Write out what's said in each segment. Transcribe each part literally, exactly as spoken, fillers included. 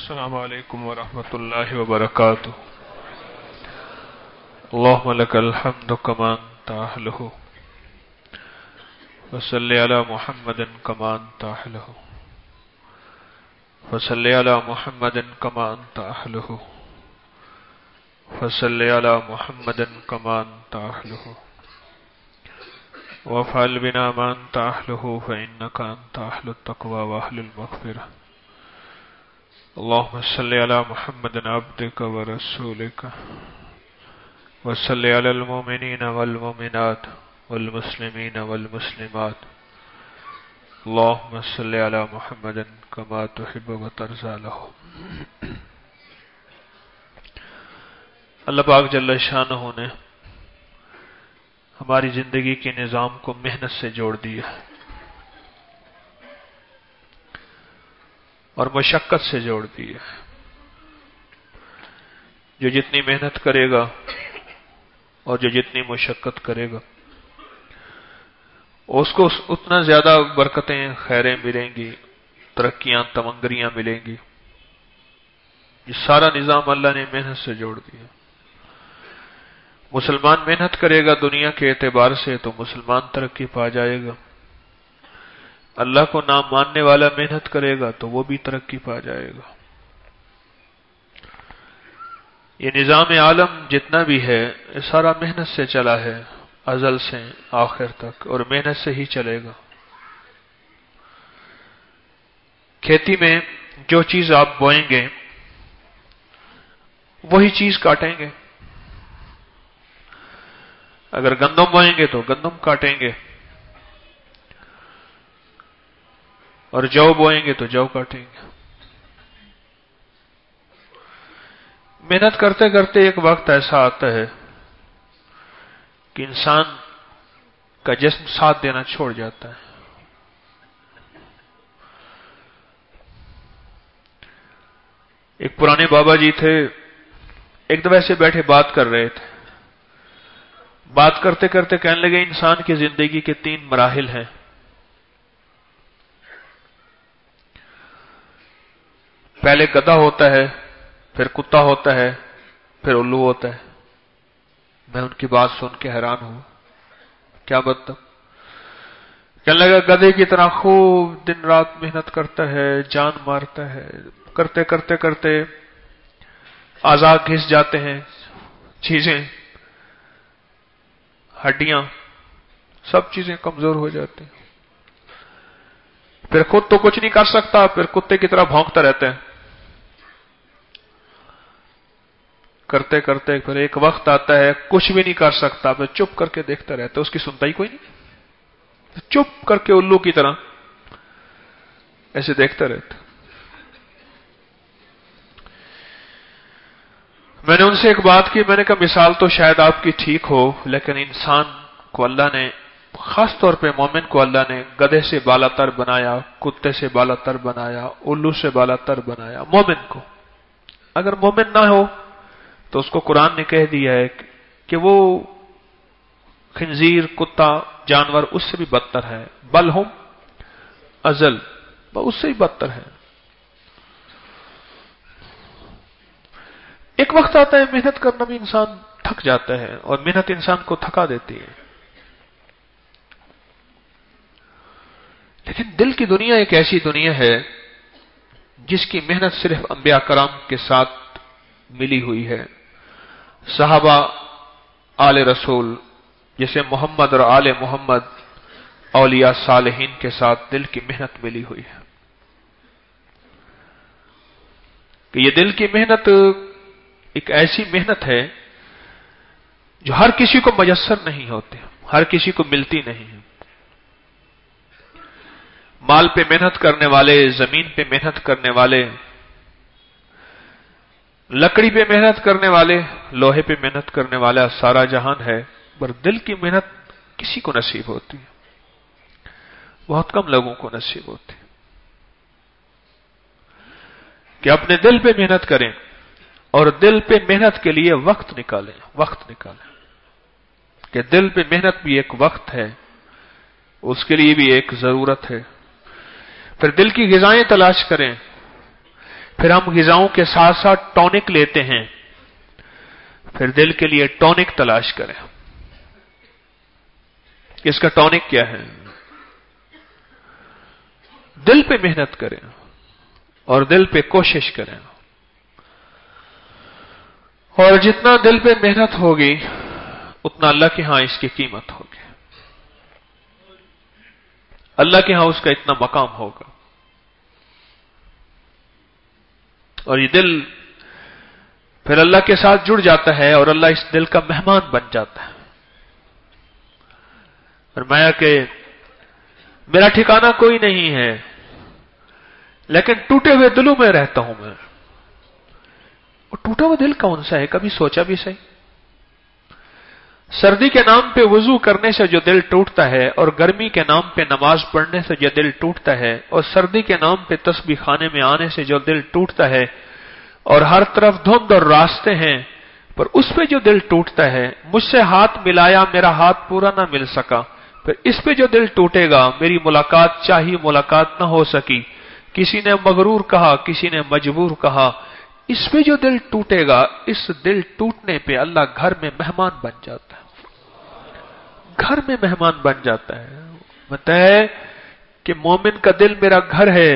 السلام علیکم ورحمۃ اللہ وبرکاتہ. اللہم لک الحمد کما انت اہلہ وصلی علی محمد کما انت اہلہ وصلی علی محمد کما انت اہلہ وصلی علی محمد کما انت اہلہ وافعل بنا ما انت اہلہ فانک انت اہل التقوی واہل المغفرہ. اللهم صل على محمد عبدك ورسولك وصل على المؤمنين والمؤمنات والمسلمين والمسلمات. اللهم صل على محمد كما تحب وترضى له. اللہ پاک جل شانہ نے ہماری زندگی کے نظام کو محنت سے جوڑ دیا اور مشقت سے جوڑ دیا. جو جتنی محنت کرے گا اور جو جتنی مشقت کرے گا اس کو اتنا زیادہ برکتیں خیریں ملیں گی، ترقیاں تمنگریاں ملیں گی. یہ سارا نظام اللہ نے محنت سے جوڑ دیا. مسلمان محنت کرے گا دنیا کے اعتبار سے تو مسلمان ترقی پا جائے گا. اللہ کو نہ ماننے والا محنت کرے گا تو وہ بھی ترقی پا جائے گا. یہ نظام عالم جتنا بھی ہے یہ سارا محنت سے چلا ہے، ازل سے آخر تک، اور محنت سے ہی چلے گا. کھیتی میں جو چیز آپ بوئیں گے وہی چیز کاٹیں گے. اگر گندم بوئیں گے تو گندم کاٹیں گے، اور جو بوئیں گے تو جو کاٹیں گے. محنت کرتے کرتے ایک وقت ایسا آتا ہے کہ انسان کا جسم ساتھ دینا چھوڑ جاتا ہے. ایک پرانے بابا جی تھے، ایک دفعہ ایسے بیٹھے بات کر رہے تھے. بات کرتے کرتے کہنے لگے انسان کی زندگی کے تین مراحل ہیں. پہلے گدھا ہوتا ہے، پھر کتا ہوتا ہے، پھر الو ہوتا ہے. میں ان کی بات سن کے حیران ہوں. کیا مطلب؟ کہنے لگا گدھے کی طرح خوب دن رات محنت کرتا ہے، جان مارتا ہے، کرتے کرتے کرتے اعضاء گھس جاتے ہیں، چیزیں، ہڈیاں، سب چیزیں کمزور ہو جاتی ہیں. پھر خود تو کچھ نہیں کر سکتا، پھر کتے کی طرح بھونکتا رہتا ہے. کرتے کرتے پھر ایک وقت آتا ہے کچھ بھی نہیں کر سکتا، پھر چپ کر کے دیکھتا رہتا ہے. اس کی سنتا ہی کوئی نہیں، چپ کر کے الو کی طرح ایسے دیکھتا رہتا. میں نے ان سے ایک بات کی، میں نے کہا مثال تو شاید آپ کی ٹھیک ہو، لیکن انسان کو اللہ نے، خاص طور پہ مومن کو اللہ نے گدھے سے بالا تر بنایا، کتے سے بالا تر بنایا، الو سے بالا تر بنایا. مومن کو اگر مومن نہ ہو تو اس کو قرآن نے کہہ دیا ہے کہ وہ خنزیر، کتا، جانور اس سے بھی بدتر ہے. بل ہم ازل، اس سے بھی بدتر ہے. ایک وقت آتا ہے محنت کرنا بھی انسان تھک جاتا ہے، اور محنت انسان کو تھکا دیتی ہے. لیکن دل کی دنیا ایک ایسی دنیا ہے جس کی محنت صرف انبیاء کرام کے ساتھ ملی ہوئی ہے. صحابہ آل رسول جیسے محمد اور آل محمد، اولیاء صالحین کے ساتھ دل کی محنت ملی ہوئی ہے. کہ یہ دل کی محنت ایک ایسی محنت ہے جو ہر کسی کو میسر نہیں ہوتی، ہر کسی کو ملتی نہیں ہے. مال پہ محنت کرنے والے، زمین پہ محنت کرنے والے، لکڑی پہ محنت کرنے والے، لوہے پہ محنت کرنے والا سارا جہان ہے، پر دل کی محنت کسی کو نصیب ہوتی ہے، بہت کم لوگوں کو نصیب ہوتی ہے. کہ اپنے دل پہ محنت کریں اور دل پہ محنت کے لیے وقت نکالیں، وقت نکالیں. کہ دل پہ محنت بھی ایک وقت ہے، اس کے لیے بھی ایک ضرورت ہے. پھر دل کی غذائیں تلاش کریں، پھر ہم غذاؤں کے ساتھ ساتھ ٹونک لیتے ہیں، پھر دل کے لیے ٹونک تلاش کریں۔ اس کا ٹونک کیا ہے؟ دل پہ محنت کریں اور دل پہ کوشش کریں، اور جتنا دل پہ محنت ہوگی اتنا اللہ کے ہاں اس کی قیمت ہوگی، اللہ کے ہاں اس کا اتنا مقام ہوگا۔ اور یہ دل پھر اللہ کے ساتھ جڑ جاتا ہے اور اللہ اس دل کا مہمان بن جاتا ہے۔ فرمایا کہ میرا ٹھکانہ کوئی نہیں ہے، لیکن ٹوٹے ہوئے دلوں میں رہتا ہوں میں۔ اور ٹوٹا ہوا دل کون سا ہے؟ کبھی سوچا بھی صحیح؟ سردی کے نام پہ وضو کرنے سے جو دل ٹوٹتا ہے، اور گرمی کے نام پہ نماز پڑھنے سے جو دل ٹوٹتا ہے، اور سردی کے نام پہ تسبیح خانے میں آنے سے جو دل ٹوٹتا ہے، اور ہر طرف دھند اور راستے ہیں پر اس پہ جو دل ٹوٹتا ہے، مجھ سے ہاتھ ملایا میرا ہاتھ پورا نہ مل سکا، پھر اس پہ جو دل ٹوٹے گا، میری ملاقات چاہی ملاقات نہ ہو سکی، کسی نے مغرور کہا، کسی نے مجبور کہا، اس پہ جو دل ٹوٹے گا، اس دل ٹوٹنے پہ اللہ گھر میں مہمان بن جاتا ہے، گھر میں مہمان بن جاتا ہے۔ بتا ہے کہ مومن کا دل میرا گھر ہے،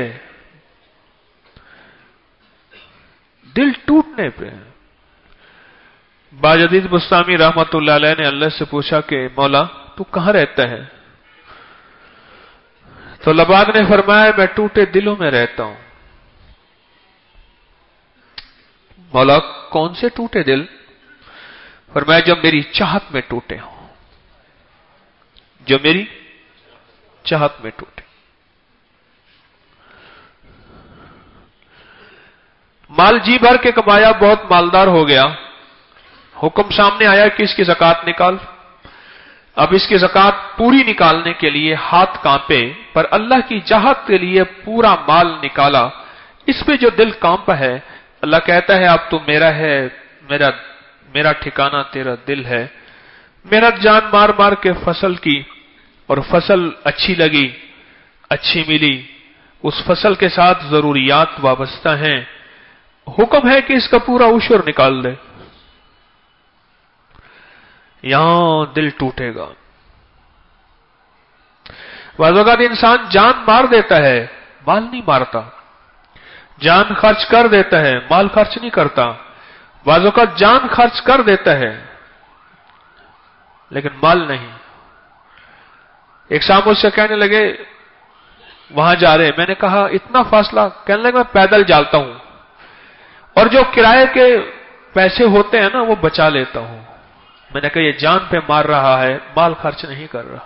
دل ٹوٹنے پہ۔ باجدید بستامی رحمت اللہ علیہ نے اللہ سے پوچھا کہ مولا تو کہاں رہتا ہے؟ تو لباغ نے فرمایا میں ٹوٹے دلوں میں رہتا ہوں۔ مولا کون سے ٹوٹے دل؟ فرمایا جب میری چاہت میں ٹوٹے ہوں، جو میری چاہت میں ٹوٹے۔ مال جی بھر کے کمایا، بہت مالدار ہو گیا، حکم سامنے آیا کہ اس کی زکات نکال۔ اب اس کی زکات پوری نکالنے کے لیے ہاتھ کانپے، پر اللہ کی چاہت کے لیے پورا مال نکالا، اس پہ جو دل کانپا ہے، اللہ کہتا ہے اب تو میرا ہے، میرا میرا ٹھکانہ تیرا دل ہے۔ محنت جان مار مار کے فصل کی، اور فصل اچھی لگی، اچھی ملی، اس فصل کے ساتھ ضروریات وابستہ ہیں، حکم ہے کہ اس کا پورا عشر نکال دے۔ یہاں دل ٹوٹے گا۔ بعض اوقات انسان جان مار دیتا ہے، مال نہیں مارتا، جان خرچ کر دیتا ہے، مال خرچ نہیں کرتا، بعض اوقات جان خرچ کر دیتا ہے لیکن مال نہیں۔ ایک صاحب مجھ سے کہنے لگے وہاں جا رہے، میں نے کہا اتنا فاصلہ؟ کہنے لگے میں پیدل جاتا ہوں، اور جو کرائے کے پیسے ہوتے ہیں نا وہ بچا لیتا ہوں۔ میں نے کہا یہ جان پہ مار رہا ہے، مال خرچ نہیں کر رہا۔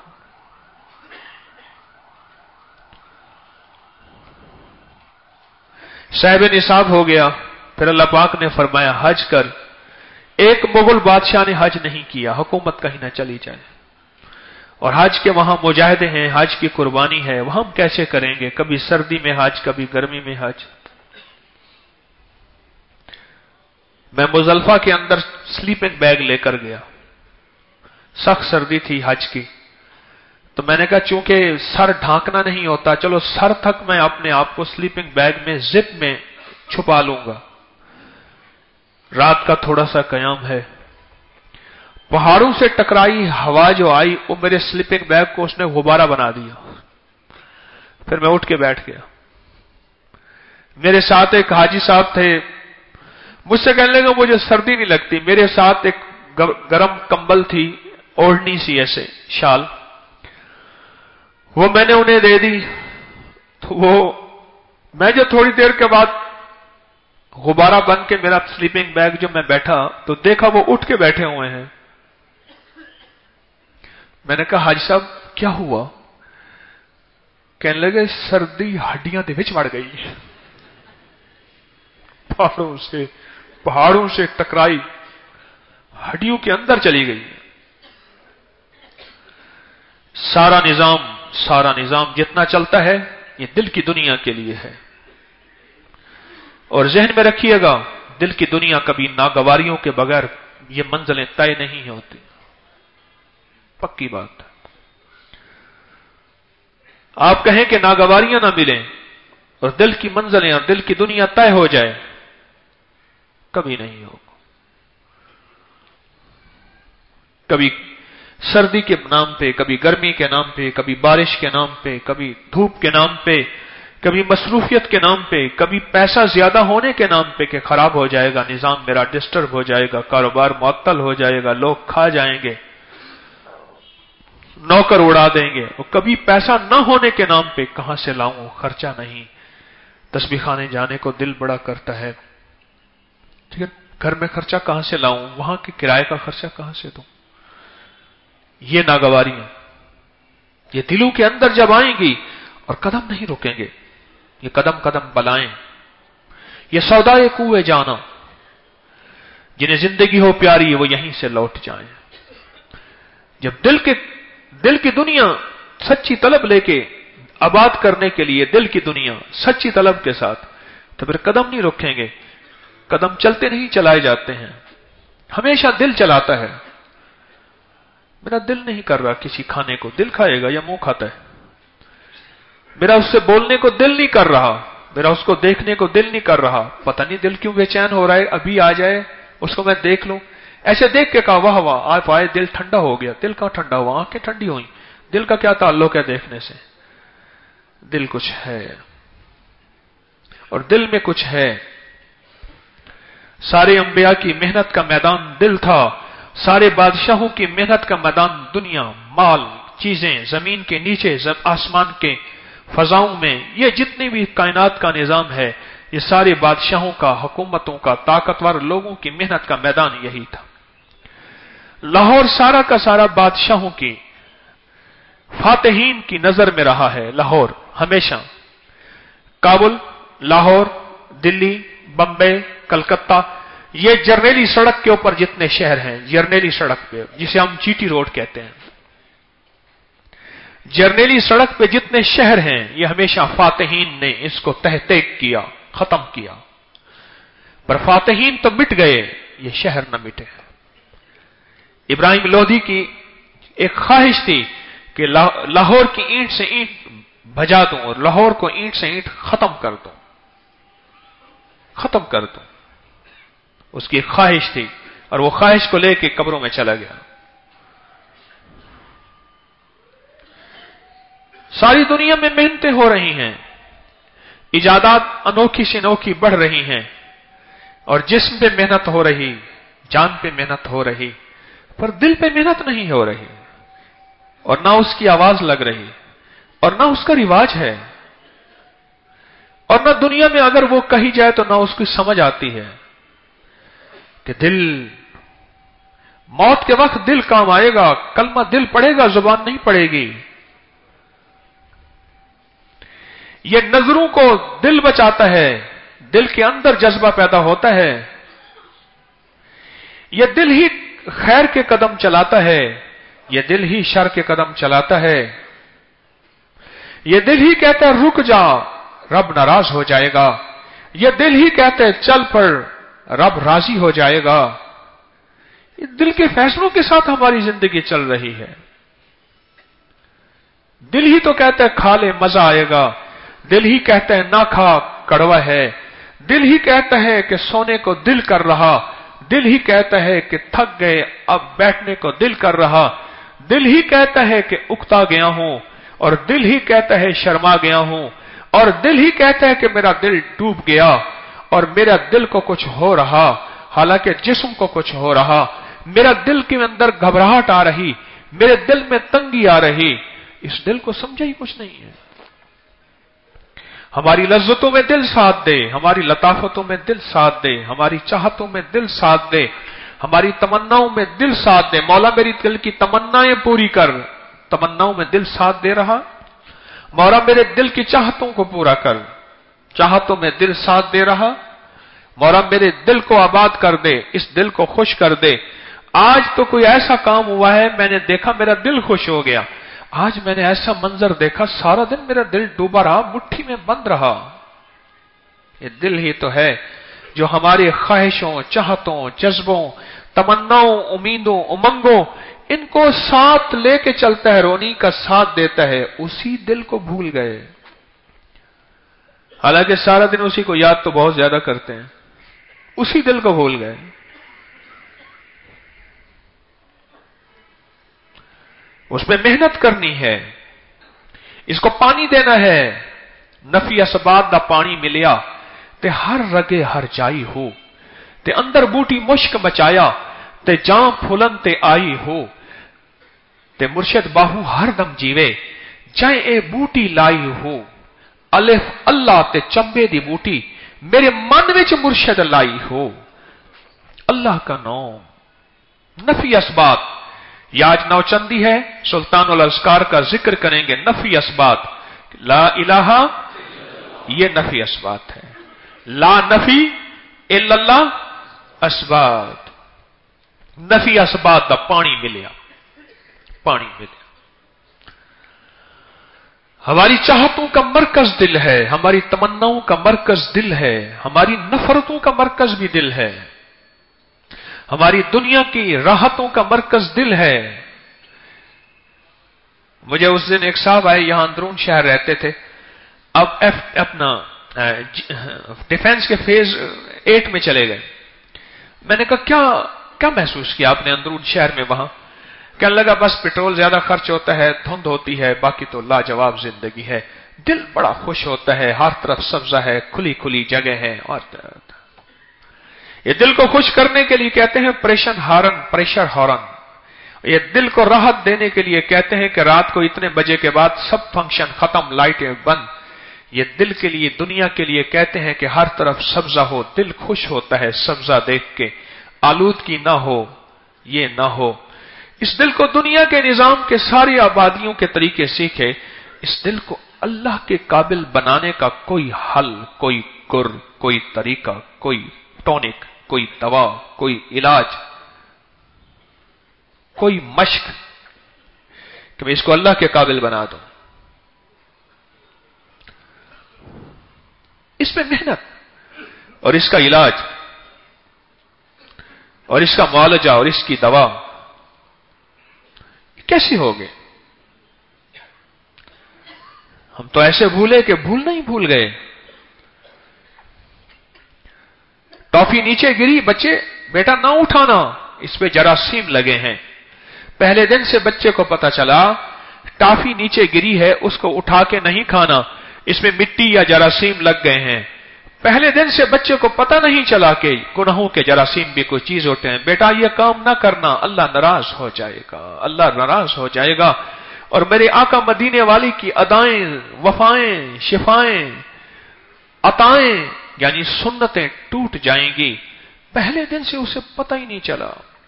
صاحب نصاب ہو گیا، پھر اللہ پاک نے فرمایا حج کر۔ ایک مغل بادشاہ نے حج نہیں کیا، حکومت کہیں نہ چلی جائے، اور حج کے وہاں مجاہدے ہیں، حج کی قربانی ہے، وہ ہم کیسے کریں گے؟ کبھی سردی میں حج، کبھی گرمی میں حج۔ میں مزدلفہ کے اندر سلیپنگ بیگ لے کر گیا، سخت سردی تھی حج کی، تو میں نے کہا چونکہ سر ڈھانکنا نہیں ہوتا، چلو سر تک میں اپنے آپ کو سلیپنگ بیگ میں زپ میں چھپا لوں گا۔ رات کا تھوڑا سا قیام ہے، پہاڑوں سے ٹکرائی ہوا جو آئی وہ میرے سلیپنگ بیگ کو اس نے غبارہ بنا دیا۔ پھر میں اٹھ کے بیٹھ گیا۔ میرے ساتھ ایک حاجی صاحب تھے، مجھ سے کہنے لگا مجھے سردی نہیں لگتی، میرے ساتھ ایک گرم کمبل تھی، اوڑھنی سی ایسے شال، وہ میں نے انہیں دے دی، تو وہ میں جو تھوڑی دیر کے بعد غبارہ بن کے میرا سلیپنگ بیگ جو میں بیٹھا تو دیکھا وہ اٹھ کے بیٹھے ہوئے ہیں۔ میں نے کہا حاجی صاحب کیا ہوا؟ کہنے لگے سردی ہڈیاں دے وچ وڑ گئی، پہاڑوں سے پہاڑوں سے ٹکرائی، ہڈیوں کے اندر چلی گئی۔ سارا نظام سارا نظام جتنا چلتا ہے یہ دل کی دنیا کے لیے ہے، اور ذہن میں رکھیے گا دل کی دنیا کبھی ناگواریوں کے بغیر یہ منزلیں طے نہیں ہوتی، پکی بات ہے۔ آپ کہیں کہ ناگواریاں نہ ملیں، اور دل کی منزلیں اور دل کی دنیا طے ہو جائے، کبھی نہیں ہوگا۔ کبھی سردی کے نام پہ، کبھی گرمی کے نام پہ، کبھی بارش کے نام پہ، کبھی دھوپ کے نام پہ، کبھی مصروفیت کے نام پہ، کبھی پیسہ زیادہ ہونے کے نام پہ کہ خراب ہو جائے گا، نظام میرا ڈسٹرب ہو جائے گا، کاروبار معطل ہو جائے گا، لوگ کھا جائیں گے، نوکر اڑا دیں گے۔ اور کبھی پیسہ نہ ہونے کے نام پہ کہاں سے لاؤں، خرچہ نہیں، تسبیح خانے جانے کو دل بڑا کرتا ہے، ٹھیک ہے، گھر میں خرچہ کہاں سے لاؤں، وہاں کے کرائے کا خرچہ کہاں سے دوں۔ یہ ناگواریاں یہ دلوں کے اندر جب آئیں گی اور قدم نہیں رکیں گے، یہ قدم قدم بلائیں، یہ سودائے کوئے جانا، جنہیں زندگی ہو پیاری وہ یہیں سے لوٹ جائیں۔ جب دل کے دل کی دنیا سچی طلب لے کے آباد کرنے کے لیے، دل کی دنیا سچی طلب کے ساتھ، تو پھر قدم نہیں رکھیں گے، قدم چلتے نہیں چلائے جاتے ہیں، ہمیشہ دل چلاتا ہے۔ میرا دل نہیں کر رہا کسی کھانے کو، دل کھائے گا یا منہ کھاتا ہے؟ میرا اس سے بولنے کو دل نہیں کر رہا، میرا اس کو دیکھنے کو دل نہیں کر رہا، پتہ نہیں دل کیوں بے چین ہو رہا ہے، ابھی آ جائے اس کو میں دیکھ لوں۔ ایسے دیکھ کے کہا واہ واہ، آپ آئے دل ٹھنڈا ہو گیا۔ دل کا ٹھنڈا ہوا، آنکھیں ٹھنڈی ہوئیں، دل کا کیا تعلق ہے دیکھنے سے؟ دل کچھ ہے، اور دل میں کچھ ہے۔ سارے انبیاء کی محنت کا میدان دل تھا، سارے بادشاہوں کی محنت کا میدان دنیا، مال، چیزیں، زمین کے نیچے، آسمان کے فضاؤں میں، یہ جتنی بھی کائنات کا نظام ہے، یہ سارے بادشاہوں کا، حکومتوں کا، طاقتور لوگوں کی محنت کا میدان یہی تھا۔ لاہور سارا کا سارا بادشاہوں کی، فاتحین کی نظر میں رہا ہے۔ لاہور ہمیشہ، کابل، لاہور، دلی، بمبئی، کلکتہ، یہ جرنیلی سڑک کے اوپر جتنے شہر ہیں، جرنیلی سڑک پہ جسے ہم جی ٹی روڈ کہتے ہیں، جرنیلی سڑک پہ جتنے شہر ہیں، یہ ہمیشہ فاتحین نے اس کو تحقیق کیا، ختم کیا۔ پر فاتحین تو مٹ گئے، یہ شہر نہ مٹے۔ ابراہیم لودھی کی ایک خواہش تھی کہ لاہور کی اینٹ سے اینٹ بجا دوں اور لاہور کو اینٹ سے اینٹ ختم کر دوں، ختم کر دوں، اس کی ایک خواہش تھی، اور وہ خواہش کو لے کے قبروں میں چلا گیا۔ ساری دنیا میں محنتیں ہو رہی ہیں، ایجادات انوکھی سے انوکھی بڑھ رہی ہیں، اور جسم پہ محنت ہو رہی، جان پہ محنت ہو رہی، پر دل پہ محنت نہیں ہو رہی، اور نہ اس کی آواز لگ رہی، اور نہ اس کا رواج ہے، اور نہ دنیا میں اگر وہ کہی جائے تو نہ اس کی سمجھ آتی ہے کہ دل، موت کے وقت دل کام آئے گا، کلمہ دل پڑے گا، زبان نہیں پڑے گی۔ یہ نظروں کو دل بچاتا ہے، دل کے اندر جذبہ پیدا ہوتا ہے، یہ دل ہی خیر کے قدم چلاتا ہے، یہ دل ہی شر کے قدم چلاتا ہے، یہ دل ہی کہتا ہے رک جا، رب ناراض ہو جائے گا، یہ دل ہی کہتا ہے چل پڑ، رب راضی ہو جائے گا۔ یہ دل کے فیصلوں کے ساتھ ہماری زندگی چل رہی ہے۔ دل ہی تو کہتا ہے کھا لے مزہ آئے گا، دل ہی کہتا ہے نہ کھا کڑوا ہے، دل ہی کہتا ہے کہ سونے کو دل کر رہا، دل ہی کہتا ہے کہ تھک گئے اب بیٹھنے کو دل کر رہا، دل ہی کہتا ہے کہ اکتا گیا ہوں، اور دل ہی کہتا ہے شرما گیا ہوں، اور دل ہی کہتا ہے کہ میرا دل ڈوب گیا، اور میرا دل کو کچھ ہو رہا، حالانکہ جسم کو کچھ ہو رہا، میرا دل کے اندر گھبراہٹ آ رہی، میرے دل میں تنگی آ رہی، اس دل کو سمجھا ہی کچھ نہیں ہے۔ ہماری لذتوں میں دل ساتھ دے، ہماری لطافتوں میں دل ساتھ دے، ہماری چاہتوں میں دل ساتھ دے، ہماری تمناؤں میں دل ساتھ دے۔ مولا میری دل کی تمنائیں پوری کر، تمناؤں میں دل ساتھ دے رہا، مولا میرے دل کی چاہتوں کو پورا کر، چاہتوں میں دل ساتھ دے رہا، مولا میرے دل کو آباد کر دے، اس دل کو خوش کر دے۔ آج تو کوئی ایسا کام ہوا ہے، میں نے دیکھا میرا دل خوش ہو گیا، آج میں نے ایسا منظر دیکھا سارا دن میرا دل ڈوبا رہا، مٹھی میں بند رہا۔ یہ دل ہی تو ہے جو ہماری خواہشوں، چاہتوں، جذبوں، تمناؤں، امیدوں، امنگوں، ان کو ساتھ لے کے چلتا ہے، رونی کا ساتھ دیتا ہے۔ اسی دل کو بھول گئے، حالانکہ سارا دن اسی کو یاد تو بہت زیادہ کرتے ہیں، اسی دل کو بھول گئے۔ اس میں محنت کرنی ہے، اس کو پانی دینا ہے۔ نفی اسباد دا پانی ملیا تے ہر رگے ہر جائی ہو، تے اندر بوٹی مشک مچایا تے جاں پھلن تے آئی ہو، تے مرشد باہو ہر دم جیوے جائیں اے بوٹی لائی ہو۔ الف اللہ تے چمبے دی بوٹی میرے من وچ مرشد لائی ہو۔ اللہ کا نام نفی اسباب، یہ آج نوچندی ہے، سلطان الاذکار کا ذکر کریں گے۔ نفی اسباب، لا الہ یہ نفی اسباب ہے، لا نفی الا اللہ اسباب۔ نفی اسباب دا پانی ملیا، پانی ملیا۔ ہماری چاہتوں کا مرکز دل ہے، ہماری تمناؤں کا مرکز دل ہے، ہماری نفرتوں کا مرکز بھی دل ہے، ہماری دنیا کی راحتوں کا مرکز دل ہے۔ مجھے اس دن ایک صاحب آئے، یہاں اندرون شہر رہتے تھے، اب ایف اپنا ڈیفنس کے فیز ایٹ میں چلے گئے۔ میں نے کہا کیا کیا محسوس کیا آپ نے اندرون شہر میں؟ وہاں کہنے لگا بس پیٹرول زیادہ خرچ ہوتا ہے، دھند ہوتی ہے، باقی تو لاجواب زندگی ہے، دل بڑا خوش ہوتا ہے، ہر طرف سبزہ ہے، کھلی کھلی جگہ ہے، اور یہ دل کو خوش کرنے کے لیے کہتے ہیں پریشن ہارن، پریشر ہارن۔ یہ دل کو راحت دینے کے لیے کہتے ہیں کہ رات کو اتنے بجے کے بعد سب فنکشن ختم، لائٹیں بند۔ یہ دل کے لیے، دنیا کے لیے کہتے ہیں کہ ہر طرف سبزہ ہو، دل خوش ہوتا ہے سبزہ دیکھ کے، آلودگی نہ ہو، یہ نہ ہو۔ اس دل کو دنیا کے نظام کے ساری آبادیوں کے طریقے سیکھے، اس دل کو اللہ کے قابل بنانے کا کوئی حل، کوئی گر، کوئی طریقہ، کوئی ٹونک، کوئی دوا، کوئی علاج، کوئی مشق کہ میں اس کو اللہ کے قابل بنا دوں۔ اس میں محنت اور اس کا علاج اور اس کا معالجہ اور اس کی دوا کیسی ہوگی؟ ہم تو ایسے بھولے کہ بھولنا ہی بھول گئے۔ ٹافی نیچے گری، بچے بیٹا نہ اٹھانا، اس پہ جراثیم لگے ہیں۔ پہلے دن سے بچے کو پتا چلا ٹافی نیچے گری ہے، اس کو اٹھا کے نہیں کھانا، اس میں مٹی یا جراثیم لگ گئے ہیں۔ پہلے دن سے بچے کو پتا نہیں چلا کہ گناہوں کے جراثیم بھی کوئی چیز ہوتے ہیں۔ بیٹا یہ کام نہ کرنا، اللہ ناراض ہو جائے گا، اللہ ناراض ہو جائے گا، اور میرے آقا مدینے والی کی ادائیں، وفائیں، شفائیں، عطائیں یعنی سنتیں ٹوٹ جائیں گی۔ پہلے دن سے اسے پتہ ہی نہیں چلا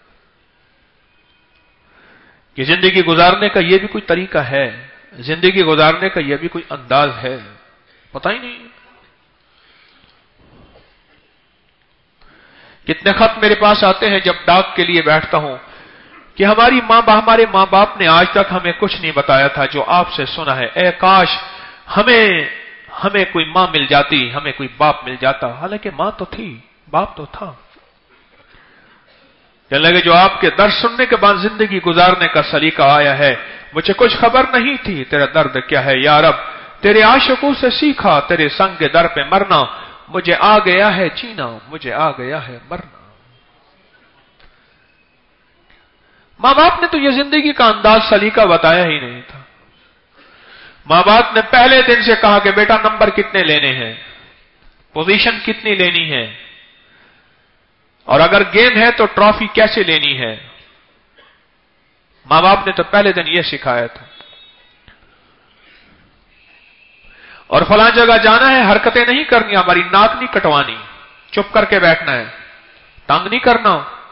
کہ زندگی گزارنے کا یہ بھی کوئی طریقہ ہے، زندگی گزارنے کا یہ بھی کوئی انداز ہے، پتہ ہی نہیں۔ کتنے خط میرے پاس آتے ہیں جب ڈاک کے لیے بیٹھتا ہوں کہ ہماری ماں باپ ہمارے ماں باپ نے آج تک ہمیں کچھ نہیں بتایا تھا جو آپ سے سنا ہے، اے کاش ہمیں ہمیں کوئی ماں مل جاتی، ہمیں کوئی باپ مل جاتا۔ حالانکہ ماں تو تھی، باپ تو تھا، کہنے لگے جو آپ کے درد سننے کے بعد زندگی گزارنے کا سلیقہ آیا ہے، مجھے کچھ خبر نہیں تھی تیرا درد کیا ہے یا رب، تیرے عاشقوں سے سیکھا تیرے سنگ کے در پہ مرنا، مجھے آ گیا ہے جینا، مجھے آ گیا ہے مرنا۔ ماں باپ نے تو یہ زندگی کا انداز سلیقہ بتایا ہی نہیں تھا۔ ماں باپ نے پہلے دن سے کہا کہ بیٹا نمبر کتنے لینے ہیں، پوزیشن کتنی لینی ہے، اور اگر گیم ہے تو ٹرافی کیسے لینی ہے۔ ماں باپ نے تو پہلے دن یہ سکھایا تھا۔ اور فلاں جگہ جانا ہے، حرکتیں نہیں کرنی، ہماری ناک نہیں کٹوانی، چپ کر کے بیٹھنا ہے، تنگ نہیں کرنا،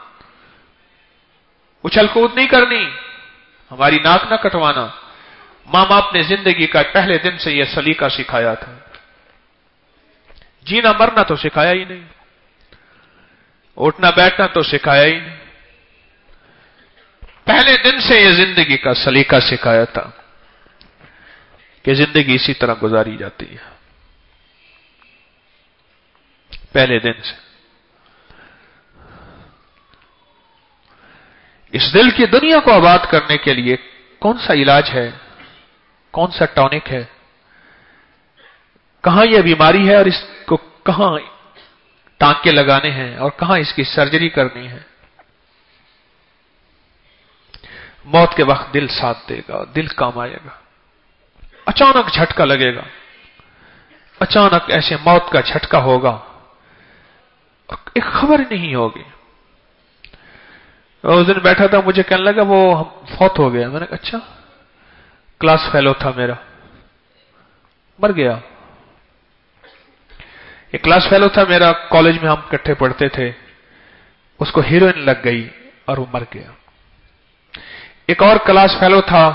اچھل کود نہیں کرنی، ہماری ناک نہ کٹوانا۔ ماں باپ نے زندگی کا پہلے دن سے یہ سلیقہ سکھایا تھا، جینا مرنا تو سکھایا ہی نہیں، اٹھنا بیٹھنا تو سکھایا ہی نہیں، پہلے دن سے یہ زندگی کا سلیقہ سکھایا تھا کہ زندگی اسی طرح گزاری جاتی ہے۔ پہلے دن سے اس دل کی دنیا کو آباد کرنے کے لیے کون سا علاج ہے، کون سا ٹونک ہے؟ کہاں یہ بیماری ہے اور اس کو کہاں ٹانکے لگانے ہیں اور کہاں اس کی سرجری کرنی ہے. موت کے وقت دل ساتھ دے گا، دل کام آئے گا. اچانک جھٹکا لگے گا، اچانک ایسے موت کا جھٹکا ہوگا، ایک خبر نہیں ہوگی. اس دن بیٹھا تھا، مجھے کہنے لگا وہ فوت ہو گیا. میں نے کہا اچھا، کلاس فیلو تھا میرا، مر گیا. ایک کلاس فیلو تھا میرا، کالج میں ہم اکٹھے پڑھتے تھے، اس کو ہیروئن لگ گئی اور وہ مر گیا. ایک اور کلاس فیلو تھا،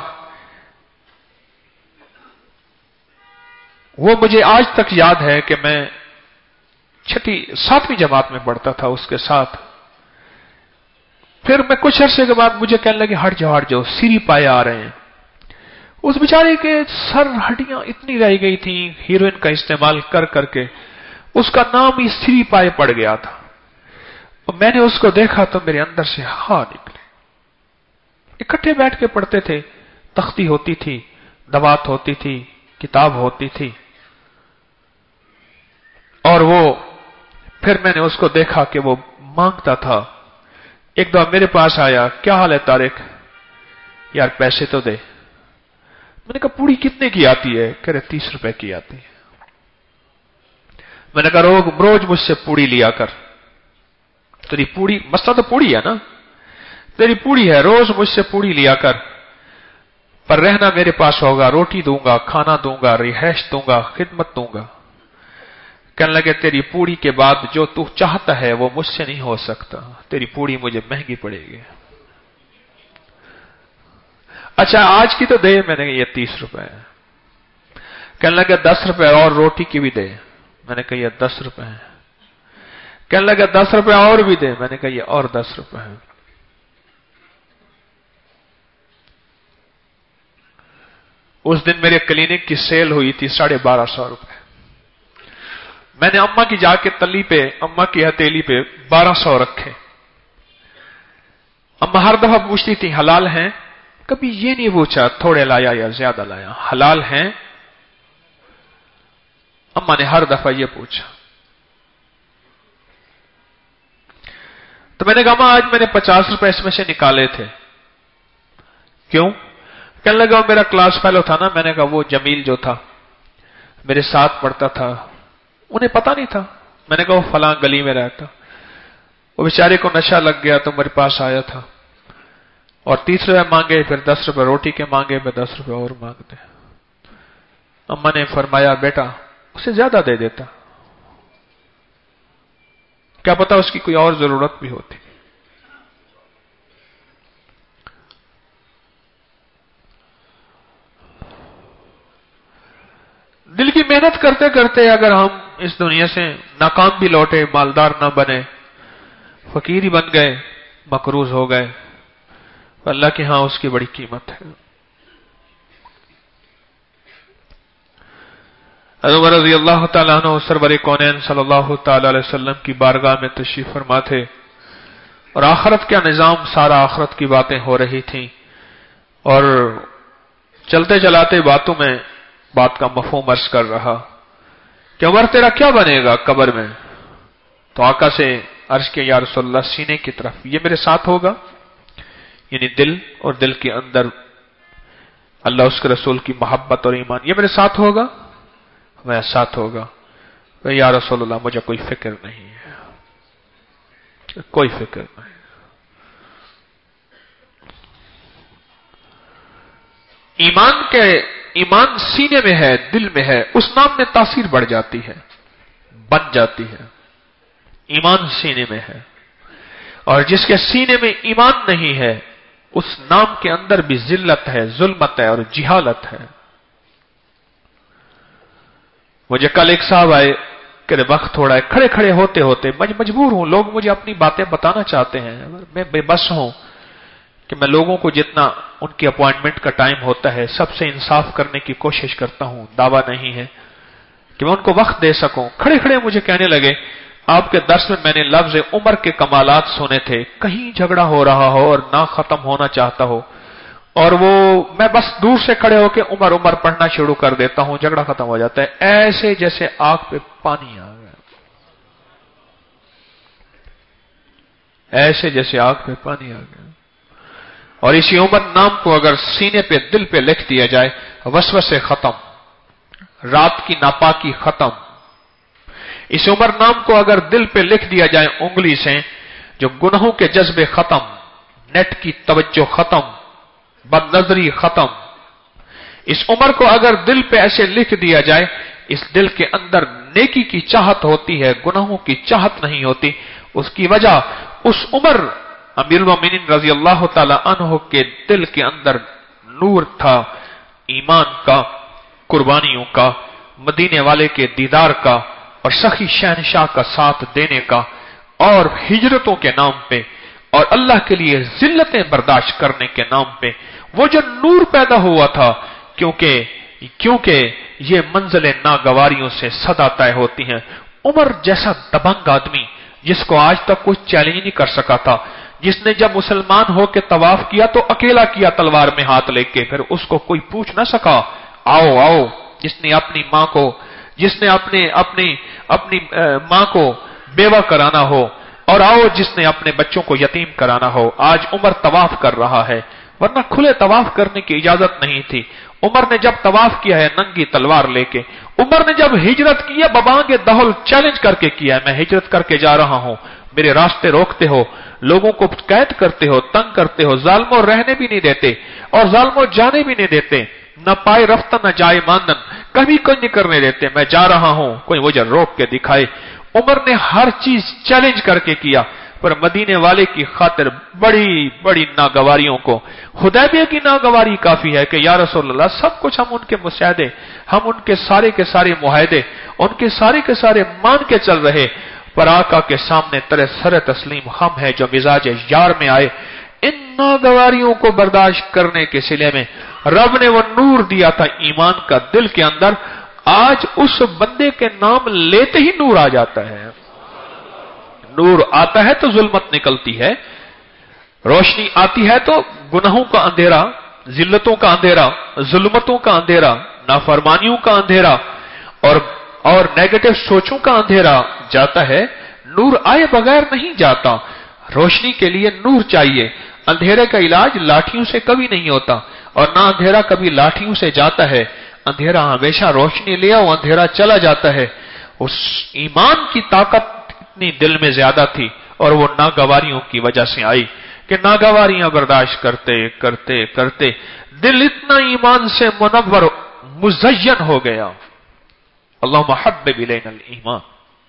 وہ مجھے آج تک یاد ہے کہ میں چھٹی ساتویں جماعت میں پڑھتا تھا اس کے ساتھ. پھر میں کچھ عرصے کے بعد مجھے کہنے لگے ہٹ جاؤ ہٹ جاؤ، سیری پائے آ رہے ہیں. اس بیچارے کے سر ہڈیاں اتنی رہ گئی تھیں ہیروئن کا استعمال کر کر کے، اس کا نام ہی سیری پائے پڑ گیا تھا. اور میں نے اس کو دیکھا تو میرے اندر سے ہاں نکلے. اکٹھے بیٹھ کے پڑھتے تھے، تختی ہوتی تھی، دوات ہوتی تھی، کتاب ہوتی تھی. اور وہ پھر میں نے اس کو دیکھا کہ وہ مانگتا تھا. ایک دفعہ میرے پاس آیا، کیا حال ہے طارق؟ یار پیسے تو دے. میں نے کہا پوڑی کتنے کی آتی ہے؟ کہہ رہے تیس روپے کی آتی ہے. میں نے کہا روز روز مجھ سے پوڑی لیا کر. تیری پوڑی مسئلہ تو پوڑی ہے نا، تیری پوڑی ہے، روز مجھ سے پوڑی لیا کر، پر رہنا میرے پاس ہوگا، روٹی دوں گا، کھانا دوں گا، رہائش دوں گا، خدمت دوں گا. کہنے لگے تیری پوڑی کے بعد جو تو چاہتا ہے وہ مجھ سے نہیں ہو سکتا، تیری پوڑی مجھے مہنگی پڑے گی. اچھا آج کی تو دے. میں نے کہا یہ تیس روپے ہے. کہنے لگے دس روپے اور روٹی کی بھی دے. میں نے کہا یہ دس روپے ہے. کہنے لگے دس روپے اور بھی دے. میں نے کہا یہ اور دس روپے ہے. اس دن میرے کلینک کی سیل ہوئی تھی ساڑھے بارہ سو روپے. میں نے اما کی جا کے تلی پہ، اما کی ہتھیلی پہ بارہ سو رکھے. اما ہر دفعہ پوچھتی تھی حلال ہیں؟ کبھی یہ نہیں پوچھا تھوڑے لایا یا زیادہ لایا، حلال ہیں؟ اما نے ہر دفعہ یہ پوچھا. تو میں نے کہا اما آج میں نے پچاس روپے اس میں سے نکالے تھے. کیوں؟ کہنے لگا میرا کلاس فیلو تھا نا. میں نے کہا وہ جمیل جو تھا میرے ساتھ پڑھتا تھا، انہیں پتا نہیں تھا. میں نے کہا وہ فلاں گلی میں رہتا، وہ بیچارے کو نشہ لگ گیا تو میرے پاس آیا تھا اور تیس روپے مانگے، پھر دس روپے روٹی کے مانگے، میں دس روپے اور مانگتے. اما نے فرمایا بیٹا اسے زیادہ دے دیتا، کیا پتا اس کی کوئی اور ضرورت بھی ہوتی. دل کی محنت کرتے کرتے اگر ہم اس دنیا سے ناکام بھی لوٹے، مالدار نہ بنے، فقیر ہی بن گئے، مقروض ہو گئے، اللہ کے ہاں اس کی بڑی قیمت ہے. حضرت رضی اللہ تعالیٰ عنہ سرور کونین صلی اللہ تعالی علیہ وسلم کی بارگاہ میں تشریف فرما تھے اور آخرت کا نظام، سارا آخرت کی باتیں ہو رہی تھیں اور چلتے چلاتے باتوں میں بات کا مفہوم عرض کر رہا کہ عمر تیرا کیا بنے گا قبر میں؟ تو آقا سے عرض کیا یا رسول اللہ سینے کی طرف، یہ میرے ساتھ ہوگا، یعنی دل اور دل کے اندر اللہ اس کے رسول کی محبت اور ایمان، یہ میرے ساتھ ہوگا؟ میرے ساتھ ہوگا. یا رسول اللہ مجھے کوئی فکر نہیں ہے، کوئی فکر نہیں. ایمان کے ایمان سینے میں ہے، دل میں ہے، اس نام میں تاثیر بڑھ جاتی ہے، بن جاتی ہے. ایمان سینے میں ہے، اور جس کے سینے میں ایمان نہیں ہے اس نام کے اندر بھی ذلت ہے، ظلمت ہے اور جہالت ہے. مجھے کل ایک صاحب آئے کہ وقت تھوڑا ہے، کھڑے کھڑے ہوتے ہوتے مجبور ہوں، لوگ مجھے اپنی باتیں بتانا چاہتے ہیں، میں بے بس ہوں کہ میں لوگوں کو جتنا ان کی اپوائنٹمنٹ کا ٹائم ہوتا ہے سب سے انصاف کرنے کی کوشش کرتا ہوں. دعویٰ نہیں ہے کہ میں ان کو وقت دے سکوں. کھڑے کھڑے مجھے کہنے لگے آپ کے درس میں میں نے لفظ عمر کے کمالات سنے تھے، کہیں جھگڑا ہو رہا ہو اور نہ ختم ہونا چاہتا ہو اور وہ میں بس دور سے کھڑے ہو کے عمر عمر پڑھنا شروع کر دیتا ہوں، جھگڑا ختم ہو جاتا ہے، ایسے جیسے آنکھ پہ پانی آ گیا، ایسے جیسے آنکھ پہ پانی آ گیا۔ اور اسی عمر نام کو اگر سینے پہ دل پہ لکھ دیا جائے، وسوسے ختم، رات کی ناپاکی ختم۔ اس عمر نام کو اگر دل پہ لکھ دیا جائے انگلی سے، جو گناہوں کے جذبے ختم، نیٹ کی توجہ ختم، بد نظری ختم۔ اس عمر کو اگر دل پہ ایسے لکھ دیا جائے، اس دل کے اندر نیکی کی چاہت ہوتی ہے، گناہوں کی چاہت نہیں ہوتی۔ اس کی وجہ اس عمر امیر المومنین رضی اللہ تعالی عنہ کے دل کے اندر نور تھا، ایمان کا، قربانیوں کا، مدینے والے کے دیدار کا، اور سخی شہنشاہ کا ساتھ دینے کا، اور ہجرتوں کے نام پہ اور اللہ کے لیے ذلتیں برداشت کرنے کے نام پہ وہ جو نور پیدا ہوا تھا، کیونکہ کیونکہ یہ منزلیں ناگواریوں سے سدا طے ہوتی ہیں۔ عمر جیسا دبنگ آدمی، جس کو آج تک کوئی چیلنج نہیں کر سکا تھا، جس نے جب مسلمان ہو کے طواف کیا تو اکیلا کیا تلوار میں ہاتھ لے کے، پھر اس کو کوئی پوچھ نہ سکا آؤ آؤ، جس نے اپنی ماں کو جس نے اپنے اپنی اپنی ماں کو بیوہ کرانا ہو، اور آؤ جس نے اپنے بچوں کو یتیم کرانا ہو۔ آج عمر طواف کر رہا ہے، ورنہ کھلے طواف کرنے کی اجازت نہیں تھی۔ عمر نے جب طواف کیا ہے ننگی تلوار لے کے، عمر نے جب ہجرت کی ہے ببانگ دہل چیلنج کر کے کیا ہے، میں ہجرت کر کے جا رہا ہوں، میرے راستے روکتے ہو، لوگوں کو قید کرتے ہو، تنگ کرتے ہو، ظالموں رہنے بھی نہیں دیتے اور ظالموں جانے بھی نہیں دیتے، نہ پائے رفتہ نہ جائے ماندن، کبھی کوئی نہیں کرنے دیتے، میں جا رہا ہوں، کوئی مجھے روک کے دکھائے۔ عمر نے ہر چیز چیلنج کر کے کیا، پر مدینے والے کی خاطر بڑی بڑی ناگواریوں کو، حدیبیہ کی ناگواری کافی ہے کہ یا رسول اللہ سب کچھ ہم ان کے مساعدے، ہم ان کے سارے کے سارے معاہدے، ان کے سارے کے سارے مان کے چل رہے، پر آقا کے سامنے ترے سر تسلیم خم ہے جو مزاج یار میں آئے۔ ان ناگواریوں کو برداشت کرنے کے سلے میں رب نے وہ نور دیا تھا ایمان کا دل کے اندر، آج اس بندے کے نام لیتے ہی نور آ جاتا ہے۔ نور آتا ہے تو ظلمت نکلتی ہے، روشنی آتی ہے تو گناہوں کا اندھیرا، ذلتوں کا اندھیرا، ظلمتوں کا اندھیرا، نافرمانیوں کا اندھیرا اور اور نیگیٹو سوچوں کا اندھیرا جاتا ہے۔ نور آئے بغیر نہیں جاتا، روشنی کے لیے نور چاہیے۔ اندھیرے کا علاج لاٹھیوں سے کبھی نہیں ہوتا، اور نہ اندھیرا کبھی لاٹھیوں سے جاتا ہے، اندھیرا ہمیشہ روشنی لے آؤ، اندھیرا چلا جاتا ہے۔ اس ایمان کی طاقت اتنی دل میں زیادہ تھی اور وہ ناگواریوں کی وجہ سے آئی کہ ناگواریاں برداشت کرتے کرتے کرتے دل اتنا ایمان سے منور مزین ہو گیا۔ اللہم حبب الینا الایمان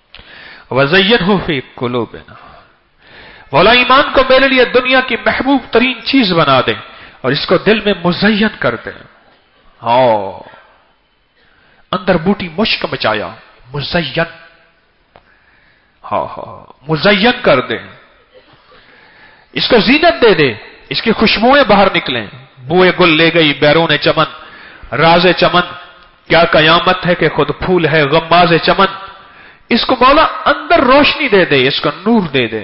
وزینہ فی قلوبنا، مولا ایمان کو میرے لیے دنیا کی محبوب ترین چیز بنا دے اور اس کو دل میں مزین کر دے۔ ہاں، اندر بوٹی مشک مچایا، مزین، ہاں ہاں مزین کر دے، اس کو زینت دے دے، اس کی خوشبوئیں باہر نکلیں۔ بوئے گل لے گئی بیرون چمن، راز چمن، کیا قیامت ہے کہ خود پھول ہے غماز چمن۔ اس کو مولا اندر روشنی دے دے، اس کو نور دے دے۔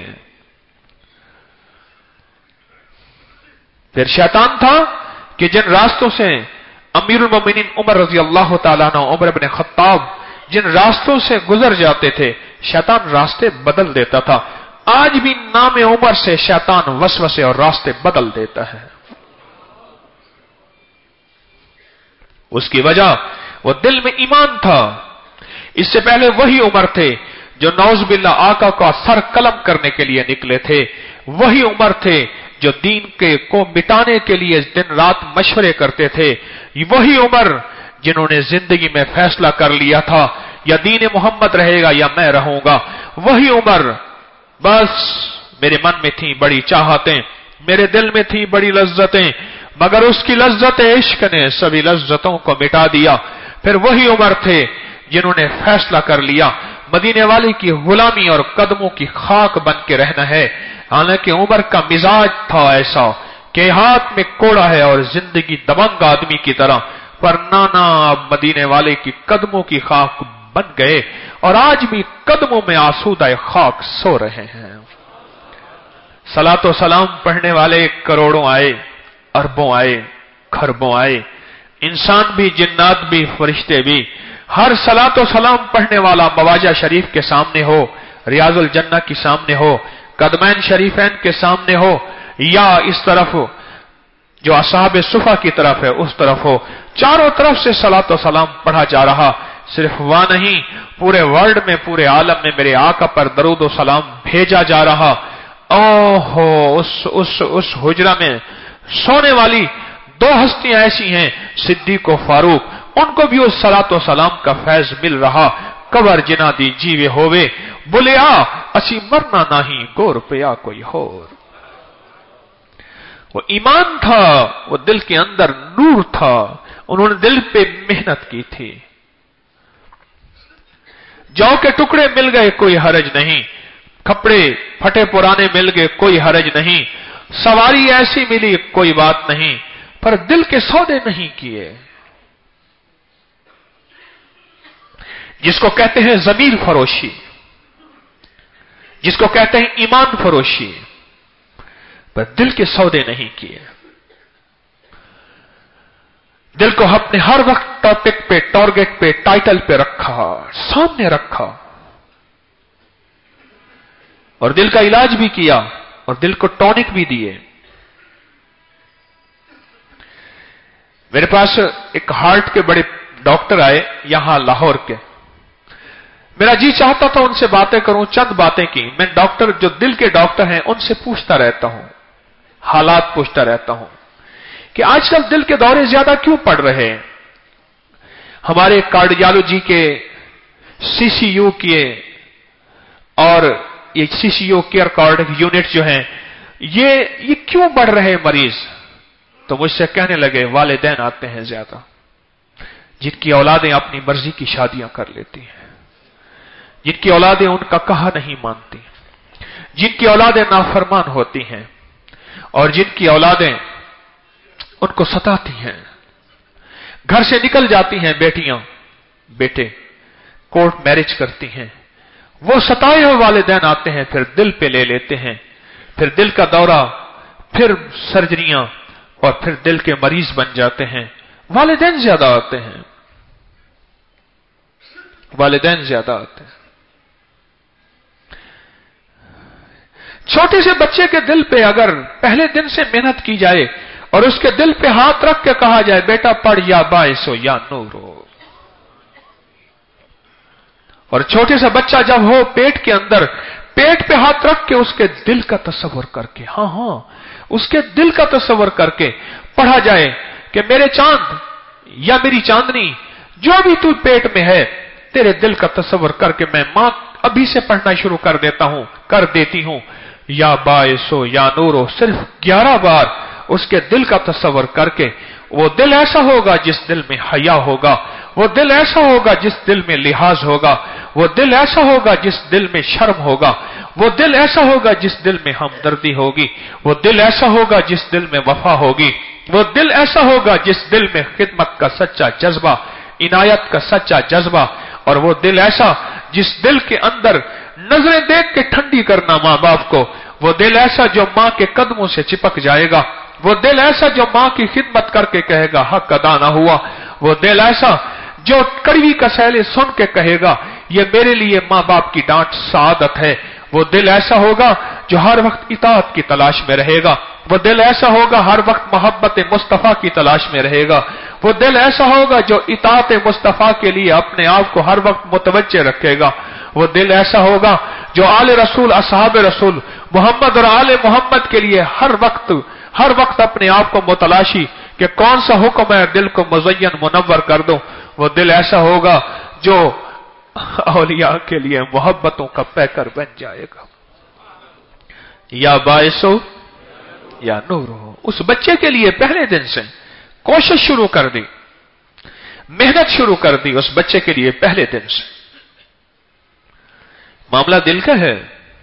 پھر شیطان تھا کہ جن راستوں سے امیر المومنین عمر رضی اللہ تعالیٰ عنہ، عمر بن خطاب جن راستوں سے گزر جاتے تھے، شیطان راستے بدل دیتا تھا۔ آج بھی نام عمر سے شیطان وسوسے اور راستے بدل دیتا ہے۔ اس کی وجہ وہ دل میں ایمان تھا۔ اس سے پہلے وہی عمر تھے جو نعوذ باللہ آقا کا سر قلم کرنے کے لیے نکلے تھے، وہی عمر تھے جو دین کے کو مٹانے کے لیے دن رات مشورے کرتے تھے، وہی عمر جنہوں نے زندگی میں فیصلہ کر لیا تھا یا دین محمد رہے گا یا میں رہوں گا، وہی عمر۔ بس میرے من میں تھی بڑی چاہتیں، میرے دل میں تھی بڑی لذتیں، مگر اس کی لذت عشق نے سبھی لذتوں کو مٹا دیا۔ پھر وہی عمر تھے جنہوں نے فیصلہ کر لیا مدینے والے کی غلامی اور قدموں کی خاک بن کے رہنا ہے۔ حالانکہ عمر کا مزاج تھا ایسا کہ ہاتھ میں کوڑا ہے اور زندگی دبنگ آدمی کی طرح، پر نانا اب مدینے والے کی قدموں کی خاک بن گئے اور آج بھی قدموں میں آسودہ خاک سو رہے ہیں۔ صلاۃ و سلام پڑھنے والے کروڑوں آئے، अरबों आए, खरबों आए, इंसान भी, जिन्नात भी, फरिश्ते भी, हर सलातो सलाम पढ़ने वाला मवाजा शरीफ के सामने हो, रियाजुल जन्ना के सामने हो, कदमैन शरीफैन के सामने हो, या इस तरफ जो असहाब सुफा की तरफ है उस तरफ हो, चारों तरफ से सलातो सलाम पढ़ा जा रहा। सिर्फ वहां नहीं, पूरे वर्ल्ड में, पूरे आलम में मेरे आका पर दरूद व सलाम भेजा जा रहा। ओहो, उस उस उस हुजरा में सोने वाली दो हस्तियां ऐसी हैं, सिद्दीक व फारूक, उनको भी उस सलात व सलाम का फैज मिल रहा। कबर जिना दी जीवे होवे, बोलिया असी मरना नहीं, गोर पिया कोई होर। वो ईमान था, वो दिल के अंदर नूर था, उन्होंने दिल पे मेहनत की थी। जौ के टुकड़े मिल गए कोई हरज नहीं, कपड़े फटे पुराने मिल गए कोई हरज नहीं, सवारी ऐसी मिली कोई बात नहीं, पर दिल के सौदे नहीं किए। जिसको कहते हैं जमीर फरोशी, जिसको कहते हैं ईमान फरोशी, पर दिल के सौदे नहीं किए। दिल को अपने हर वक्त टॉपिक पे, टारगेट पे, टाइटल पे रखा, सामने रखा, और दिल का इलाज भी किया, और दिल को टॉनिक भी दिए। मेरे पास एक हार्ट के बड़े डॉक्टर आए यहां लाहौर के। मेरा जी चाहता था उनसे बातें करूं, चंद बातें की। मैं डॉक्टर जो दिल के डॉक्टर हैं उनसे पूछता रहता हूं, हालात पूछता रहता हूं कि आजकल दिल के दौरे ज्यादा क्यों पड़ रहे हैं। हमारे कार्डियोलॉजी के, सीसीयू के और ये सीसीयू केयर कार्डियक यूनिट जो हैं, ये ये क्यों बढ़ रहे हैं मरीज। तो मुझसे कहने लगे, वालिदैन आते हैं ज्यादा, जिनकी औलादें अपनी मर्जी की शादियां कर लेती हैं, जिनकी औलादें उनका कहा नहीं मानती, जिनकी औलादें नाफरमान होती हैं, और जिनकी औलादें उनको सताती हैं। घर से निकल जाती हैं बेटियां, बेटे कोर्ट मैरिज करती हैं, वो सताए हुए वालिदैन आते हैं, फिर दिल पे ले लेते हैं, फिर दिल का दौरा, फिर सर्जरियां, और फिर दिल के मरीज बन जाते हैं। वालिदैन ज्यादा आते हैं, वालिदैन ज्यादा आते हैं। छोटे से बच्चे के दिल पे अगर पहले दिन से मेहनत की जाए और उसके दिल पे हाथ रख के कहा जाए, बेटा पढ़ या बाइसो या नूरो, और छोटे सा बच्चा जब हो पेट के अंदर, पेट पे हाथ रख के उसके दिल का तस्वर करके, हां हां उसके दिल का तस्वर करके पढ़ा जाए कि मेरे चांद या मेरी चांदनी, जो भी तू पेट में है, तेरे दिल का तस्वर करके मैं मां अभी से पढ़ना शुरू कर देता हूं, कर देती हूं। या बाइसो या नूरो, सिर्फ ग्यारह बार उसके दिल का तस्वर करके, वो दिल ऐसा होगा जिस दिल में हया होगा, वो दिल ऐसा होगा जिस दिल में लिहाज होगा, वो दिल ऐसा होगा जिस दिल में शर्म होगा, वो दिल ऐसा होगा जिस दिल में हमदर्दी होगी, वो दिल ऐसा होगा जिस दिल में वफा होगी, वो दिल ऐसा होगा जिस दिल में खिदमत का सच्चा जज्बा, इनायत का सच्चा जज्बा, और वो दिल ऐसा जिस दिल के अंदर नजरें देख के ठंडी करना मां बाप को, वो दिल ऐसा जो मां के कदमों से चिपक जाएगा, वो दिल ऐसा जो मां की खिदमत करके कहेगा हक अदा ना हुआ, वो दिल ऐसा जो कड़वी कसैले सुन के कहेगा ये मेरे लिए मां बाप की डांट सादत है, वो दिल ऐसा होगा जो हर वक्त इताअत की तलाश में रहेगा, वो दिल ऐसा होगा हर वक्त मोहब्बत मुस्तफा की तलाश में रहेगा, वो दिल ऐसा होगा जो इताअत मुस्तफा के लिए अपने आप को हर वक्त मुतवज्जे रखेगा, वो दिल ऐसा होगा जो आले रसूल, असहाब रसूल मोहम्मद और आले मोहम्मद के लिए हर वक्त हर वक्त अपने आप को मुतलाशी कि कौन सा हुक्म है दिल को मुज़य्यन मुनव्वर कर दो, वो दिल ऐसा होगा जो औलिया के लिए मोहब्बतों का पैकर बन जाएगा। या बाइसो या नूर हो। उस बच्चे के लिए पहले दिन से कोशिश शुरू कर दी, मेहनत शुरू कर दी उस बच्चे के लिए पहले दिन से। मामला दिल का है।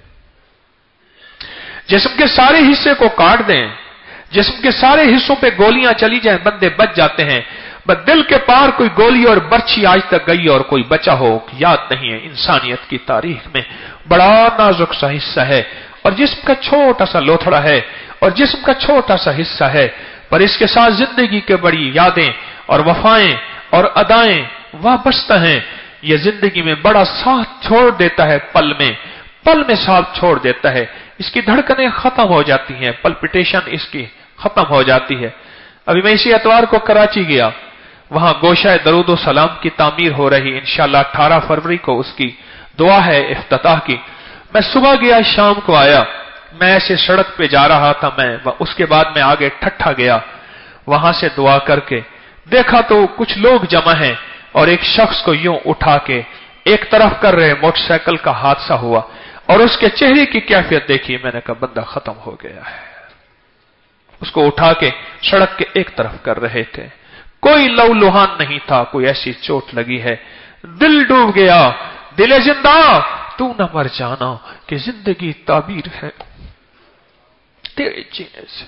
जिस्म के सारे हिस्से को काट दें, जिस्म के सारे हिस्सों पे गोलियां चली जाएं, बंदे बच जाते हैं, बस दिल के पार कोई गोली और बर्छी आज तक गई और कोई बचा हो याद नहीं है। इंसानियत की तारीख में बड़ा नाजुक सा हिस्सा है और जिस्म का छोटा सा लोथड़ा है और जिस्म का छोटा सा हिस्सा है, پر اس کے ساتھ زندگی کے بڑی یادیں اور وفائیں اور ادائیں وابستہ ہیں. یہ زندگی میں بڑا ساتھ چھوڑ دیتا ہے، پل میں پل میں ساتھ چھوڑ دیتا ہے. اس کی دھڑکنیں ختم ہو جاتی ہیں، پلپٹیشن اس کی ختم ہو جاتی ہے. ابھی میں اسی اتوار کو کراچی گیا، وہاں گوشہ درود و سلام کی تعمیر ہو رہی، انشاءاللہ اٹھارہ فروری کو اس کی دعا ہے افتتاح کی. میں صبح گیا، شام کو آیا. میں ایسے سڑک پہ جا رہا تھا، میں اس کے بعد میں آگے ٹھٹھا گیا، وہاں سے دعا کر کے دیکھا تو کچھ لوگ جمع ہیں اور ایک شخص کو یوں اٹھا کے ایک طرف کر رہے. موٹر سائیکل کا حادثہ ہوا اور اس کے چہرے کی کیفیت دیکھی. میں نے کہا بندہ ختم ہو گیا ہے. اس کو اٹھا کے سڑک کے ایک طرف کر رہے تھے، کوئی لو لوہان نہیں تھا، کوئی ایسی چوٹ لگی ہے. دل ڈوب گیا. دل زندہ تو نہ مر جانا کہ زندگی تعبیر ہے تیرے جینے سے.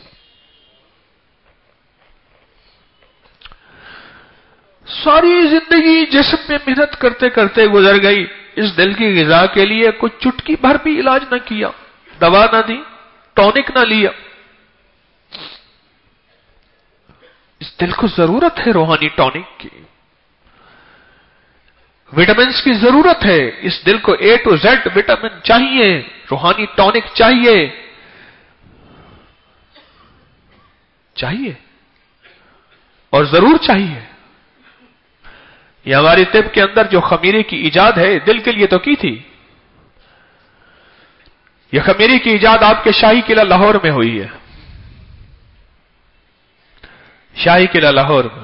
ساری زندگی جسم میں محنت کرتے کرتے گزر گئی. اس دل کی غذا کے لیے کچھ چٹکی بھر بھی علاج نہ کیا، دوا نہ دی، ٹونک نہ لیا. اس دل کو ضرورت ہے روحانی ٹونک کی، وٹامنس کی ضرورت ہے. اس دل کو اے ٹو زیڈ وٹامن چاہیے، روحانی ٹونک چاہیے چاہیے اور ضرور چاہیے. یہ ہماری طب کے اندر جو خمیرے کی ایجاد ہے دل کے لیے تو کی تھی. یہ خمیرے کی ایجاد آپ کے شاہی قلعہ لاہور میں ہوئی ہے. شاہی قلعہ لاہور میں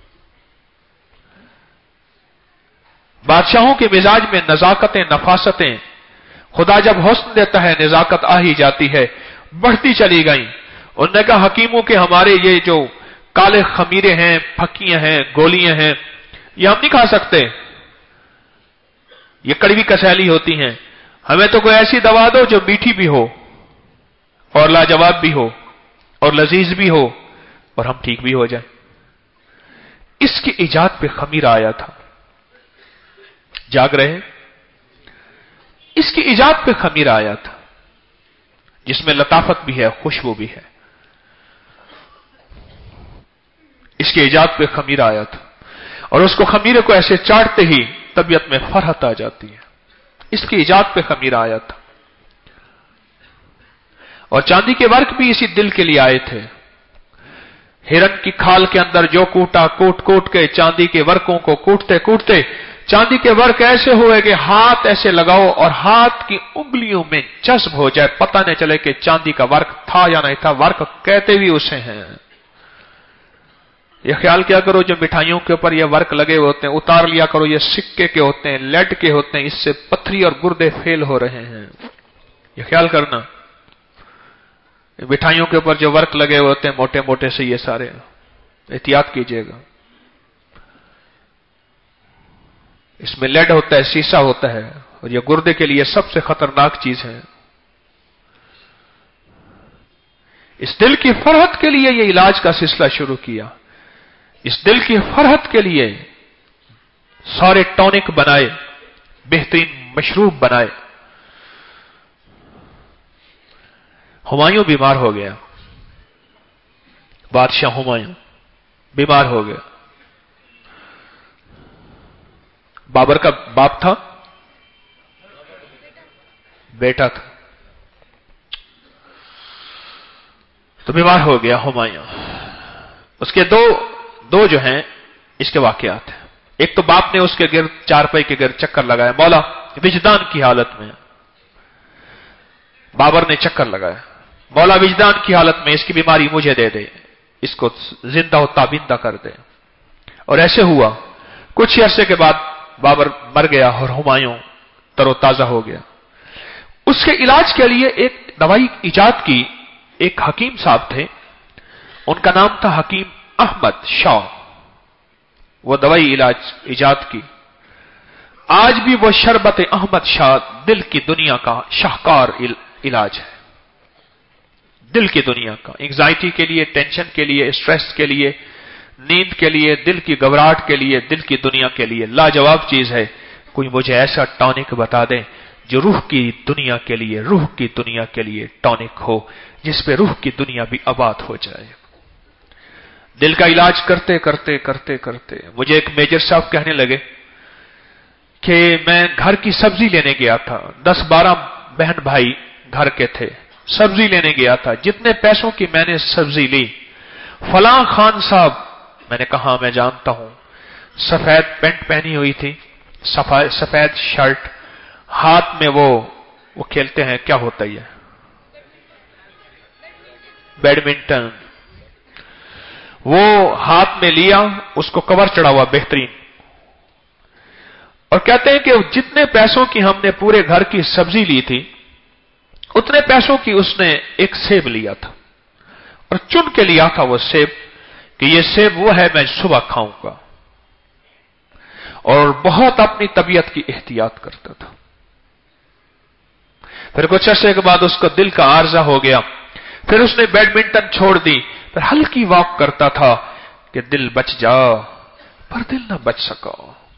بادشاہوں کے مزاج میں نزاکتیں، نفاستیں، خدا جب حسن دیتا ہے نزاکت آ ہی جاتی ہے، بڑھتی چلی گئیں. انہوں نے کہا حکیموں کے ہمارے یہ جو کالے خمیرے ہیں، پھکیاں ہیں، گولیاں ہیں، یہ ہم نہیں کھا سکتے، یہ کڑوی کسیلی ہوتی ہیں. ہمیں تو کوئی ایسی دوا دو جو میٹھی بھی ہو اور لاجواب بھی ہو اور لذیذ بھی ہو اور ہم ٹھیک بھی ہو جائیں. اس کی ایجاد پہ خمیر آیا تھا. جاگ رہے؟ اس کی ایجاد پہ خمیر آیا تھا جس میں لطافت بھی ہے، خوشبو بھی ہے. اس کی ایجاد پہ خمیر آیا تھا اور اس کو خمیرے کو ایسے چاٹتے ہی طبیعت میں فرحت آ جاتی ہے. اس کی ایجاد پہ خمیر آیا تھا. اور چاندی کے ورق بھی اسی دل کے لیے آئے تھے. ہرن کی کھال کے اندر جو کوٹا کوٹ کوٹ کے چاندی کے ورقوں کو کوٹتے کوٹتے چاندی کے ورق ایسے ہوئے کہ ہاتھ ایسے لگاؤ اور ہاتھ کی انگلیوں میں جذب ہو جائے، پتہ نہیں چلے کہ چاندی کا ورق تھا یا نہیں تھا. ورق کہتے بھی اسے ہیں. یہ خیال کیا کرو جو مٹھائیوں کے اوپر یہ ورق لگے ہوتے ہیں اتار لیا کرو، یہ سکے کے ہوتے ہیں، لیڈ کے ہوتے ہیں، اس سے پتھری اور گردے فیل ہو رہے ہیں. یہ خیال کرنا. مٹھائیوں کے اوپر جو ورق لگے ہوتے ہیں موٹے موٹے سے، یہ سارے احتیاط کیجئے گا. اس میں لیڈ ہوتا ہے، سیسا ہوتا ہے، اور یہ گردے کے لیے سب سے خطرناک چیز ہے. اس دل کی فرحت کے لیے یہ علاج کا سلسلہ شروع کیا. اس دل کی فرحت کے لیے سارے ٹونک بنائے، بہترین مشروب بنائے. ہمایوں بیمار ہو گیا. بادشاہ ہمایوں بیمار ہو گیا. بابر کا باپ تھا، بیٹا تھا، تو بیمار ہو گیا ہمایوں. اس کے دو دو جو ہیں اس کے واقعات ہیں. ایک تو باپ نے اس کے گرد چارپائی کے گرد چکر لگایا، مولا وجدان کی حالت میں بابر نے چکر لگایا، مولا وجدان کی حالت میں اس کی بیماری مجھے دے دے، اس کو زندہ و تابندہ کر دے. اور ایسے ہوا. کچھ عرصے کے بعد بابر مر گیا اور ہمایوں تر و تازہ ہو گیا. اس کے علاج کے لیے ایک دوائی ایجاد کی. ایک حکیم صاحب تھے، ان کا نام تھا حکیم احمد شاہ. وہ دوائی علاج ایجاد کی. آج بھی وہ شربت احمد شاہ دل کی دنیا کا شاہکار علاج ہے. دل کی دنیا کا، انگزائٹی کے لیے، ٹینشن کے لیے، اسٹریس کے لیے، نیند کے لیے، دل کی گھبراہٹ کے لیے، دل کی دنیا کے لیے لاجواب چیز ہے. کوئی مجھے ایسا ٹونک بتا دیں جو روح کی دنیا کے لیے، روح کی دنیا کے لیے ٹونک ہو، جس پہ روح کی دنیا بھی آباد ہو جائے. دل کا علاج کرتے کرتے کرتے کرتے مجھے ایک میجر صاحب کہنے لگے کہ میں گھر کی سبزی لینے گیا تھا، دس بارہ بہن بھائی گھر کے تھے، سبزی لینے گیا تھا، جتنے پیسوں کی میں نے سبزی لی، فلاں خان صاحب، میں نے کہا میں جانتا ہوں، سفید پینٹ پہنی ہوئی تھی، سفید شرٹ، ہاتھ میں وہ وہ کھیلتے ہیں، کیا ہوتا ہے بیڈمنٹن، وہ ہاتھ میں لیا، اس کو کور چڑھا ہوا بہترین، اور کہتے ہیں کہ جتنے پیسوں کی ہم نے پورے گھر کی سبزی لی تھی اتنے پیسوں کی اس نے ایک سیب لیا تھا، اور چن کے لیا تھا وہ سیب کہ یہ سیب وہ ہے میں صبح کھاؤں گا، اور بہت اپنی طبیعت کی احتیاط کرتا تھا۔ پھر کچھ عرصے کے بعد اس کا دل کا عارضہ ہو گیا، پھر اس نے بیڈمنٹن چھوڑ دی، پھر ہلکی واک کرتا تھا کہ دل بچ جا، پر دل نہ بچ سکا۔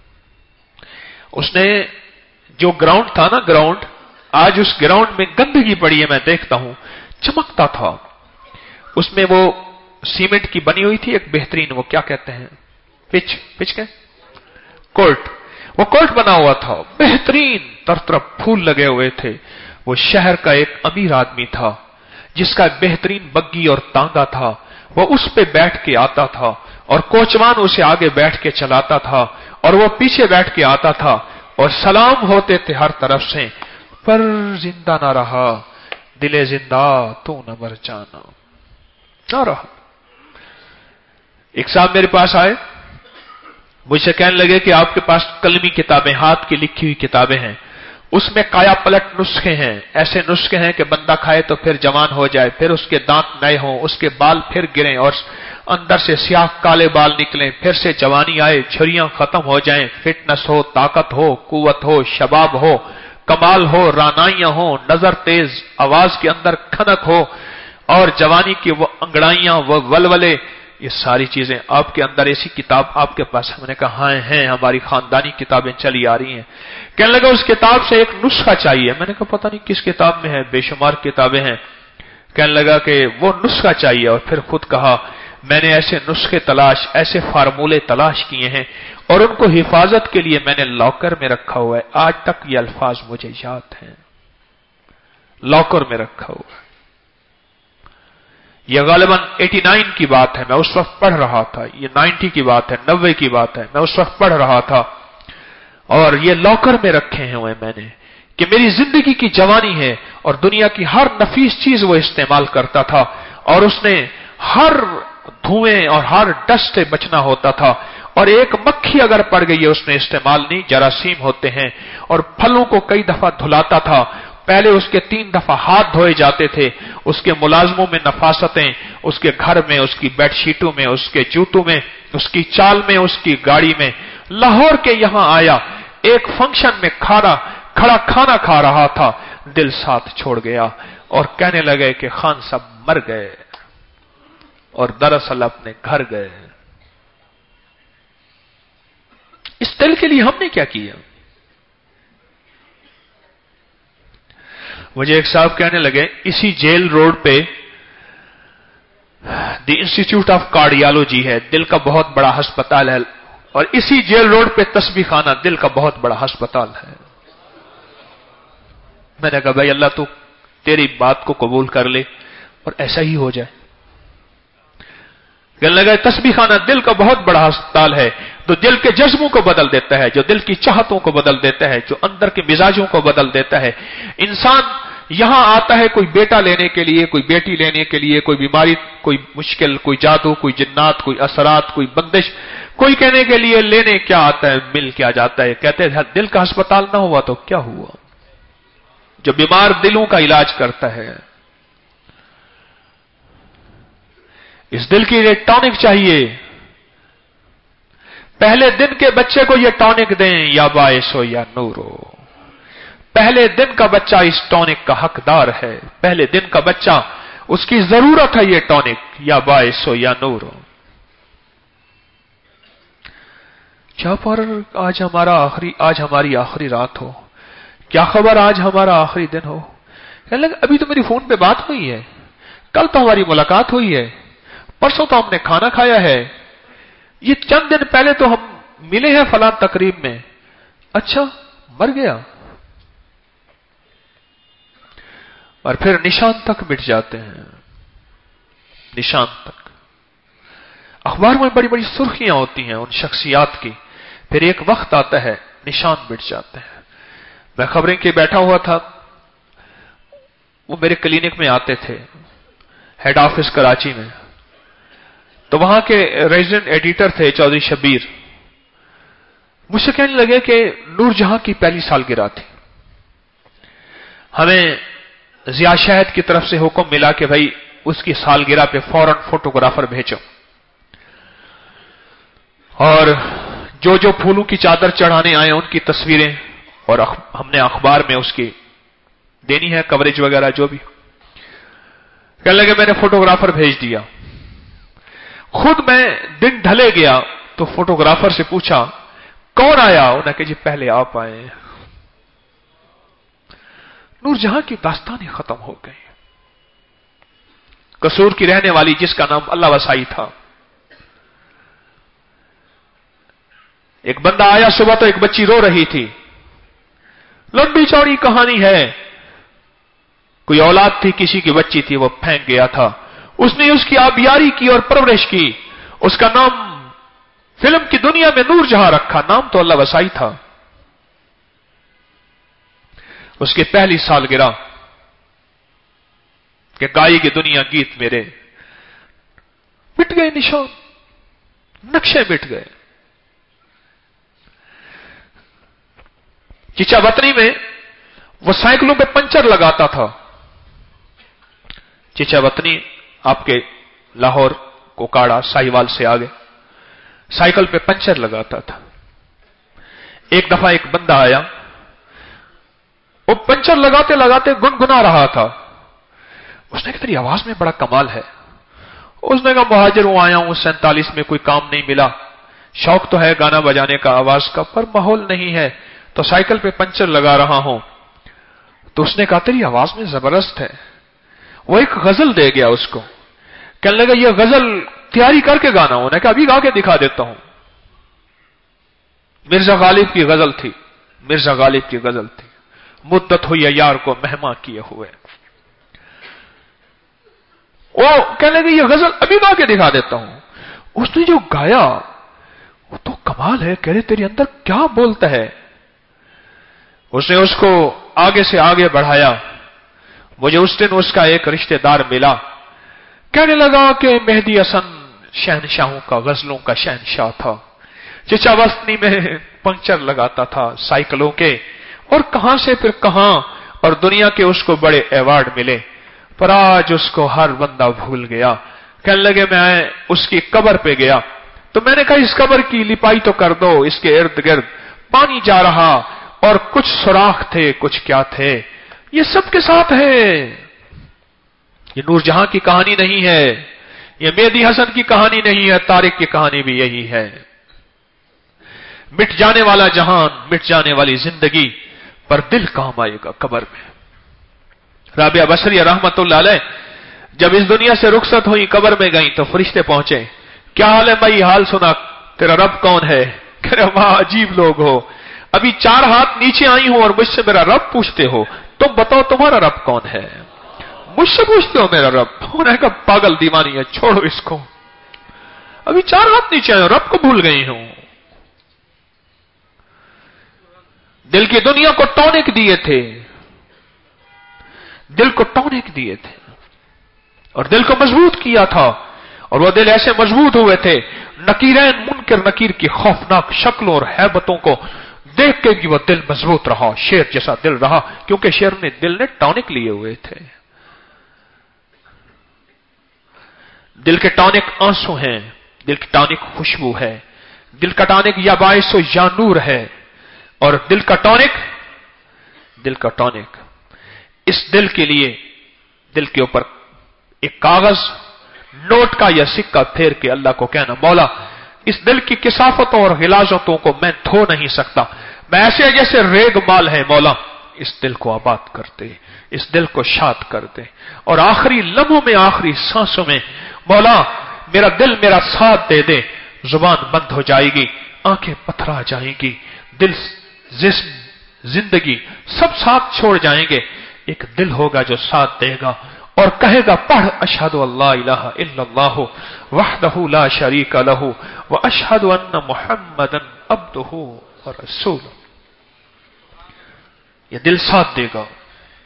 اس نے جو گراؤنڈ تھا نا، گراؤنڈ، آج اس گراؤنڈ میں گندگی پڑی ہے، میں دیکھتا ہوں، چمکتا تھا، اس میں وہ سیمنٹ کی بنی ہوئی تھی ایک بہترین، وہ کیا کہتے ہیں، پچ پچ کے کورٹ، وہ کورٹ بنا ہوا تھا، بہترین، طرف طرف پھول لگے ہوئے تھے۔ وہ شہر کا ایک امیر آدمی تھا جس کا بہترین بگی اور تانگا تھا، وہ اس پہ بیٹھ کے آتا تھا اور کوچوان اسے آگے بیٹھ کے چلاتا تھا اور وہ پیچھے بیٹھ کے آتا تھا اور سلام ہوتے تھے ہر طرف سے، پر زندہ نہ رہا، دل زندہ تو نہ مر جانا، نہ رہا۔ ایک صاحب میرے پاس آئے، مجھ سے کہنے لگے کہ آپ کے پاس قلمی کتابیں، ہاتھ کی لکھی ہوئی کتابیں ہیں، اس میں کایا پلٹ نسخے ہیں، ایسے نسخے ہیں کہ بندہ کھائے تو پھر جوان ہو جائے، پھر اس کے دانت نئے ہوں، اس کے بال پھر گریں اور اندر سے سیاہ کالے بال نکلیں، پھر سے جوانی آئے، جھریاں ختم ہو جائیں، فٹنس ہو، طاقت ہو، قوت ہو، شباب ہو، کمال ہو، رانائیاں ہو، نظر تیز، آواز کے اندر کھنک ہو، اور جوانی کی وہ انگڑائیاں، وہ ولولے، یہ ساری چیزیں آپ کے اندر، ایسی کتاب آپ کے پاس؟ میں نے کہا ہاں ہیں، ہماری خاندانی کتابیں چلی آ رہی ہیں۔ کہنے لگا اس کتاب سے ایک نسخہ چاہیے۔ میں نے کہا پتہ نہیں کس کتاب میں ہے، بے شمار کتابیں ہیں۔ کہنے لگا کہ وہ نسخہ چاہیے، اور پھر خود کہا میں نے ایسے نسخے تلاش، ایسے فارمولے تلاش کیے ہیں اور ان کو حفاظت کے لیے میں نے لاکر میں رکھا ہوا ہے، آج تک یہ الفاظ مجھے یاد ہیں، لاکر میں رکھا ہوا ہے۔ یہ غالباً اٹھاسی کی بات ہے، میں اس وقت پڑھ رہا تھا، یہ نائنٹی کی بات ہے، نوے کی بات ہے، میں اس وقت پڑھ رہا تھا، اور یہ لاکر میں رکھے ہیں ہوئے میں نے، کہ میری زندگی کی جوانی ہے اور دنیا کی ہر نفیس چیز وہ استعمال کرتا تھا، اور اس نے ہر دھوئیں اور ہر ڈسٹ سے بچنا ہوتا تھا، اور ایک مکھی اگر پڑ گئی ہے اس نے استعمال نہیں، جراثیم ہوتے ہیں، اور پھلوں کو کئی دفعہ دھلاتا تھا، پہلے اس کے تین دفعہ ہاتھ دھوئے جاتے تھے، اس کے ملازموں میں نفاستیں، اس کے گھر میں، اس کی بیڈ شیٹوں میں، اس کے جوتوں میں، اس کی چال میں، اس کی گاڑی میں۔ لاہور کے یہاں آیا، ایک فنکشن میں کھانا کھڑا کھانا کھا رہا تھا، دل ساتھ چھوڑ گیا اور کہنے لگے کہ خان صاحب مر گئے، اور دراصل اپنے گھر گئے۔ اس دل کے لیے ہم نے کیا کیا؟ مجھے ایک صاحب کہنے لگے اسی جیل روڈ پہ دی انسٹیٹیوٹ آف کارڈیالوجی ہے، دل کا بہت بڑا ہسپتال ہے، اور اسی جیل روڈ پہ تسبیح خانہ، دل کا بہت بڑا ہسپتال ہے۔ میں نے کہا بھائی اللہ تو تیری بات کو قبول کر لے اور ایسا ہی ہو جائے۔ کہنے لگا تسبیح خانہ دل کا بہت بڑا ہسپتال ہے، تو دل کے جذبوں کو بدل دیتا ہے، جو دل کی چاہتوں کو بدل دیتا ہے، جو اندر کے مزاجوں کو بدل دیتا ہے۔ انسان یہاں آتا ہے کوئی بیٹا لینے کے لیے، کوئی بیٹی لینے کے لیے، کوئی بیماری، کوئی مشکل، کوئی جادو، کوئی جنات، کوئی اثرات، کوئی بندش، کوئی کہنے کے لیے لینے کیا آتا ہے، مل کیا جاتا ہے۔ کہتے ہیں دل کا ہسپتال نہ ہوا تو کیا ہوا؟ جو بیمار دلوں کا علاج کرتا ہے، اس دل کی لیے ٹانک چاہیے۔ پہلے دن کے بچے کو یہ ٹانک دیں، یا باعث ہو یا نور ہو۔ پہلے دن کا بچہ اس ٹانک کا حقدار ہے، پہلے دن کا بچہ، اس کی ضرورت ہے یہ ٹانک، یا باعث ہو یا نور ہو۔ کیا پر آج ہمارا آخری آج ہماری آخری رات ہو، کیا خبر آج ہمارا آخری دن ہو؟ کہنے لگا ابھی تو میری فون پہ بات ہوئی ہے، کل تو ہماری ملاقات ہوئی ہے، परसों तो हमने खाना खाया है, ये चंद दिन पहले तो हम मिले हैं फलां तकरीब में, अच्छा मर गया। और फिर निशान तक मिट जाते हैं, निशान तक। अखबार में बड़ी बड़ी सुर्खियां होती हैं उन शख्सियात की, फिर एक वक्त आता है निशान मिट जाते हैं। मैं खबरें के बैठा हुआ था, वो मेरे क्लिनिक में आते थे, हेड ऑफिस कराची में, तो वहां के रेजिडेंट एडिटर थे चौधरी शबीर, मुझसे कहने लगे कि नूरजहां की पहली सालगिरह थी, हमें जिया शाहिद की तरफ से हुक्म मिला कि भाई उसकी सालगिरह पे फौरन फोटोग्राफर भेजो, और जो जो फूलों की चादर चढ़ाने आए उनकी तस्वीरें, और हमने अखबार में उसकी देनी है कवरेज वगैरह जो भी। कहने लगे मैंने फोटोग्राफर भेज दिया। खुद मैं दिन ढले गया तो फोटोग्राफर से पूछा कौन आया, उन्होंने कहा जी पहले आप आए। नूरजहां की दास्तानें खत्म हो गई। कसूर की रहने वाली जिसका नाम अल्लाह वसाई था, एक बंदा आया सुबह तो एक बच्ची रो रही थी, लंबी चौड़ी कहानी है, कोई औलाद थी किसी की बच्ची थी, वो फेंक गया था, उसने उसकी आबियारी की और परवरिश की, उसका नाम फिल्म की दुनिया में नूरजहां रखा, नाम तो अल्लाह वसाई था। उसकी पहली सालगिरह कि गाएगी दुनिया गीत मेरे, मिट गए निशान, नक्शे मिट गए। चिचावतनी में वो साइकिलों पे पंचर लगाता था। चिचावतनी आपके लाहौर कोकाड़ा साहिवाल से आगे साइकिल पे पंचर लगाता था। एक दफा एक बंदा आया, वो पंचर लगाते लगाते गुनगुना रहा था। उसने कहा तेरी आवाज में बड़ा कमाल है। उसने कहा मुहाजिर हूं, आया हूं सैंतालीस में, कोई काम नहीं मिला, शौक तो है गाना बजाने का, आवाज का, पर माहौल नहीं है, तो साइकिल पे पंचर लगा रहा हूं। तो उसने कहा तेरी आवाज में जबरदस्त है। वो एक गजल दे गया उसको, कहने लगा ये गजल तैयारी करके गाना। उन्होंने कहा अभी गा के दिखा देता हूं। मिर्जा गालिब की गजल थी, मिर्जा गालिब की गजल थी, मुद्दत हुई यार को मेहमा किए हुए। वो कहने लगे ये गजल अभी गा के दिखा देता हूं। उसने जो गाया वो तो कमाल है, कह रहे तेरे अंदर क्या बोलता है। उसने उसको आगे से आगे बढ़ाया। मुझे उस दिन उसका एक रिश्तेदार मिला, कहने लगा कि मेहदी हसन शहनशाहों का, गजलों का शहनशाह था, चिचावतनी में पंक्चर लगाता था साइकिलों के, और कहां से फिर कहां, और दुनिया के उसको बड़े अवार्ड मिले, पर आज उसको हर बंदा भूल गया। कहने लगे मैं उसकी कब्र पे गया तो मैंने कहा इस कब्र की लिपाई तो कर दो, इसके इर्द गिर्द पानी जा रहा और कुछ सुराख थे, कुछ क्या थे, ये सब के साथ है। ये नूरजहां की कहानी नहीं है, ये मेहदी हसन की कहानी नहीं है, तारिक की कहानी भी यही है। मिट जाने वाला जहान, मिट जाने वाली जिंदगी, पर दिल काम आएगा कब्र में। राबिया बसरिया रहमतुल्लाह अलैह जब इस दुनिया से रुखसत हुई, कब्र में गई तो फरिश्ते पहुंचे, क्या हाल है भाई, हाल सुना, तेरा रब कौन है। कह रहे वाह अजीब लोग हो, अभी चार हाथ नीचे आई हूं और मुझसे मेरा रब पूछते हो, तुम बताओ तुम्हारा रब कौन है, मुझसे पूछते हो मेरा रब। उन्होंने कहा पागल दीवानी है, छोड़ो इसको, अभी चार हाथ नीचे आए, रब को भूल गई हूं। दिल की दुनिया को टॉनिक दिए थे, दिल को टॉनिक दिए थे और दिल को मजबूत किया था, और वो दिल ऐसे मजबूत हुए थे, नकीरैन मुनकर नकीर की खौफनाक शक्लों और हैबतों को देख के भी वो दिल मजबूत रहा, शेर जैसा दिल रहा, क्योंकि शेर ने दिल ने टॉनिक लिए हुए थे। दिल के टॉनिक आंसू हैं, दिल की टॉनिक खुशबू है, दिल का टॉनिक या बाइसो या नूर है, और दिल का टॉनिक, दिल का टॉनिक इस दिल के लिए दिल के ऊपर एक कागज नोट का या सिक्का फेर के अल्लाह को कहना, मौला इस दिल की किसाफतों और हिलाजतों को मैं धो नहीं सकता, मैं ऐसे जैसे रेग माल है, मौला इस दिल को आबाद कर दे, इस दिल को शाद कर दे, और आखिरी लम्हों में, आखिरी सांसों में मौला میرا دل میرا ساتھ دے دے، زبان بند ہو جائے گی، آنکھیں پتھرا جائیں گی، دل جسم زندگی سب ساتھ چھوڑ جائیں گے، ایک دل ہوگا جو ساتھ دے گا اور کہے گا پڑھ اشہد اللہ الہ الا اللہ وحدہ لا شریک لہ واشہد ان محمدا عبدہ ورسولہ۔ یہ دل ساتھ دے گا۔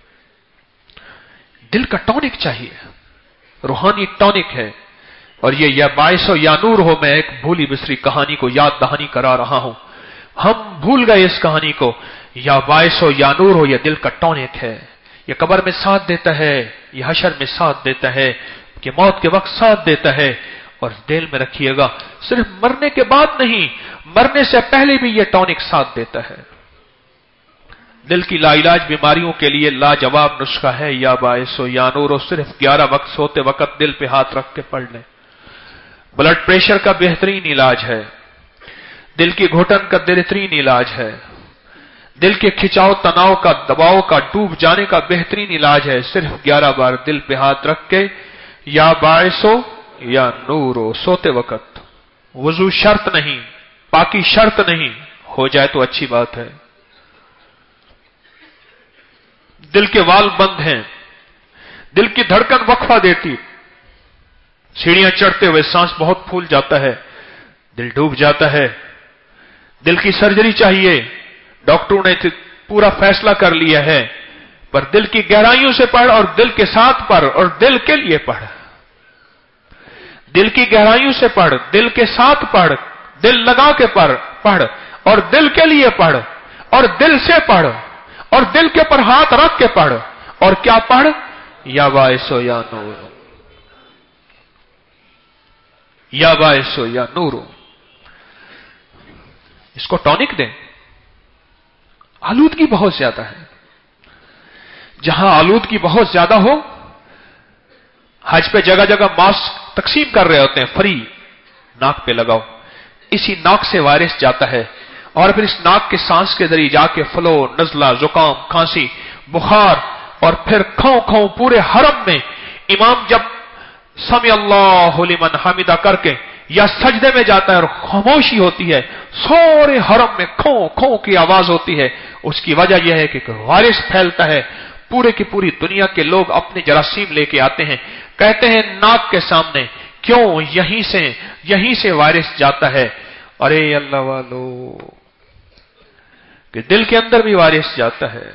دل کا ٹونک چاہیے، روحانی ٹونک ہے، اور یہ یا باعث ہو یا نور ہو، میں ایک بھولی بسری کہانی کو یاد دہانی کرا رہا ہوں، ہم بھول گئے اس کہانی کو۔ یا باعث ہو یا نور ہو، یہ دل کا ٹونک ہے، یہ قبر میں ساتھ دیتا ہے، یہ حشر میں ساتھ دیتا ہے، کہ موت کے وقت ساتھ دیتا ہے۔ اور دل میں رکھیے گا، صرف مرنے کے بعد نہیں، مرنے سے پہلے بھی یہ ٹونک ساتھ دیتا ہے۔ دل کی لا علاج بیماریوں کے لیے لاجواب نسخہ ہے یا باعث ہو یا نور ہو، صرف گیارہ وقت سوتے وقت دل پہ ہاتھ رکھ کے پڑھ لیں۔ بلڈ پریشر کا بہترین علاج ہے، دل کی گھٹن کا بہترین علاج ہے، دل کے کھچاؤ تناؤ کا دباؤ کا ڈوب جانے کا بہترین علاج ہے، صرف گیارہ بار دل پہ ہاتھ رکھ کے یا باعث ہو یا نور ہو سوتے وقت۔ وضو شرط نہیں، پاکی شرط نہیں، ہو جائے تو اچھی بات ہے۔ دل کے وال بند ہیں، دل کی دھڑکن وقفہ دیتی، سیڑھیاں چڑھتے ہوئے سانس بہت پھول جاتا ہے، دل ڈوب جاتا ہے، دل کی سرجری چاہیے، ڈاکٹروں نے پورا فیصلہ کر لیا ہے، پر دل کی گہرائیوں سے پڑھ اور دل کے ساتھ پڑھ اور دل کے لیے پڑھ، دل کی گہرائیوں سے پڑھ، دل کے ساتھ پڑھ، دل لگا کے پڑھ پڑھ اور دل کے لیے پڑھ اور دل سے پڑھ اور دل کے پر ہاتھ رکھ کے پڑھ، اور کیا پڑھ؟ یا باعث ہو یا نور، یا باعث ہو یا نور۔ اس کو ٹونک دیں۔ آلودگی بہت زیادہ ہے، جہاں آلودگی بہت زیادہ ہو، حج پہ جگہ جگہ ماسک تقسیم کر رہے ہوتے ہیں، فری، ناک پہ لگاؤ، اسی ناک سے وائرس جاتا ہے، اور پھر اس ناک کے سانس کے ذریعے جا کے فلو، نزلہ، زکام، کھانسی، بخار، اور پھر کھوں کھوں پورے حرم میں امام جب سمع اللہ لمن حمدہ کر کے یا سجدے میں جاتا ہے اور خاموشی ہوتی ہے، سورے حرم میں کھوں کھوں کی آواز ہوتی ہے۔ اس کی وجہ یہ ہے کہ وائرس پھیلتا ہے، پورے کی پوری دنیا کے لوگ اپنے جراثیم لے کے آتے ہیں، کہتے ہیں ناک کے سامنے، کیوں؟ یہیں سے یہیں سے وائرس جاتا ہے۔ ارے اللہ والو، کہ دل کے اندر بھی وائرس جاتا ہے۔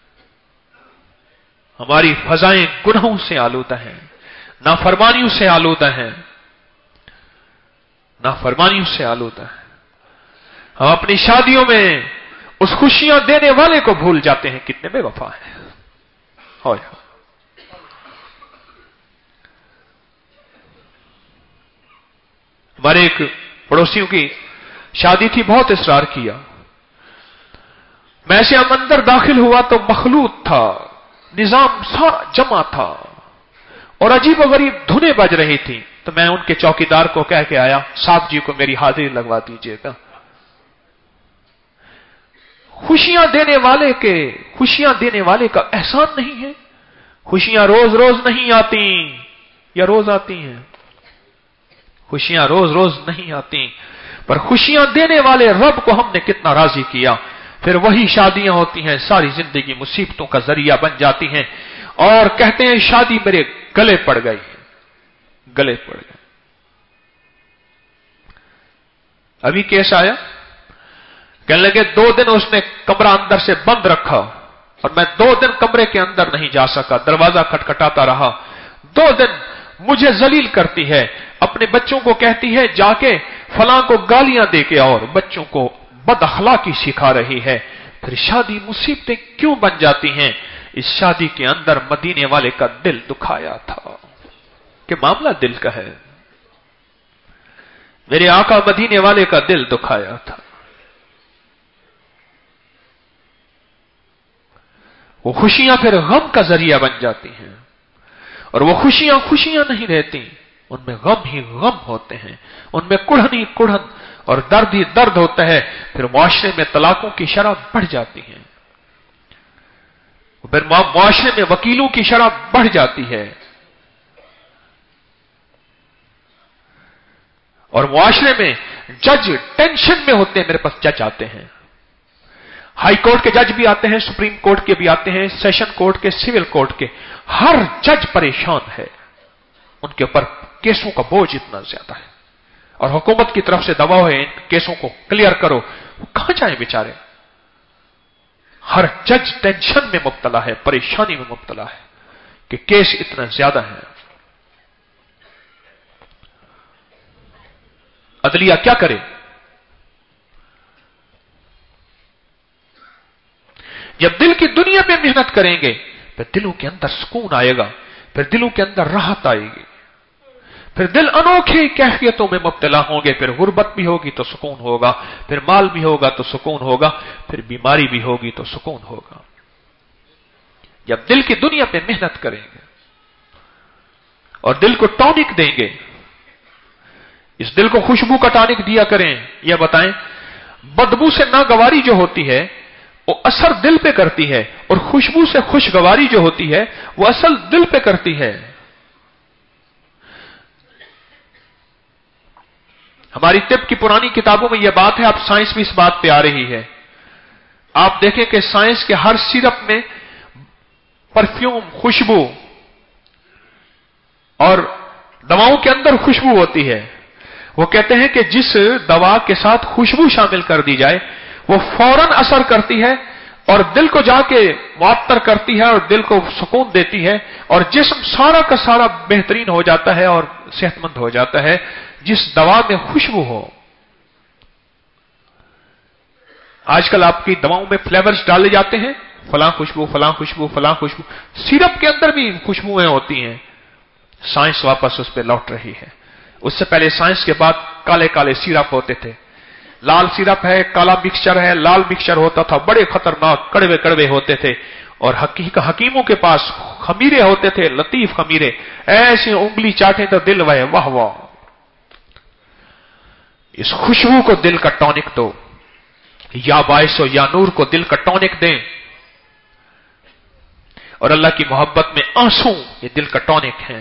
ہماری فضائیں گناہوں سے آلودہ ہیں، نافرمانیوں سے آلودہ ہیں، نافرمانیوں سے آلودہ ہیں۔ ہم اپنی شادیوں میں اس خوشیاں دینے والے کو بھول جاتے ہیں، کتنے بے وفا ہیں۔ ہوئے ہمارے ایک پڑوسیوں کی شادی تھی، بہت اصرار کیا، میں سے اندر داخل ہوا تو مخلوط تھا، نظام سارا جمع تھا، اور عجیب و غریب دھنیں بج رہی تھی، تو میں ان کے چوکیدار کو کہہ کے آیا، صاحب جی کو میری حاضری لگوا دیجیے گا۔ خوشیاں دینے والے کے خوشیاں دینے والے کا احسان نہیں ہے؟ خوشیاں روز روز نہیں آتی، یا روز آتی ہیں؟ خوشیاں روز روز نہیں آتی، پر خوشیاں دینے والے رب کو ہم نے کتنا راضی کیا، پھر وہی شادیاں ہوتی ہیں، ساری زندگی مصیبتوں کا ذریعہ بن جاتی ہیں، اور کہتے ہیں شادی میرے گلے پڑ گئی، گلے پڑ گئے۔ ابھی کیس آیا، کہنے لگے دو دن اس نے کمرہ اندر سے بند رکھا، اور میں دو دن کمرے کے اندر نہیں جا سکا، دروازہ کھٹکھٹاتا رہا، دو دن مجھے ذلیل کرتی ہے، اپنے بچوں کو کہتی ہے جا کے فلاں کو گالیاں دے کے، اور بچوں کو بد اخلاقی سکھا رہی ہے۔ پھر شادی مصیبتیں کیوں بن جاتی ہیں؟ اس شادی کے اندر مدینے والے کا دل دکھایا تھا، کہ معاملہ دل کا ہے، میرے آقا مدینے والے کا دل دکھایا تھا۔ وہ خوشیاں پھر غم کا ذریعہ بن جاتی ہیں، اور وہ خوشیاں خوشیاں نہیں رہتی، ان میں غم ہی غم ہوتے ہیں، ان میں کڑھن ہی کڑھن اور درد ہی درد ہوتا ہے۔ پھر معاشرے میں طلاقوں کی شرح بڑھ جاتی ہے، پھر معاشرے میں وکیلوں کی شرح بڑھ جاتی ہے، اور معاشرے میں جج ٹینشن میں ہوتے ہیں، میرے پاس جج آتے ہیں، ہائی کورٹ کے جج بھی آتے ہیں، سپریم کورٹ کے بھی آتے ہیں، سیشن کورٹ کے، سول کورٹ کے، ہر جج پریشان ہے، ان کے اوپر کیسوں کا بوجھ اتنا زیادہ ہے، اور حکومت کی طرف سے دباؤ ہے ان کیسوں کو کلیئر کرو، وہ کہاں جائیں بیچارے؟ ہر جج ٹینشن میں مبتلا ہے، پریشانی میں مبتلا ہے کہ کیس اتنا زیادہ ہے۔ عدلیہ کیا کرے؟ جب دل کی دنیا میں محنت کریں گے پھر دلوں کے اندر سکون آئے گا، پھر دلوں کے اندر راحت آئے گی، پھر دل انوکھی کیفیتوں میں مبتلا ہوں گے، پھر غربت بھی ہوگی تو سکون ہوگا، پھر مال بھی ہوگا تو سکون ہوگا، پھر بیماری بھی ہوگی تو سکون ہوگا۔ جب دل کی دنیا پہ محنت کریں گے اور دل کو ٹونک دیں گے، اس دل کو خوشبو کا ٹونک دیا کریں، یہ بتائیں بدبو سے ناگواری جو ہوتی ہے وہ اثر دل پہ کرتی ہے، اور خوشبو سے خوشگواری جو ہوتی ہے وہ اثر دل پہ کرتی ہے۔ ہماری طب کی پرانی کتابوں میں یہ بات ہے، اب سائنس بھی اس بات پہ آ رہی ہے۔ آپ دیکھیں کہ سائنس کے ہر سیرپ میں پرفیوم، خوشبو، اور دواؤں کے اندر خوشبو ہوتی ہے۔ وہ کہتے ہیں کہ جس دوا کے ساتھ خوشبو شامل کر دی جائے وہ فوراً اثر کرتی ہے اور دل کو جا کے معطر کرتی ہے اور دل کو سکون دیتی ہے، اور جسم سارا کا سارا بہترین ہو جاتا ہے اور صحت مند ہو جاتا ہے جس دوا میں خوشبو ہو۔ آج کل آپ کی دواؤں میں فلیورز ڈالے جاتے ہیں، فلاں خوشبو، فلاں خوشبو، فلاں خوشبو، سیرپ کے اندر بھی خوشبوئیں ہوتی ہیں۔ سائنس واپس اس پہ لوٹ رہی ہے۔ اس سے پہلے سائنس کے بعد کالے کالے سیرپ ہوتے تھے، لال سیرپ ہے، کالا مکسچر ہے، لال مکسچر ہوتا تھا، بڑے خطرناک کڑوے کڑوے ہوتے تھے، اور حقیق حکیموں کے پاس خمیرے ہوتے تھے، لطیف خمیرے، ایسے انگلی چاٹے تو دل وے واہ واہ۔ اس خوشبو کو دل کا ٹونک دو، یا باعث یا نور کو دل کا ٹونک دیں، اور اللہ کی محبت میں آنسو یہ دل کا ٹونک ہے،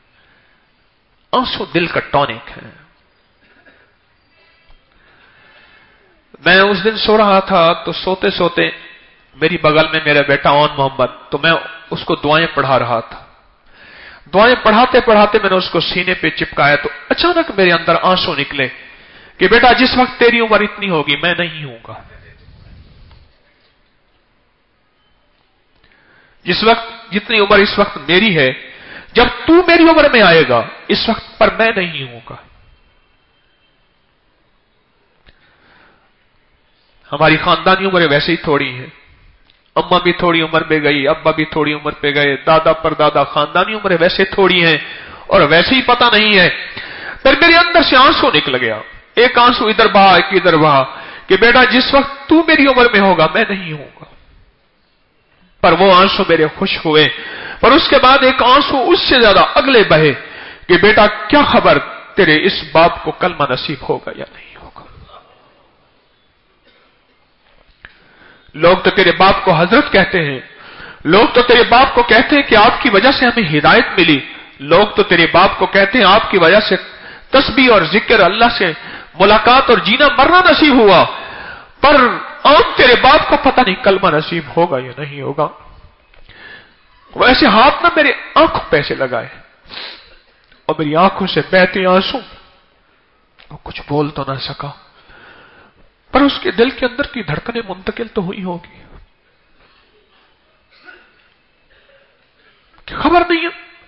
آنسو دل کا ٹونک ہے۔ میں اس دن سو رہا تھا تو سوتے سوتے میری بغل میں میرا بیٹا اون محمد، تو میں اس کو دعائیں پڑھا رہا تھا۔ دعائیں پڑھاتے پڑھاتے میں نے اس کو سینے پہ چپکایا تو اچانک میرے اندر آنسو نکلے کہ بیٹا جس وقت تیری عمر اتنی ہوگی میں نہیں ہوں گا، جس وقت جتنی عمر اس وقت میری ہے، جب تو میری عمر میں آئے گا اس وقت پر میں نہیں ہوں گا۔ ہماری خاندانی عمریں ویسے ہی تھوڑی ہیں، اماں بھی تھوڑی عمر پہ گئی، ابا بھی تھوڑی عمر پہ گئے، دادا پر دادا، خاندانی عمریں ویسے تھوڑی ہیں اور ویسے ہی پتہ نہیں ہے۔ پھر میرے اندر سے آنسو نکل گیا، ایک آنسو ادھر بہا ایک ادھر بہا کہ بیٹا جس وقت تو میری عمر میں ہوگا میں نہیں ہوں گا۔ پر وہ آنسو میرے خوش ہوئے، پر اس کے بعد ایک آنسو اس سے زیادہ اگلے بہے کہ بیٹا کیا خبر تیرے اس باپ کو کلمہ نصیب ہوگا یا نہیں ہوگا۔ لوگ تو تیرے باپ کو حضرت کہتے ہیں، لوگ تو تیرے باپ کو کہتے ہیں کہ آپ کی وجہ سے ہمیں ہدایت ملی، لوگ تو تیرے باپ کو کہتے ہیں آپ کی وجہ سے تسبیح اور ذکر اللہ سے ملاقات اور جینا مرنا نصیب ہوا، پر آج تیرے باپ کو پتہ نہیں کلمہ نصیب ہوگا یا نہیں ہوگا۔ وہ ایسے ہاتھ نہ میرے آنکھوں پہ سے لگائے اور میری آنکھوں سے بہتے آنسو، وہ کچھ بول تو نہ سکا، پر اس کے دل کے اندر کی دھڑکنیں منتقل تو ہوئی ہوگی کہ خبر نہیں ہے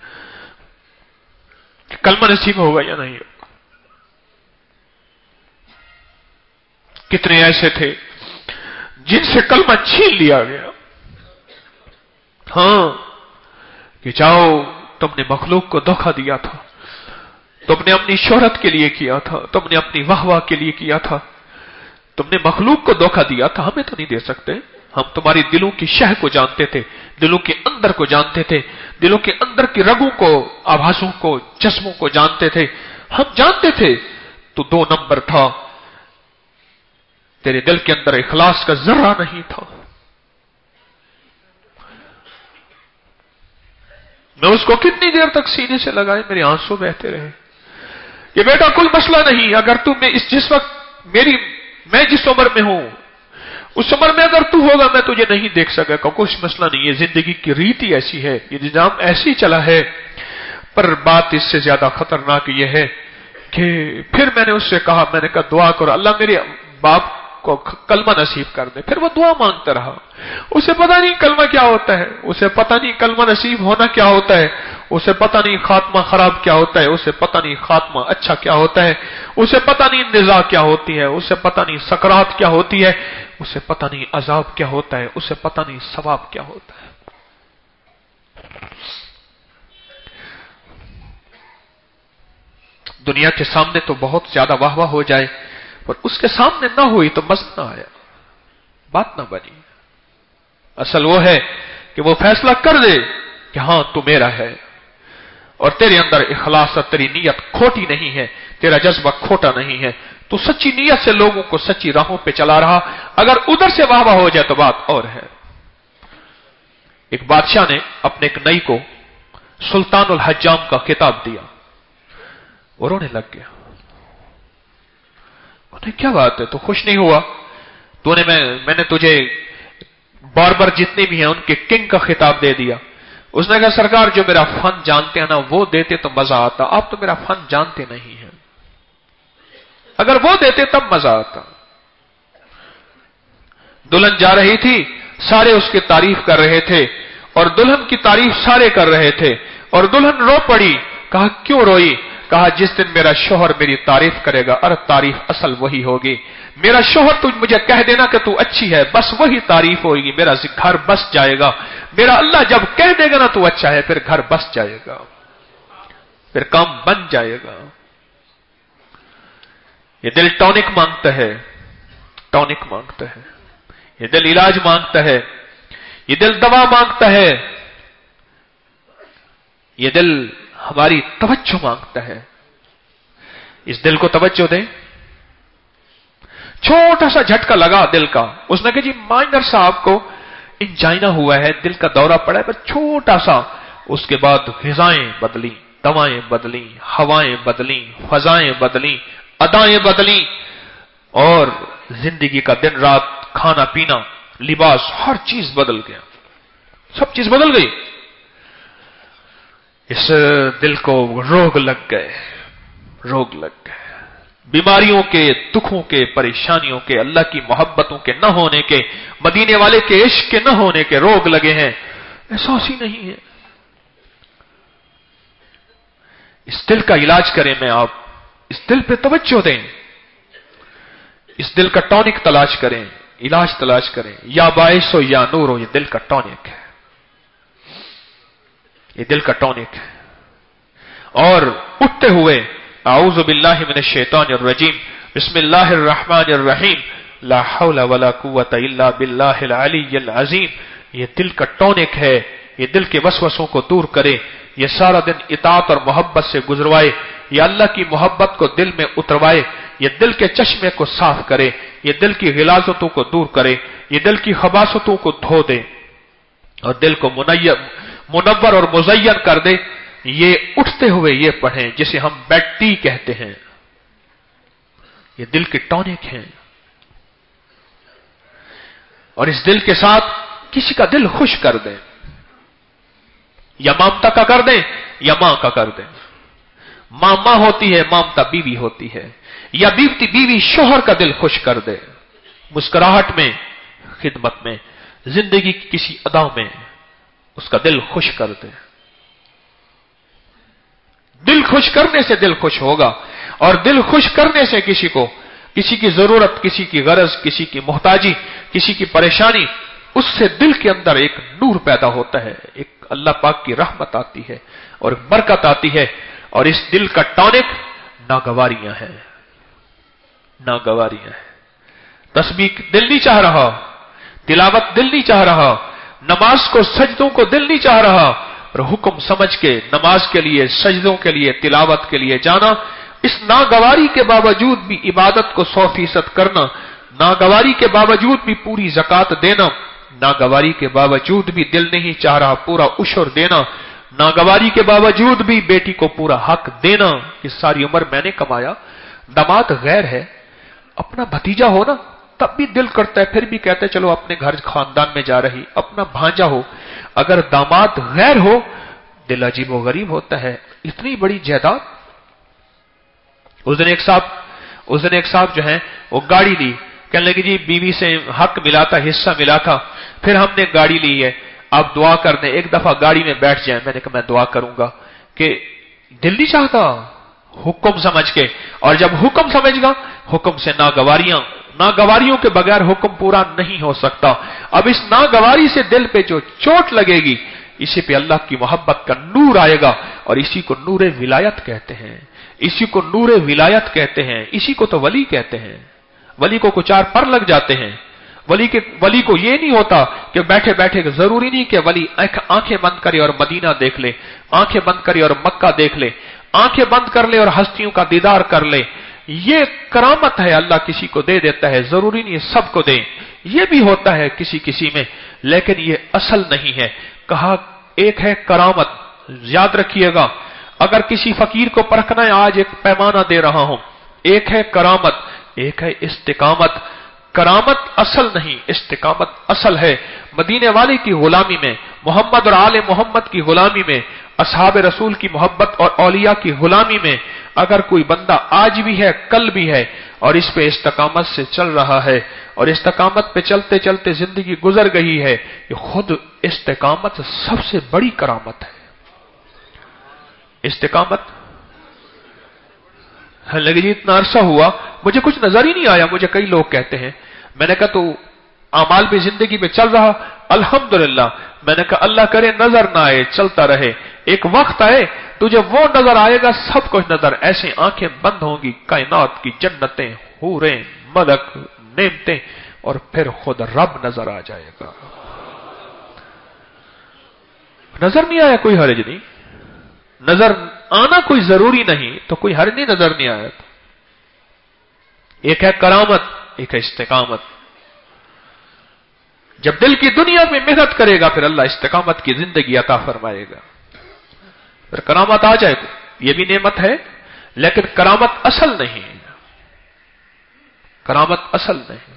کہ کلمہ نصیب ہوگا یا نہیں ہوگا۔ کتنے ایسے تھے جن سے کلمہ چھین لیا گیا، ہاں کہ جاؤ تم نے مخلوق کو دھوکہ دیا تھا، تم نے اپنی شہرت کے لیے کیا تھا، تم نے اپنی واہ واہ کے لیے کیا تھا، تم نے مخلوق کو دھوکہ دیا تھا، ہمیں تو نہیں دے سکتے، ہم تمہاری دلوں کی شہ کو جانتے تھے، دلوں کے اندر کو جانتے تھے، دلوں کے اندر کی رگوں کو، آوازوں کو، جسموں کو جانتے تھے، ہم جانتے تھے تو دو نمبر تھا، تیرے دل کے اندر اخلاص کا ذرہ نہیں تھا۔ میں اس کو کتنی دیر تک سینے سے لگائے، میرے آنسو بہتے رہے کہ بیٹا کوئی مسئلہ نہیں، اگر تم میں اس جس وقت میری میں جس عمر میں ہوں اس عمر میں اگر تو ہوگا میں تجھے نہیں دیکھ سکا، کوئی مسئلہ نہیں ہے، زندگی کی ریت ہی ایسی ہے، یہ نظام ایسے ہی چلا ہے۔ پر بات اس سے زیادہ خطرناک یہ ہے کہ پھر میں نے اس سے کہا، میں نے کہا دعا کرو اللہ میرے باپ کو کلمہ نصیب کر دے۔ پھر وہ دعا مانگتا رہا، اسے پتہ نہیں کلمہ کیا ہوتا ہے، اسے پتہ نہیں کلمہ نصیب ہونا کیا ہوتا ہے، اسے پتہ نہیں خاتمہ خراب کیا ہوتا ہے، اسے پتہ نہیں خاتمہ اچھا کیا ہوتا ہے، اسے پتہ نہیں نزاع کیا ہوتی ہے، اسے پتہ نہیں سکرات کیا ہوتی ہے، اسے پتہ نہیں عذاب کیا ہوتا ہے، اسے پتہ نہیں ثواب کیا ہوتا ہے۔ دنیا کے سامنے تو بہت زیادہ واہ واہ ہو جائے، پر اس کے سامنے نہ ہوئی تو مزہ نہ آیا، بات نہ بنی۔ اصل وہ ہے کہ وہ فیصلہ کر دے کہ ہاں تو میرا ہے، اور تیرے اندر اخلاص اور تیری نیت کھوٹی نہیں ہے، تیرا جذبہ کھوٹا نہیں ہے، تو سچی نیت سے لوگوں کو سچی راہوں پہ چلا رہا۔ اگر ادھر سے واہ واہ ہو جائے تو بات اور ہے۔ ایک بادشاہ نے اپنے ایک نئی کو سلطان الحجام کا خطاب دیا، وہ رونے لگ گیا۔ انہیں کیا بات ہے، تو خوش نہیں ہوا؟ تو نے میں میں نے تجھے باربر جتنے بھی ہیں ان کے کنگ کا خطاب دے دیا۔ اس نے کہا سرکار جو میرا فن جانتے ہیں نا وہ دیتے تو مزہ آتا، آپ تو میرا فن جانتے نہیں ہیں، اگر وہ دیتے تب مزہ آتا۔ دلہن جا رہی تھی، سارے اس کی تعریف کر رہے تھے، اور دلہن کی تعریف سارے کر رہے تھے، اور دلہن رو پڑی۔ کہا کیوں روئی؟ کہا جس دن میرا شوہر میری تعریف کرے گا، ار تعریف اصل وہی ہوگی، میرا شوہر تو مجھے کہہ دینا کہ تو اچھی ہے، بس وہی تعریف ہوگی، میرا گھر بس جائے گا، میرا اللہ جب کہہ دے گا نا تو اچھا ہے، پھر گھر بس جائے گا، پھر کام بن جائے گا۔ یہ دل ٹونک مانگتا ہے، ٹونک مانگتا ہے، یہ دل علاج مانگتا ہے، یہ دل دوا مانگتا ہے، یہ دل ہماری توجہ مانگتا ہے۔ اس دل کو توجہ دیں۔ چھوٹا سا جھٹکا لگا دل کا، اس نے کہا جی مائنر صاحب کو انجائنا ہوا ہے، دل کا دورہ پڑا ہے، پر چھوٹا سا۔ اس کے بعد غذائیں بدلی، دوائیں بدلی، ہوائیں بدلی، فضائیں بدلی، ادائیں بدلی، اور زندگی کا دن رات، کھانا پینا، لباس، ہر چیز بدل گیا، سب چیز بدل گئی۔ اس دل کو روگ لگ گئے، روگ لگ گئے، بیماریوں کے، دکھوں کے، پریشانیوں کے، اللہ کی محبتوں کے نہ ہونے کے، مدینے والے کے عشق کے نہ ہونے کے روگ لگے ہیں، احساس ہی نہیں ہے۔ اس دل کا علاج کریں، میں آپ اس دل پہ توجہ دیں، اس دل کا ٹونک تلاش کریں، علاج تلاش کریں۔ یا باعث ہو یا نور ہو، یہ دل کا ٹونک ہے، یہ دل کا ٹونک ہے۔ اور اٹھتے ہوئے اعوذ باللہ من الشیطان الرجیم، بسم اللہ الرحمن الرحیم، لا حول ولا قوت الا باللہ العلی العظیم، یہ دل کا ٹونک ہے، یہ دل کے وسوسوں کو دور کرے، یہ سارا دن اطاعت اور محبت سے گزروائے، یہ اللہ کی محبت کو دل میں اتروائے، یہ دل کے چشمے کو صاف کرے، یہ دل کی غلاظتوں کو دور کرے، یہ دل کی خباثتوں کو دھو دے، اور دل کو منور اور مزین کر دے۔ یہ اٹھتے ہوئے یہ پڑھیں جسے ہم بیٹی کہتے ہیں، یہ دل کے ٹونک ہیں۔ اور اس دل کے ساتھ کسی کا دل خوش کر دیں، یا مامتا کا کر دیں یا ماں کا کر دیں۔ ماں ماں ہوتی ہے، مامتا بیوی ہوتی ہے، یا بیوی بیوی شوہر کا دل خوش کر دے، مسکراہٹ میں، خدمت میں، زندگی کی کسی ادا میں اس کا دل خوش کر دے۔ دل خوش کرنے سے دل خوش ہوگا، اور دل خوش کرنے سے کسی کو، کسی کی ضرورت، کسی کی غرض، کسی کی محتاجی، کسی کی پریشانی، اس سے دل کے اندر ایک نور پیدا ہوتا ہے، ایک اللہ پاک کی رحمت آتی ہے اور برکت آتی ہے۔ اور اس دل کا ٹونک ناگواریاں ہیں، ناگواریاں ہیں۔ تسبیح دل نہیں چاہ رہا، تلاوت دل نہیں چاہ رہا، نماز کو، سجدوں کو دل نہیں چاہ رہا، اور حکم سمجھ کے نماز کے لیے، سجدوں کے لیے، تلاوت کے لیے جانا، اس ناگواری کے باوجود بھی عبادت کو سو فیصد کرنا، ناگواری کے باوجود بھی پوری زکات دینا، ناگواری کے باوجود بھی دل نہیں چاہ رہا پورا عشر دینا، नागवारी के बावजूद भी बेटी को पूरा हक देना कि सारी उम्र मैंने कमाया। दामाद गैर है, अपना भतीजा हो ना, तब भी दिल करता है, फिर भी कहते चलो अपने घर खानदान में जा रही, अपना भांजा हो। अगर दामाद गैर हो, दिल अजीबो गरीब होता है। इतनी बड़ी जायदाद। उस दिन एक साहब उस दिन एक साहब जो है वो गाड़ी ली, कहने लगे जी बीवी से हक मिला था, हिस्सा मिला था, फिर हमने गाड़ी ली है, आप दुआ कर दें, एक दफा गाड़ी में बैठ जाए। मैंने कहा मैं दुआ करूंगा कि दिल नहीं चाहता, हुक्म समझ के, और जब हुक्म समझगा, हुक्म से नागवारियां नागवारियों के बगैर हुक्म पूरा नहीं हो सकता। अब इस नागवारी से दिल पे जो चोट लगेगी, इसी पे अल्लाह की मोहब्बत का नूर आएगा, और इसी को नूरे विलायत कहते हैं, इसी को नूरे विलायत कहते हैं, इसी को तो वली कहते हैं। वली को कुछ चार पर लग जाते हैं। वली के वली को ये नहीं होता कि बैठे बैठे, जरूरी नहीं कि वली आंखें बंद करे और मदीना देख ले, आंखें बंद करे और मक्का देख ले, आंखें बंद कर ले और हस्तियों का दीदार कर ले। ये करामत है, अल्लाह किसी को दे देता है, जरूरी नहीं सबको दे। ये भी होता है किसी किसी में, लेकिन ये असल नहीं है। कहा एक है करामत, याद रखिएगा, अगर किसी फकीर को परखना है, आज एक पैमाना दे रहा हूं, एक है करामत, एक है इस्तिकामत। करामत असल नहीं, इस्तिकामत असल है। मदीने वाले की गुलामी में, मोहम्मद और आले मोहम्मद की गुलामी में, असहाब रसूल की मोहब्बत और औलिया की गुलामी में अगर कोई बंदा आज भी है, कल भी है, और इस पे इस्तिकामत से चल रहा है, और इस्तिकामत पे चलते चलते जिंदगी गुजर गई है, ये खुद इस्तिकामत सबसे बड़ी करामत है। इस्तिकामत लगे जी इतना अरसा हुआ मुझे कुछ नजर ही नहीं आया, मुझे कई लोग कहते हैं। मैंने कहा तो अमाल भी जिंदगी में चल रहा, अल्हम्दुलिल्लाह। मैंने कहा अल्लाह करे नजर ना आए, चलता रहे, एक वक्त आए तुझे वो नजर आएगा, सब कुछ नजर, ऐसे आंखें बंद होंगी, कायनात की जन्नतें, हूरें, मलक, नेमतें, और फिर खुद रब नजर आ जाएगा। नजर नहीं आया कोई हर्ज नहीं, नजर आना कोई जरूरी नहीं, तो कोई हर्ज नहीं, नजर नहीं आया। एक है करामत, एक है इस्तिकामत। जब दिल की दुनिया में मेहनत करेगा, फिर अल्लाह इस्तिकामत की जिंदगी अता फरमाएगा, फिर करामत आ जाएगा। यह भी नेमत है, लेकिन करामत असल नहीं है, करामत असल नहीं।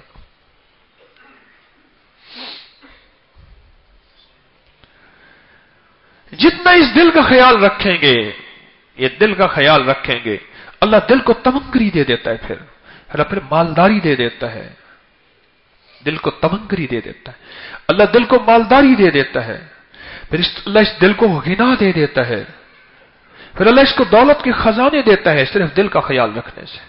जितना इस दिल का ख्याल रखेंगे, ये दिल का ख्याल रखेंगे, अल्लाह दिल को तमंगरी दे देता है, फिर फिर मालदारी दे देता है, दिल को तमंगरी दे देता है, अल्लाह दिल को मालदारी दे देता है, फिर अल्लाह इस दिल को गिना दे देता है, फिर अल्लाह इसको दौलत के खजाने देता है, सिर्फ दिल का ख्याल रखने से।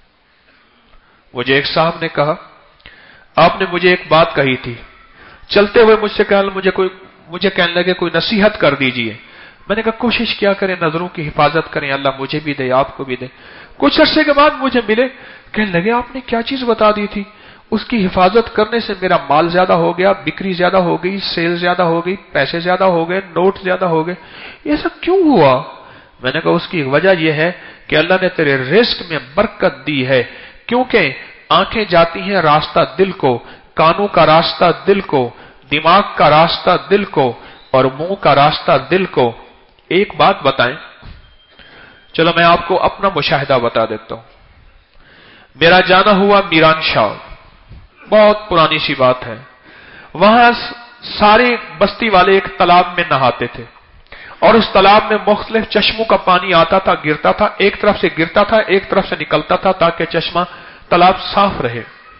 मुझे एक साहब ने कहा, आपने मुझे एक बात कही थी, चलते हुए मुझसे कहा, मुझे कोई मुझे कहने लगे कोई नसीहत कर दीजिए। मैंने कहा कोशिश क्या करें, नजरों की हिफाजत करें, अल्लाह मुझे भी दे, आपको भी दे। कुछ अरसे के बाद मुझे मिले, कहने लगे आपने क्या चीज बता दी थी, उसकी हिफाजत करने से मेरा माल ज्यादा हो गया, बिक्री ज्यादा हो गई, सेल ज्यादा हो गई, पैसे ज्यादा हो गए, नोट ज्यादा हो गए, ये सब क्यों हुआ? मैंने कहा उसकी वजह यह है कि अल्लाह ने तेरे रिस्क में बरकत दी है, क्योंकि आंखें जाती हैं रास्ता दिल को, कानों का रास्ता दिल को, दिमाग का रास्ता दिल को, और मुंह का रास्ता दिल को। एक बात बताएं, चलो मैं आपको अपना मुशाहिदा बता देता हूं। मेरा जाना हुआ मीरान शाह, बहुत पुरानी सी बात है, वहां सारे बस्ती वाले एक तालाब में नहाते थे, और उस तालाब में मुख्तलिफ चश्मों का पानी आता था, गिरता था, एक तरफ से गिरता था, एक तरफ से निकलता था, ताकि चश्मा तालाब साफ रहे।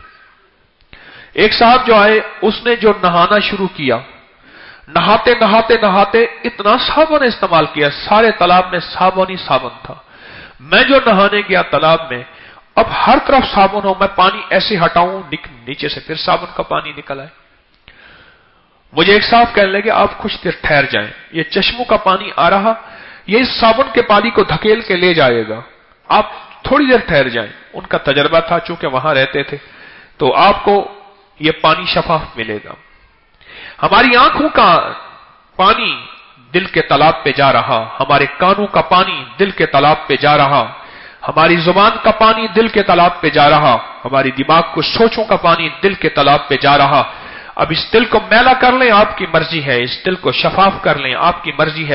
एक साहब जो आए, उसने जो नहाना शुरू किया, नहाते नहाते नहाते इतना साबुन इस्तेमाल किया, सारे तालाब में साबुन ही साबुन था। मैं जो नहाने गया तालाब में, अब हर तरफ साबुन हो, मैं पानी ऐसे हटाऊं, नीचे से फिर साबुन का पानी निकल आए। मुझे एक साहब कहने लगे आप कुछ देर ठहर जाएं, ये चश्मों का पानी आ रहा, ये इस साबुन के पानी को धकेल के ले जाएगा, आप थोड़ी देर ठहर जाएं। उनका तजर्बा था, चूंकि वहां रहते थे, तो आपको ये पानी शफाफ मिलेगा। हमारी आंखों का पानी दिल के तालाब पे जा रहा, हमारे कानों का पानी दिल के तालाब पे जा रहा, हमारी जुबान का पानी दिल के तालाब पे जा रहा, हमारी दिमाग को सोचों का पानी दिल के तालाब पे जा रहा। अब इस दिल को मैला कर लें, आपकी मर्जी है, इस दिल को शफाफ कर लें, आपकी मर्जी है।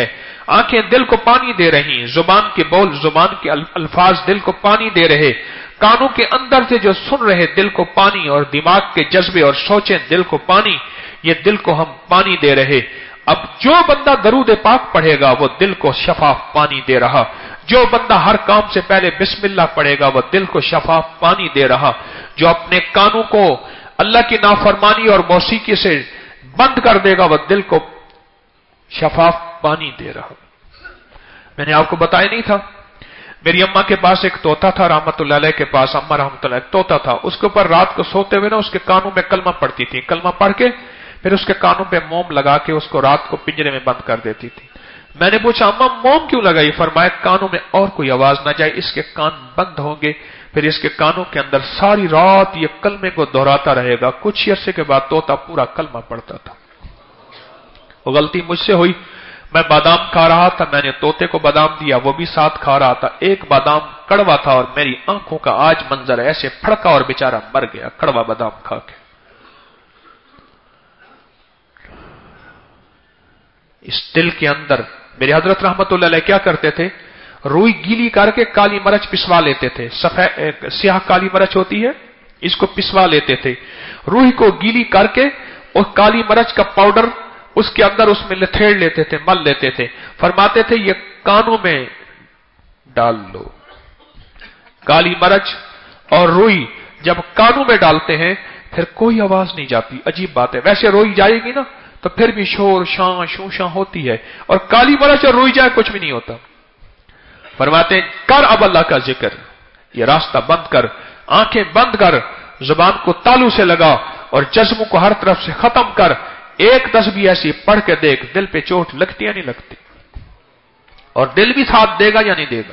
आंखें दिल को पानी दे रही, जुबान के बोल, जुबान के अल्फाज दिल को पानी दे रहे, कानों के अंदर से जो सुन रहे दिल को पानी, और दिमाग के जज्बे और सोचें दिल को पानी, ये दिल को हम पानी दे रहे। अब जो बंदा दरूद पाक पढ़ेगा वो दिल को शफाफ पानी दे रहा, जो बंदा हर काम से पहले बिस्मिल्लाह पढ़ेगा वो दिल को शफाफ पानी दे रहा, जो अपने कानों को अल्लाह की नाफरमानी और मौसीकी से बंद कर देगा वो दिल को शफाफ पानी दे रहा। मैंने आपको बताया नहीं था, मेरी अम्मा के पास एक तोता था, रहमतुल्लाह अलैह के पास, अम्मा रहमतुल्लाह अलैह, तोता था। उसके ऊपर रात को सोते हुए ना उसके कानों में कलमा पड़ती थी, कलमा पढ़ के फिर उसके कानों पे मोम लगा के उसको रात को पिंजरे में बंद कर देती थी। मैंने पूछा अम्मा मोम क्यों लगाई? फरमाया कानों में और कोई आवाज ना जाए, इसके कान बंद होंगे, फिर इसके कानों के अंदर सारी रात ये कलमे को दोहराता रहेगा। कुछ अरसे के बाद तोता पूरा कलमा पढ़ता था। वो गलती मुझसे हुई, मैं बादाम खा रहा था, मैंने तोते को बादाम दिया, वो भी साथ खा रहा था। एक बादाम कड़वा था और मेरी आंखों का आज मंजर ऐसे फड़का और बेचारा मर गया कड़वा बादाम खा के। इस दिल के अंदर मेरे हजरत रहमतुल्लाह अलैह क्या करते थे, रुई गीली करके काली मिर्च पिसवा लेते थे। सफेद स्याह काली मिर्च होती है, इसको पिसवा लेते थे। रुई को गीली करके और काली मिर्च का पाउडर उसके अंदर उसमें लथेड़ लेते थे, मल लेते थे। फरमाते थे ये कानों में डाल लो। काली मिर्च और रुई जब कानों में डालते हैं फिर कोई आवाज नहीं जाती। अजीब बात है, वैसे रुई जाएगी ना तो फिर भी शोर शां शूशा होती है, और काली मिर्च और रुई जाए कुछ भी नहीं होता। फरमाते हैं कर अब अल्लाह का जिक्र, ये रास्ता बंद कर, आंखें बंद कर, जुबान को तालू से लगा और जज्बों को हर तरफ से खत्म कर। एक तस्बीह ऐसी पढ़ के देख, दिल पे चोट लगती या नहीं लगती, और दिल भी साथ देगा या नहीं देगा।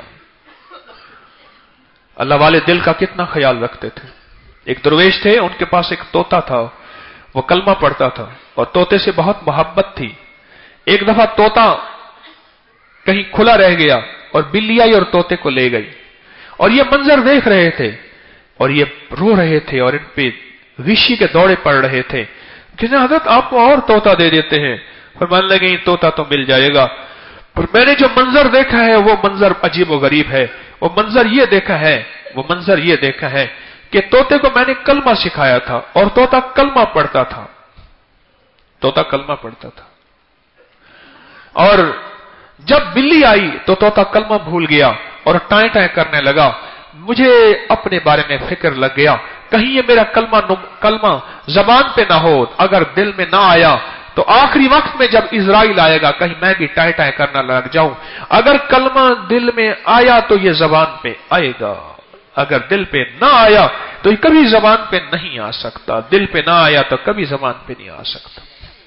अल्लाह वाले दिल का कितना ख्याल रखते थे। एक दरवेश थे, उनके पास एक तोता था, वो कलमा पढ़ता था और तोते से बहुत मोहब्बत थी। एक दफा तोता कहीं खुला रह गया और बिल्ली आई और तोते को ले गई, और ये मंजर देख रहे थे और ये रो रहे थे और इन पे विशी के दौड़े पड़ रहे थे कि हजरत आपको और तोता दे देते हैं। फरमाने लगे तोता तो मिल जाएगा, पर मैंने जो मंजर देखा है वो मंजर अजीब व गरीब है। वो मंजर ये देखा है वो मंजर ये देखा है कि तोते को मैंने कलमा सिखाया था और तोता कलमा पढ़ता था, तोता कलमा पढ़ता था। और जब बिल्ली आई तो तोता कलमा भूल गया और टाए टाए करने लगा। मुझे अपने बारे में फिक्र लग गया, कहीं ये मेरा कलमा कलमा जबान पे ना हो, अगर दिल में ना आया तो आखिरी वक्त में जब इजराइल आएगा कहीं मैं भी टाए टाए करना लग जाऊं। अगर कलमा दिल में आया तो ये जबान पे आएगा, अगर दिल पे ना आया तो ये कभी जबान पे नहीं आ सकता, दिल पे ना आया तो कभी जबान पे नहीं आ सकता।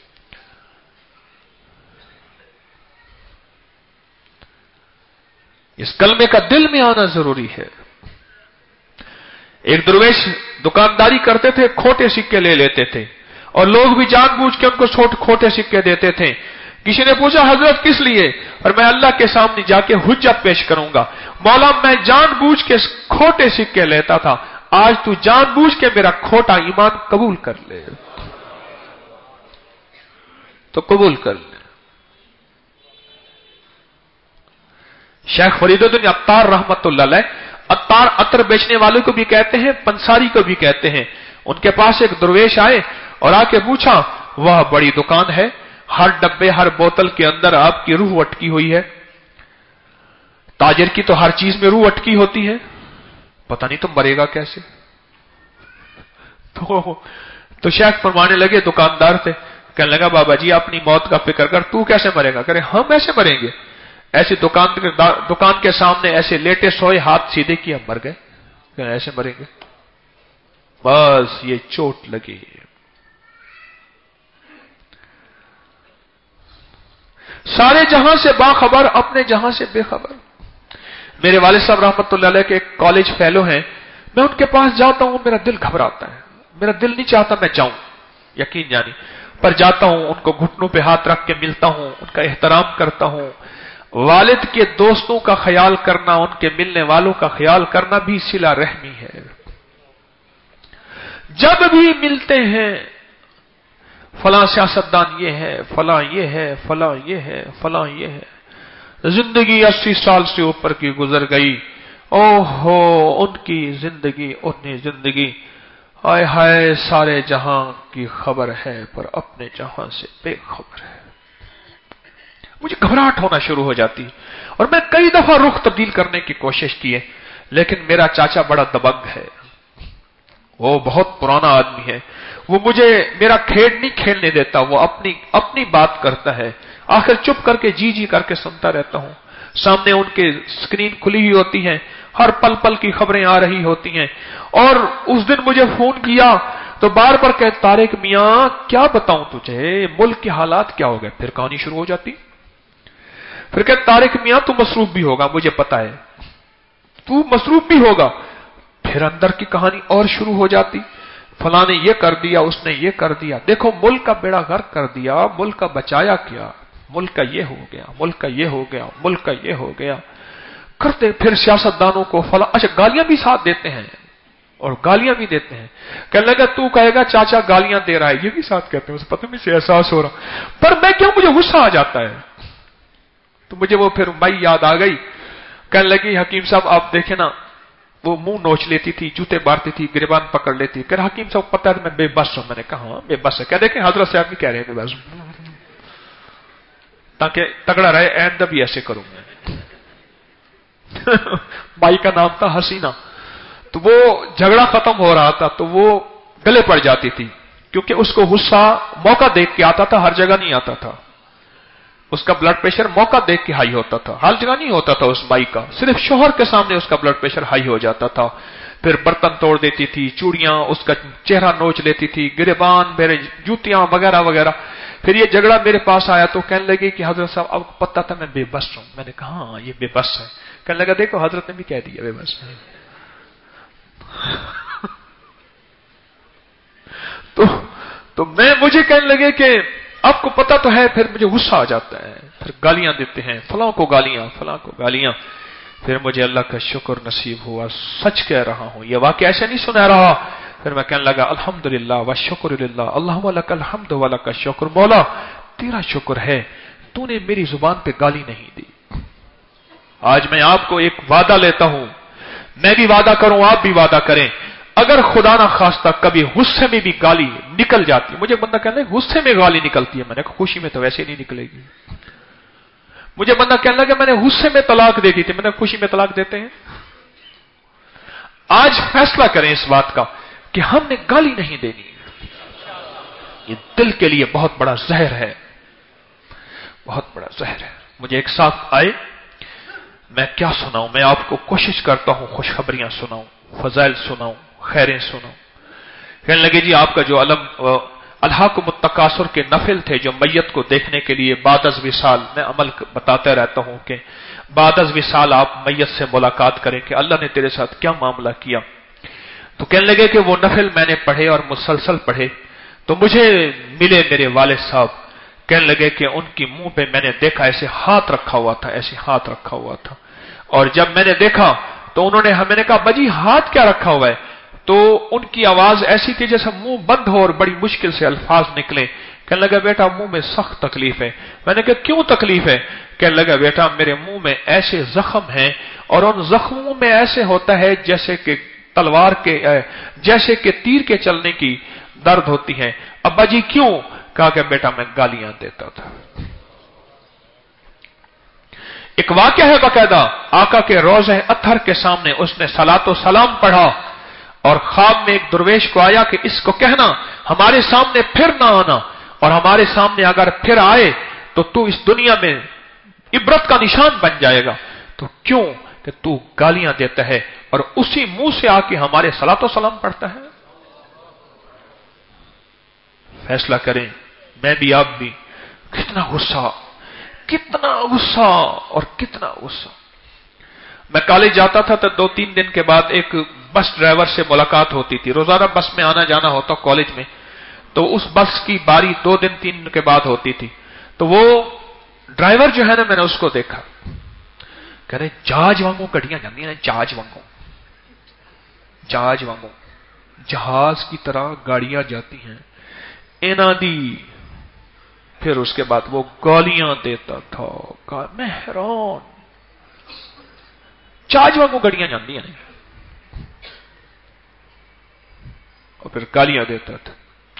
इस कलमे का दिल में आना जरूरी है। एक दरवेश दुकानदारी करते थे, खोटे सिक्के ले लेते थे और लोग भी जानबूझ के उनको छोटे खोटे सिक्के देते थे। किसी ने पूछा हजरत किस लिए? और मैं अल्लाह के सामने जाके हुज्जत पेश करूंगा, मौला मैं जानबूझ के खोटे सिक्के लेता था, आज तू जानबूझ के मेरा खोटा ईमान कबूल कर ले तो कबूल कर ले। शेख फरीदुद्दीन अत्तार रहमतुल्लाह अलैह, अत्तार अतर बेचने वालों को भी कहते हैं, पंसारी को भी कहते हैं। उनके पास एक दरवेश आए और आके पूछा, वह बड़ी दुकान है, हर डब्बे हर बोतल के अंदर आपकी रूह अटकी हुई है, ताजिर की तो हर चीज में रूह अटकी होती है, पता नहीं तुम मरेगा कैसे। तो, तो शेख फरमाने लगे दुकानदार से, कहने लगा बाबा जी अपनी मौत का फिक्र कर, तू कैसे मरेगा? करे हम ऐसे मरेंगे, ऐसी दुकान के दुकान के सामने ऐसे लेटे सोए, हाथ सीधे किए, मर गए, ऐसे मरेंगे, बस ये चोट लगी। सारे जहां से बाखबर, अपने जहां से बेखबर। मेरे वालिद साहब रहमतुल्लाह अलैह के कॉलेज फेलो हैं, मैं उनके पास जाता हूं, मेरा दिल घबराता है, मेरा दिल नहीं चाहता मैं जाऊं, यकीन जानी, पर जाता हूं, उनको घुटनों पे हाथ रख के मिलता हूं, उनका एहतराम करता हूं। वालिद के दोस्तों का ख्याल करना, उनके मिलने वालों का ख्याल करना भी सिला रहमी है। जब भी मिलते हैं फलां सियासतदान ये है, फलां ये है, फलां ये है, फलां ये है, जिंदगी अस्सी साल से ऊपर की गुजर गई। ओहो उनकी जिंदगी, उन्हीं जिंदगी, हाय हाय सारे जहां की खबर है पर अपने जहां से बेखबर है। मुझे घबराहट होना शुरू हो जाती और मैं कई दफा रुख तब्दील करने की कोशिश की है, लेकिन मेरा चाचा बड़ा दबंग है, वो बहुत पुराना आदमी है, वो मुझे मेरा खेल नहीं खेलने देता, वो अपनी अपनी बात करता है। आखिर चुप करके जी जी करके सुनता रहता हूं। सामने उनके स्क्रीन खुली हुई होती है, हर पल पल की खबरें आ रही होती हैं। और उस दिन मुझे फोन किया तो बार बार कहे तारिक मियां क्या बताऊं तुझे, मुल्क के हालात क्या हो गए। फिर कहानी शुरू हो जाती। फिर कहे तारिक मियां तू मसरूफ भी होगा, मुझे पता है तू मसरूफ भी होगा। फिर अंदर की कहानी और शुरू हो जाती। फला ने ये कर दिया, उसने ये कर दिया, देखो मुल्क का बेड़ा गर्क कर दिया, मुल्क का बचाया क्या, मुल्क का ये हो गया, मुल्क का ये हो गया, मुल्क का ये हो गया करते। फिर सियासतदानों को फला, अच्छा गालियां भी साथ देते हैं और गालियां भी देते हैं। कहने लगा तू कहेगा चाचा गालियां दे रहा है, ये भी साथ कहते हैं, उसे पता नहीं से एहसास हो रहा। पर मैं क्यों, मुझे गुस्सा आ जाता है। तो मुझे वो फिर माई याद आ गई। कहने लगी हकीम साहब आप देखे ना, वो मुंह नोच लेती थी, जूते मारती थी, गिरबान पकड़ लेती। कह हकीम साहब पता है मैं बेबस हूं। मैंने कहा बेबस है। कह देखे हजरत साहब भी कह रहे हैं बेबस, ताकि तगड़ा रहे, आइंदा भी ऐसे करूंगा। माई का नाम था हसीना। तो वो झगड़ा खत्म हो रहा था तो वो गले पड़ जाती थी, क्योंकि उसको गुस्सा मौका देख के आता था, हर जगह नहीं आता था। उसका ब्लड प्रेशर मौका देख के हाई होता था, हर जगह नहीं होता था उस माई का, सिर्फ शोहर के सामने उसका ब्लड प्रेशर हाई हो जाता था। फिर बर्तन तोड़ देती थी, चूड़ियां, उसका चेहरा नोच लेती थी, गिरबान, मेरे जूतियां वगैरह वगैरह। फिर ये झगड़ा मेरे पास आया तो कहने लगे कि हजरत साहब आपको पता था मैं बेबस हूं। मैंने कहा हाँ ये बेबस है। कहने लगा देखो हजरत ने भी कह दिया बेबस है। तो तो मैं मुझे कहने लगे कि आपको पता तो है। फिर मुझे गुस्सा आ जाता है, फिर गालियां देते हैं, फलां को गालियां, फलां को गालियां। फिर मुझे अल्लाह का शुक्र नसीब हुआ, सच कह रहा हूं, यह वाकया ऐसे नहीं सुना रहा। फिर मैं कहने लगा अल्हम्दुलिल्लाह व शुक्रुलिल्लाह, अल्लाहुम्मा लकल हम्द व लका शुक्र। मौला तेरा शुक्र है, तूने मेरी जुबान पे गाली नहीं दी। आज मैं आपको एक वादा लेता हूं, मैं भी वादा करूं, आप भी वादा करें, अगर खुदा ना खास्ता कभी गुस्से में भी गाली निकल जाती। मुझे बंदा कहने गुस्से में गाली निकलती है, मैंने कहा खुशी में तो वैसे नहीं निकलेगी। मुझे बंदा कहने लगा मैंने गुस्से में तलाक दे दी थी, मैंने खुशी में तलाक देते हैं। आज फैसला करें इस बात का कि हमने गाली नहीं देनी। ये दिल के लिए बहुत बड़ा जहर है, बहुत बड़ा जहर है। मुझे एक साथ आए, मैं क्या सुनाऊं, मैं आपको कोशिश करता हूं खुशखबरियां सुनाऊं, फजाइल सुनाऊं, खैरें सुनाऊं। कहने लगे जी आपका जो अलम अल्हाकुमुत तकासुर के नफिल थे, जो मैयत को देखने के लिए बादज विसाल, मैं अमल बताता रहता हूं कि बादज विसाल आप मैयत से मुलाकात करें कि अल्लाह ने तेरे साथ क्या मामला किया। तो कहने लगे कि वो नफिल मैंने पढ़े और मुसलसल पढ़े तो मुझे मिले मेरे वालिद साहब। कहने लगे कि उनकी मुंह पे मैंने देखा ऐसे हाथ रखा हुआ था, ऐसे हाथ रखा हुआ था। और जब मैंने देखा तो उन्होंने, मैंने कहा बाजी हाथ क्या रखा हुआ है, तो उनकी आवाज ऐसी थी जैसे मुंह बंद हो और बड़ी मुश्किल से अल्फाज निकले। कहने लगा बेटा मुंह में सख्त तकलीफ है। मैंने कहा क्यों तकलीफ है। कहने लगा बेटा मेरे मुंह में ऐसे जख्म हैं और उन जख्मों में ऐसे होता है जैसे कि तलवार के, जैसे कि तीर के चलने की दर्द होती है। अब्बा जी क्यों। कहा कि बेटा मैं गालियां देता था। एक वाक्य है बकायदा, आका के रोज़े अत्हर के सामने उसने सलातो सलाम पढ़ा और ख्वाब में एक दुर्वेश को आया कि इसको कहना हमारे सामने फिर ना आना, और हमारे सामने अगर फिर आए तो तू इस दुनिया में इबरत का निशान बन जाएगा। तो क्यों कि तू गालियां देता है और उसी मुंह से आके हमारे सलातो सलाम पढ़ता है। फैसला करें, मैं भी आप भी, कितना गुस्सा, कितना गुस्सा और कितना गुस्सा। मैं कॉलेज जाता था तो दो तीन दिन के बाद एक बस ड्राइवर से मुलाकात होती थी। रोजाना बस में आना जाना होता कॉलेज में, तो उस बस की बारी दो दिन तीन दिन के बाद होती थी। तो वो ड्राइवर जो है ना, मैंने उसको देखा, कह रहे जहाज वांगू गड्डियां जाती हैं, जहाज वांगू, जहाज वांगू, जहाज की तरह गाड़ियां जाती हैं। इन्हां दी फिर उसके बाद वो गालियां देता था। मैं हैरान, चाज वांगू गड़ियां जांदियां ने, और फिर गालियां देता था।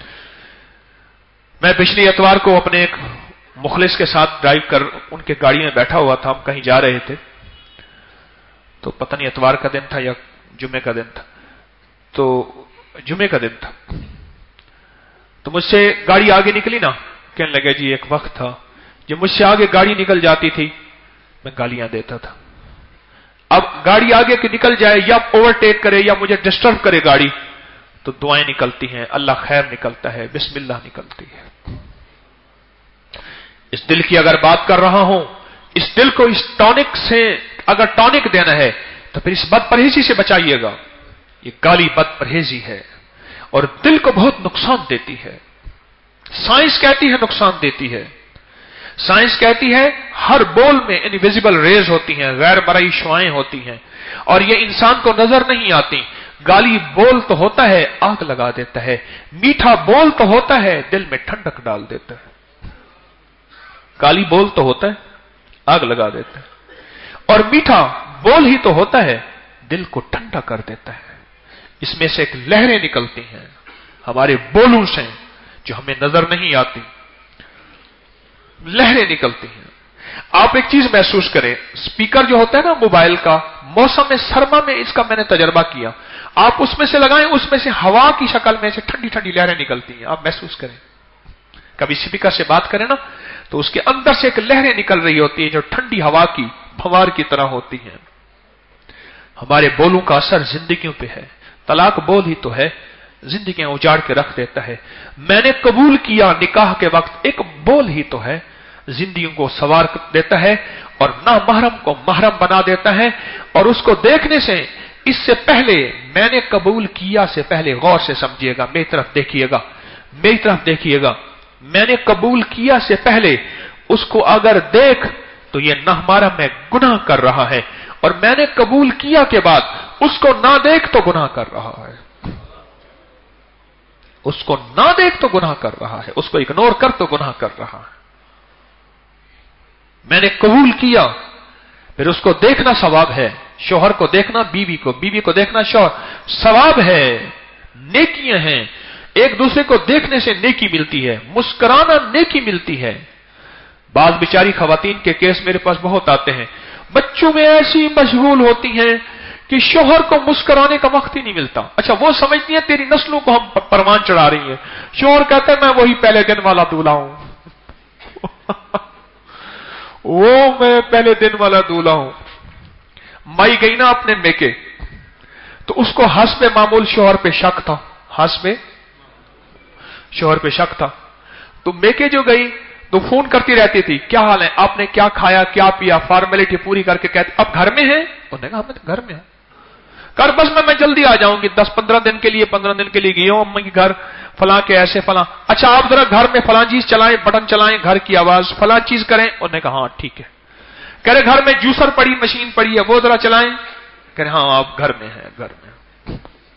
मैं पिछले इतवार को अपने एक मुखलिस के साथ ड्राइव कर उनके गाड़ी में बैठा हुआ था, हम कहीं जा रहे थे, तो पता नहीं इतवार का दिन था या जुमे का दिन था, तो जुमे का दिन था। तो मुझसे गाड़ी आगे निकली ना, कहने लगे जी एक वक्त था जब मुझसे आगे गाड़ी निकल जाती थी, मैं गालियां देता था। अब गाड़ी आगे की निकल जाए या ओवरटेक करे या मुझे डिस्टर्ब करे गाड़ी, तो दुआएं निकलती हैं, अल्लाह खैर निकलता है, बिस्मिल्लाह निकलती है। इस दिल की अगर बात कर रहा हूं, इस दिल को इस टॉनिक से अगर टॉनिक देना है तो फिर इस बद परहेजी से बचाइएगा। ये गाली बद परहेजी है और दिल को बहुत नुकसान देती है। साइंस कहती है नुकसान देती है। साइंस कहती है हर बोल में इनविजिबल रेज होती हैं, गैर मरई शुआएं होती हैं, और ये इंसान को नजर नहीं आती। गाली बोल तो होता है, आग लगा देता है। मीठा बोल तो होता है, दिल में ठंडक डाल देता है। गाली बोल तो होता है, आग लगा देता है, और मीठा बोल ही तो होता है, दिल को ठंडा कर देता है। इसमें से एक लहरें निकलती हैं हमारे बोलों से, जो हमें नजर नहीं आती, लहरें निकलती हैं। आप एक चीज महसूस करें, स्पीकर जो होता है ना मोबाइल का, मौसम में सरमा में इसका मैंने तजर्बा किया, आप उसमें से लगाएं, उसमें से हवा की शक्ल में से ठंडी ठंडी लहरें निकलती हैं। आप महसूस करें, कभी स्पीकर से बात करें ना, तो उसके अंदर से एक लहरें निकल रही होती है जो ठंडी हवा की फवार की तरह होती हैं। हमारे बोलों का असर जिंदगियों पे है। तलाक बोल ही तो है, जिंदगियां उजाड़ के रख देता है। मैंने कबूल किया निकाह के वक्त, एक बोल ही तो है, जिंदगियों को सवार देता है और ना महरम को महरम बना देता है। और उसको देखने से, इससे पहले मैंने कबूल किया से पहले गौर से समझिएगा, मेरी तरफ देखिएगा, मेरी तरफ देखिएगा। मैंने कबूल किया से पहले उसको अगर देख तो ये ना हमारा मैं गुनाह कर रहा है, और मैंने कबूल किया के बाद उसको ना देख तो गुनाह कर रहा है, उसको ना देख तो गुनाह कर रहा है, उसको इग्नोर कर तो गुनाह कर रहा है। मैंने कबूल किया, फिर उसको देखना सवाब है, शौहर को देखना बीवी को, बीवी को देखना शौहर, सवाब है, नेकियां हैं। एक दूसरे को देखने से नेकी मिलती है, मुस्कुराना नेकी मिलती है। बात बेचारी खवातीन के केस मेरे पास बहुत आते हैं, बच्चों में ऐसी मशगूल होती हैं कि शौहर को मुस्कुराने का वक्त ही नहीं मिलता। अच्छा, वो समझती है तेरी नस्लों को हम परवान चढ़ा रही है। शौहर कहता है मैं वही पहले दिन वाला दूल्हा हूं वो मैं पहले दिन वाला दूल्हा हूं। माई गई ना अपने मेके, तो उसको हस्बे मामूल शौहर पे शक था, हस्बे शौहर पे शक था। तो मेके जो गई तो फोन करती रहती थी, क्या हाल है, आपने क्या खाया क्या पिया, फॉर्मेलिटी पूरी करके कहती अब घर में है। उन्होंने कहा मैं घर में है, कर बस मैं मैं जल्दी आ जाऊंगी, दस पंद्रह दिन के लिए पंद्रह दिन के लिए गई हूं अम्मा के घर, फलां के ऐसे फलां। अच्छा आप जरा घर में फलां चीज चलाएं, बटन चलाएं, घर की आवाज फलां चीज करें। उन्होंने कहा हाँ ठीक है। कह रहे घर में जूसर पड़ी, मशीन पड़ी है, वो जरा चलाएं। कह रहे हाँ आप घर में है, घर में।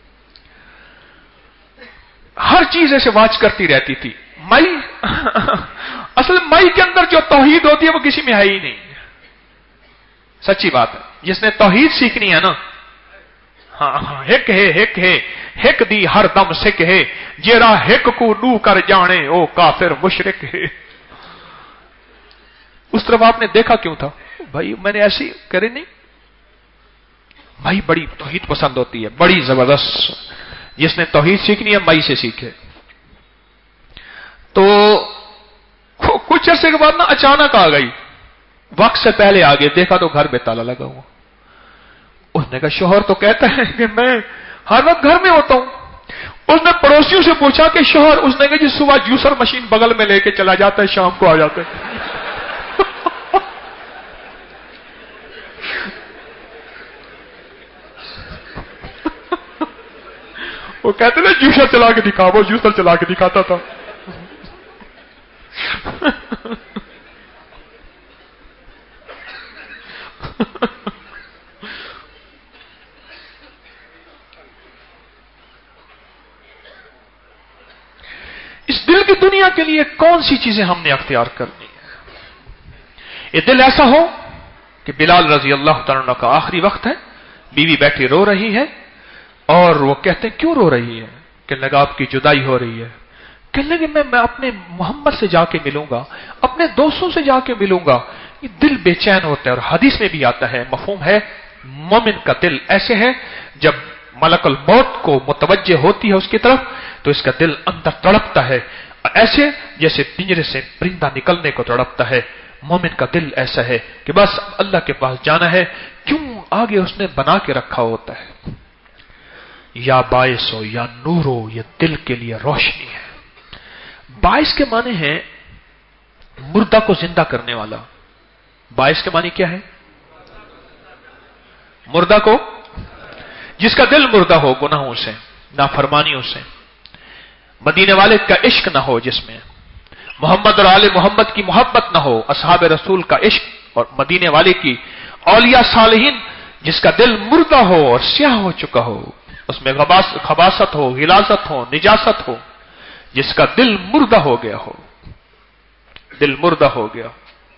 हर चीज ऐसे वाच करती रहती थी। मई असल मई के अंदर जो तौहीद होती है वो किसी में है ही नहीं। सच्ची बात है, जिसने तौहीद सीखनी है ना, हाँ हाँ हिक है हिक है हिक दी हर दम सिक है, जेरा हिक को नू कर जाने ओ काफिर मुशरिक है। उस तरफ आपने देखा क्यों था भाई, मैंने ऐसी करे नहीं भाई। बड़ी तौहीद पसंद होती है, बड़ी जबरदस्त। जिसने तौहीद सीखनी है मई से सीखे। तो कुछ अरसे के बाद ना अचानक आ गई, वक्त से पहले आ गए, देखा तो घर में ताला लगा हुआ। उसने कहा शौहर तो कहता है कि मैं हर वक्त घर में होता हूं। उसने पड़ोसियों से पूछा कि शौहर, उसने कहा जी सुबह जूसर मशीन बगल में लेके चला जाता है, शाम को आ जाता है। वो कहते ना जूसर चला के दिखा, वो जूसर चला के दिखाता था। इस दिल की دنیا کے لیے کون سی چیزیں ہم نے اختیار کرنی ہے؟ یہ دل ایسا ہو کہ بلال رضی اللہ تعالیٰ عنہ کا آخری وقت ہے، بیوی بیٹھی رو رہی ہے اور وہ کہتے ہیں کیوں رو رہی ہے؟ کہ لگا آپ کی جدائی ہو رہی ہے. کہنے لگے میں میں اپنے محمد سے جا کے ملوں گا، اپنے دوستوں سے جا کے ملوں گا. یہ دل بے چین ہوتا ہے، اور حدیث میں بھی آتا ہے، مفہوم ہے، مومن کا دل ایسے ہے جب ملک الموت کو متوجہ ہوتی ہے اس کی طرف تو اس کا دل اندر تڑپتا ہے، ایسے جیسے پنجرے سے پرندہ نکلنے کو تڑپتا ہے. مومن کا دل ایسا ہے کہ بس اللہ کے پاس جانا ہے، کیوں آگے اس نے بنا کے رکھا ہوتا ہے. یا باعث ہو یا نور ہو، یہ دل کے لیے روشنی ہے. باعث کے معنی ہیں مردہ کو زندہ کرنے والا. باعث کے معنی کیا ہے؟ مردہ کو، جس کا دل مردہ ہو گناہوں سے، نافرمانیوں سے، مدینے والے کا عشق نہ ہو، جس میں محمد اور آل محمد کی محبت نہ ہو، اصحاب رسول کا عشق اور مدینے والے کی اولیاء صالحین، جس کا دل مردہ ہو اور سیاہ ہو چکا ہو، اس میں خباثت ہو، غلاظت ہو، نجاست ہو، جس کا دل مردہ ہو گیا ہو، دل مردہ ہو گیا،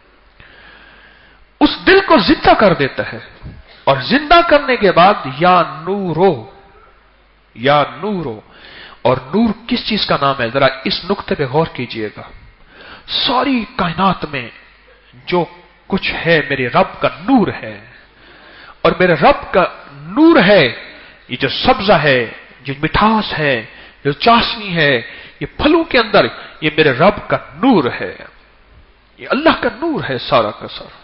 اس دل کو زندہ کر دیتا ہے. اور زندہ کرنے کے بعد یا نورو، یا نورو. اور نور کس چیز کا نام ہے؟ ذرا اس نقطے پہ غور کیجئے گا. ساری کائنات میں جو کچھ ہے میرے رب کا نور ہے، اور میرے رب کا نور ہے یہ جو سبزہ ہے، جو مٹھاس ہے، جو چاشنی ہے، یہ پھلوں کے اندر، یہ میرے رب کا نور ہے، یہ اللہ کا نور ہے سارا کا سارا.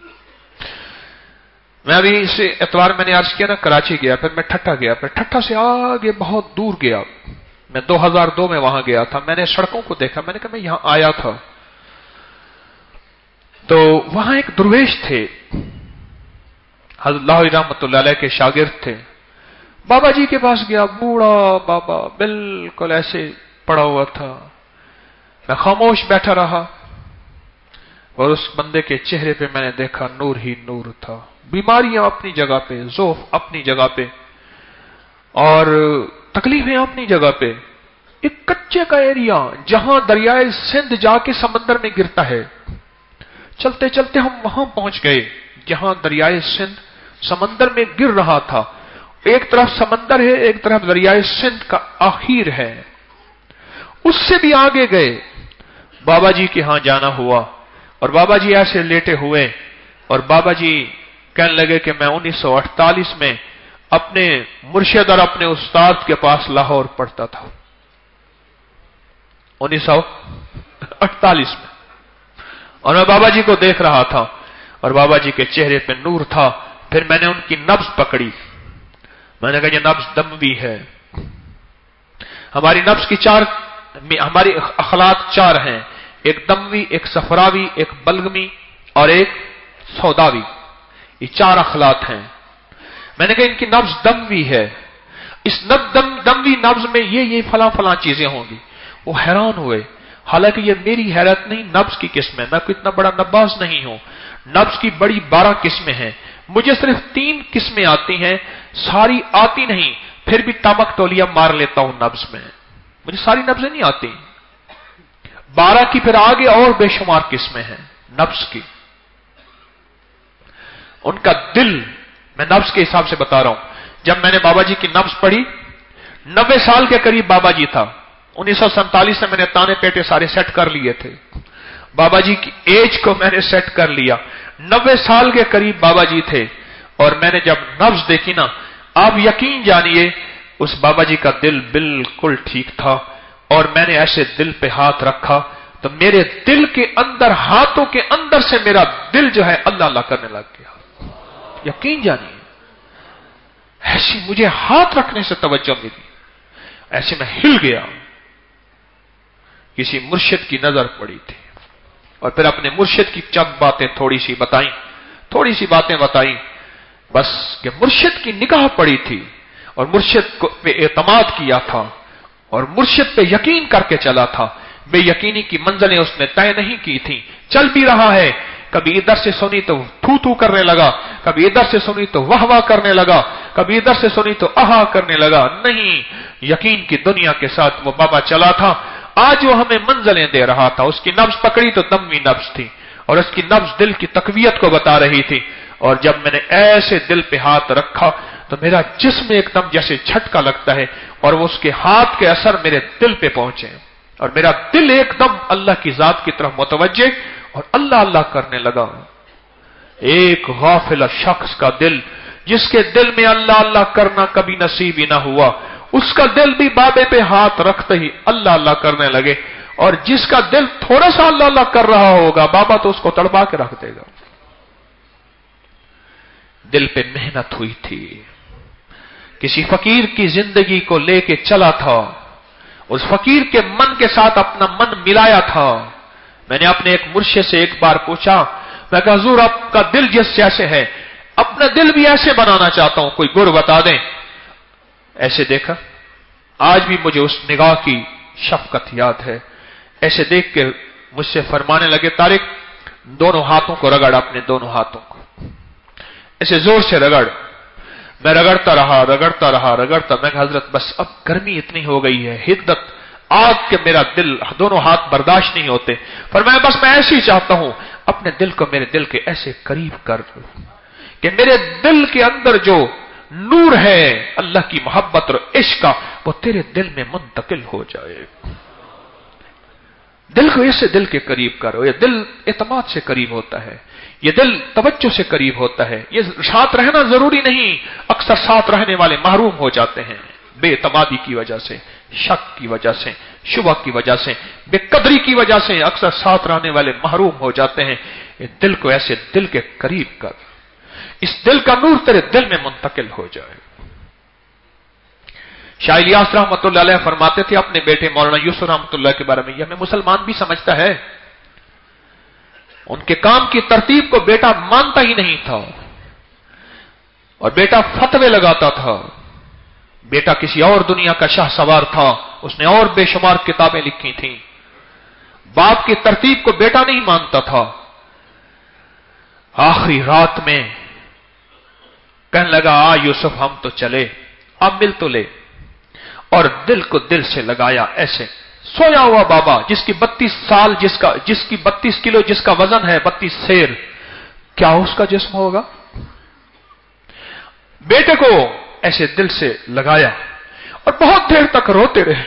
میں ابھی اس اتوار میں نے عرض کیا نا، کراچی گیا، پھر میں ٹھٹھا گیا، پھر ٹھٹھا سے آگے بہت دور گیا. میں دو ہزار دو میں وہاں گیا تھا. میں نے سڑکوں کو دیکھا، میں نے کہا میں یہاں آیا تھا. تو وہاں ایک درویش تھے، حضرت اللہ رحمۃ اللہ علیہ کے شاگرد تھے. بابا جی کے پاس گیا، بوڑھا بابا بالکل ایسے پڑا ہوا تھا. میں خاموش بیٹھا رہا اور اس بندے کے چہرے پہ میں نے دیکھا نور ہی نور تھا. بیماریاں اپنی جگہ پہ، ضعف اپنی جگہ پہ، اور تکلیفیں اپنی جگہ پہ. ایک کچے کا ایریا جہاں دریائے سندھ جا کے سمندر میں گرتا ہے. چلتے چلتے ہم وہاں پہنچ گئے جہاں دریائے سندھ سمندر میں گر رہا تھا. ایک طرف سمندر ہے، ایک طرف دریائے سندھ کا آخر ہے. اس سے بھی آگے گئے، بابا جی کے ہاں جانا ہوا، اور بابا جی ایسے لیٹے ہوئے، اور بابا جی کہنے لگے کہ میں انیس سو اڑتالیس میں اپنے مرشد اور اپنے استاد کے پاس لاہور پڑھتا تھا. انیس سو اڑتالیس میں، اور میں بابا جی کو دیکھ رہا تھا اور بابا جی کے چہرے پہ نور تھا. پھر میں نے ان کی نبض پکڑی. میں نے کہا یہ نبض دموی ہے. ہماری نبض کی چار، ہماری اخلاق چار ہیں، ایک دموی، ایک صفراوی، ایک بلغمی اور ایک سوداوی. یہ چار اخلاق ہیں. میں نے کہا ان کی نبض دموی ہے. اس نب دم دموی نبض میں یہ یہ فلاں فلاں چیزیں ہوں گی. وہ حیران ہوئے. حالانکہ یہ میری حیرت نہیں، نبض کی قسم ہے. میں کوئی اتنا بڑا نباز نہیں ہوں. نبض کی بڑی بارہ قسمیں ہیں. مجھے صرف تین قسمیں آتی ہیں، ساری آتی نہیں، پھر بھی تامک تولیہ مار لیتا ہوں نبض میں. مجھے ساری نبضیں نہیں آتی. بارہ کی پھر آگے اور بے شمار قسمیں ہیں نبض کی. ان کا دل میں نبض کے حساب سے بتا رہا ہوں. جب میں نے بابا جی کی نبض پڑھی، نوے سال کے قریب بابا جی تھا. انیس سو سینتالیس سے میں نے تانے پیٹے سارے سیٹ کر لیے تھے. بابا جی کی ایج کو میں نے سیٹ کر لیا. نوے سال کے قریب بابا جی تھے. اور میں نے جب نبض دیکھی نا، آپ یقین جانیے اس بابا جی کا دل بالکل ٹھیک تھا. اور میں نے ایسے دل پہ ہاتھ رکھا تو میرے دل کے اندر، ہاتھوں کے اندر سے میرا دل جو ہے اللہ اللہ کرنے لگ گیا. یقین جانیے ایسی مجھے ہاتھ رکھنے سے توجہ ملی، ایسے میں ہل گیا. کسی مرشد کی نظر پڑی تھی، اور پھر اپنے مرشد کی چند باتیں تھوڑی سی بتائیں، تھوڑی سی باتیں بتائیں بس، کہ مرشد کی نگاہ پڑی تھی اور مرشد کو پہ اعتماد کیا تھا اور مرشد پہ یقین کر کے چلا تھا. بے یقینی کی منزلیں اس نے طے نہیں کی تھی. چل بھی رہا ہے، کبھی ادھر سے سنی تو تھو تھو کرنے لگا، کبھی ادھر سے سنی تو واہ واہ کرنے لگا، کبھی ادھر سے سنی تو آہا کرنے لگا. نہیں، یقین کی دنیا کے ساتھ وہ بابا چلا تھا. آج وہ ہمیں منزلیں دے رہا تھا. اس کی نبض پکڑی تو دمی نبض تھی اور اس کی نبض دل کی تقویت کو بتا رہی تھی. اور جب میں نے ایسے دل پہ ہاتھ رکھا تو میرا جسم ایک دم جیسے جھٹکا لگتا ہے اور وہ اس کے ہاتھ کے اثر میرے دل پہ پہنچے اور میرا دل ایک دم اللہ کی ذات کی طرف متوجہ اور اللہ اللہ کرنے لگا. ایک غافل شخص کا دل جس کے دل میں اللہ اللہ کرنا کبھی نصیب ہی نہ ہوا، اس کا دل بھی بابے پہ ہاتھ رکھتے ہی اللہ اللہ کرنے لگے. اور جس کا دل تھوڑا سا اللہ اللہ کر رہا ہوگا بابا تو اس کو تڑپا کے رکھ دے گا. دل پہ محنت ہوئی تھی. کسی فقیر کی زندگی کو لے کے چلا تھا، اس فقیر کے من کے ساتھ اپنا من ملایا تھا. میں نے اپنے ایک مرشد سے ایک بار پوچھا، میں کہا حضور آپ کا دل جس جیسے ہے اپنا دل بھی ایسے بنانا چاہتا ہوں، کوئی گر بتا دیں. ایسے دیکھا، آج بھی مجھے اس نگاہ کی شفقت یاد ہے. ایسے دیکھ کے مجھ سے فرمانے لگے طارق دونوں ہاتھوں کو رگڑ، اپنے دونوں ہاتھوں کو ایسے زور سے رگڑ. میں رگڑتا رہا رگڑتا رہا رگڑتا میں کہا حضرت بس اب گرمی اتنی ہو گئی ہے، حدت آگ کے میرا دل دونوں ہاتھ برداشت نہیں ہوتے. فرمایا بس میں ایسے ہی چاہتا ہوں اپنے دل کو میرے دل کے ایسے قریب کر کہ میرے دل کے اندر جو نور ہے اللہ کی محبت اور عشق کا وہ تیرے دل میں منتقل ہو جائے. دل کو ایسے دل کے قریب کرو. یہ دل اعتماد سے قریب ہوتا ہے، یہ دل توجہ سے قریب ہوتا ہے. یہ ساتھ رہنا ضروری نہیں، اکثر ساتھ رہنے والے محروم ہو جاتے ہیں بے اعتمادی کی وجہ سے، شک کی وجہ سے، شبہ کی وجہ سے، بے قدری کی وجہ سے اکثر ساتھ رہنے والے محروم ہو جاتے ہیں. یہ دل کو ایسے دل کے قریب کر، اس دل کا نور تیرے دل میں منتقل ہو جائے. شاہ الیاس رحمۃ اللہ علیہ فرماتے تھے اپنے بیٹے مولانا یوسف رحمۃ اللہ کے بارے میں، یہ ہمیں مسلمان بھی سمجھتا ہے، ان کے کام کی ترتیب کو بیٹا مانتا ہی نہیں تھا اور بیٹا فتوے لگاتا تھا. بیٹا کسی اور دنیا کا شاہ سوار تھا، اس نے اور بے شمار کتابیں لکھی تھیں. باپ کی ترتیب کو بیٹا نہیں مانتا تھا. آخری رات میں کہنے لگا آ یوسف ہم تو چلے، اب مل تو لے. اور دل کو دل سے لگایا. ایسے سویا ہوا بابا جس کی بتیس سال جس کا جس کی بتیس کلو جس کا وزن ہے، بتیس سیر، کیا اس کا جسم ہوگا؟ بیٹے کو ایسے دل سے لگایا اور بہت دیر تک روتے رہے.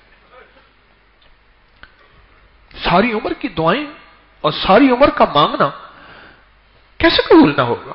ساری عمر کی دعائیں اور ساری عمر کا مانگنا کیسے قبول نہ ہوگا؟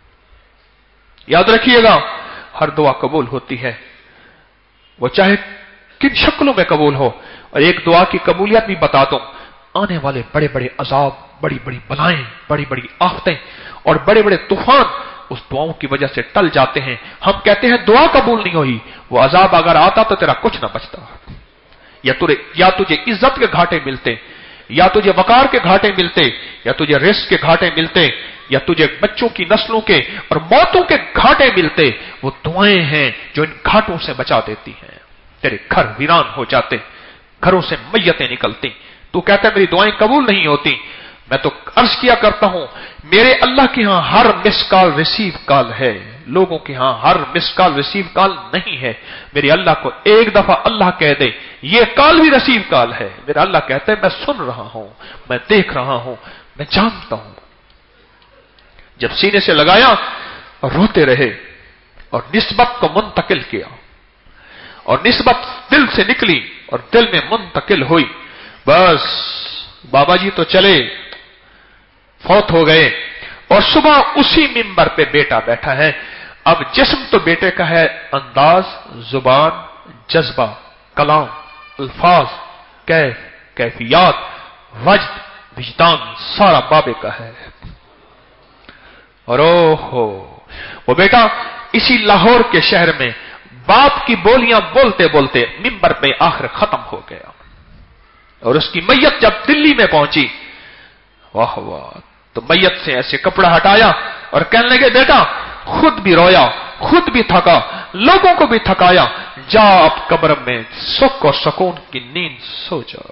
یاد رکھیے گا ہر دعا قبول ہوتی ہے، وہ چاہے کن شکلوں میں قبول ہو. اور ایک دعا کی قبولیت بھی بتا دوں، آنے والے بڑے بڑے عذاب، بڑی بڑی بلائیں، بڑی بڑی آفتیں اور بڑے بڑے طوفان اس دعاؤں کی وجہ سے ٹل جاتے ہیں. ہم کہتے ہیں دعا قبول نہیں ہوئی، وہ عذاب اگر آتا تو تیرا کچھ نہ بچتا. یا تجھے یا تجھے عزت کے گھاٹے ملتے، یا تجھے وقار کے گھاٹے ملتے، یا تجھے رزق کے گھاٹے ملتے، یا تجھے بچوں کی نسلوں کے اور موتوں کے گھاٹے ملتے. وہ دعائیں ہیں جو ان گھاٹوں سے بچا دیتی ہیں. تیرے گھر ویران ہو جاتے، گھروں سے میتیں نکلتی. تو کہتا ہے میری دعائیں قبول نہیں ہوتی. میں تو عرض کیا کرتا ہوں میرے اللہ کے ہاں ہر مس کال ریسیو کال ہے، لوگوں کے ہاں ہر مس کال ریسیو کال نہیں ہے. میرے اللہ کو ایک دفعہ اللہ کہہ دے یہ کال بھی ریسیو کال ہے، میرا اللہ کہتا ہے میں سن رہا ہوں، میں دیکھ رہا ہوں، میں جانتا ہوں. جب سینے سے لگایا اور روتے رہے اور نسبت کو منتقل کیا اور نسبت دل سے نکلی اور دل میں منتقل ہوئی. بس بابا جی تو چلے، فوت ہو گئے اور صبح اسی منبر پہ بیٹا بیٹھا ہے. اب جسم تو بیٹے کا ہے، انداز، زبان، جذبہ، کلام، الفاظ، کیف، کیفیات، وجد، وجدان سارا بابے کا ہے. اور اوہ ہو وہ بیٹا اسی لاہور کے شہر میں باپ کی بولیاں بولتے بولتے منبر پہ آخر ختم ہو گیا. اور اس کی میت جب دلی میں پہنچی، واہ واہ، تو میت سے ایسے کپڑا ہٹایا اور کہنے لگے بیٹا خود بھی رویا، خود بھی تھکا، لوگوں کو بھی تھکایا، جا اب قبر میں سکھ اور سکون کی نیند سو جا.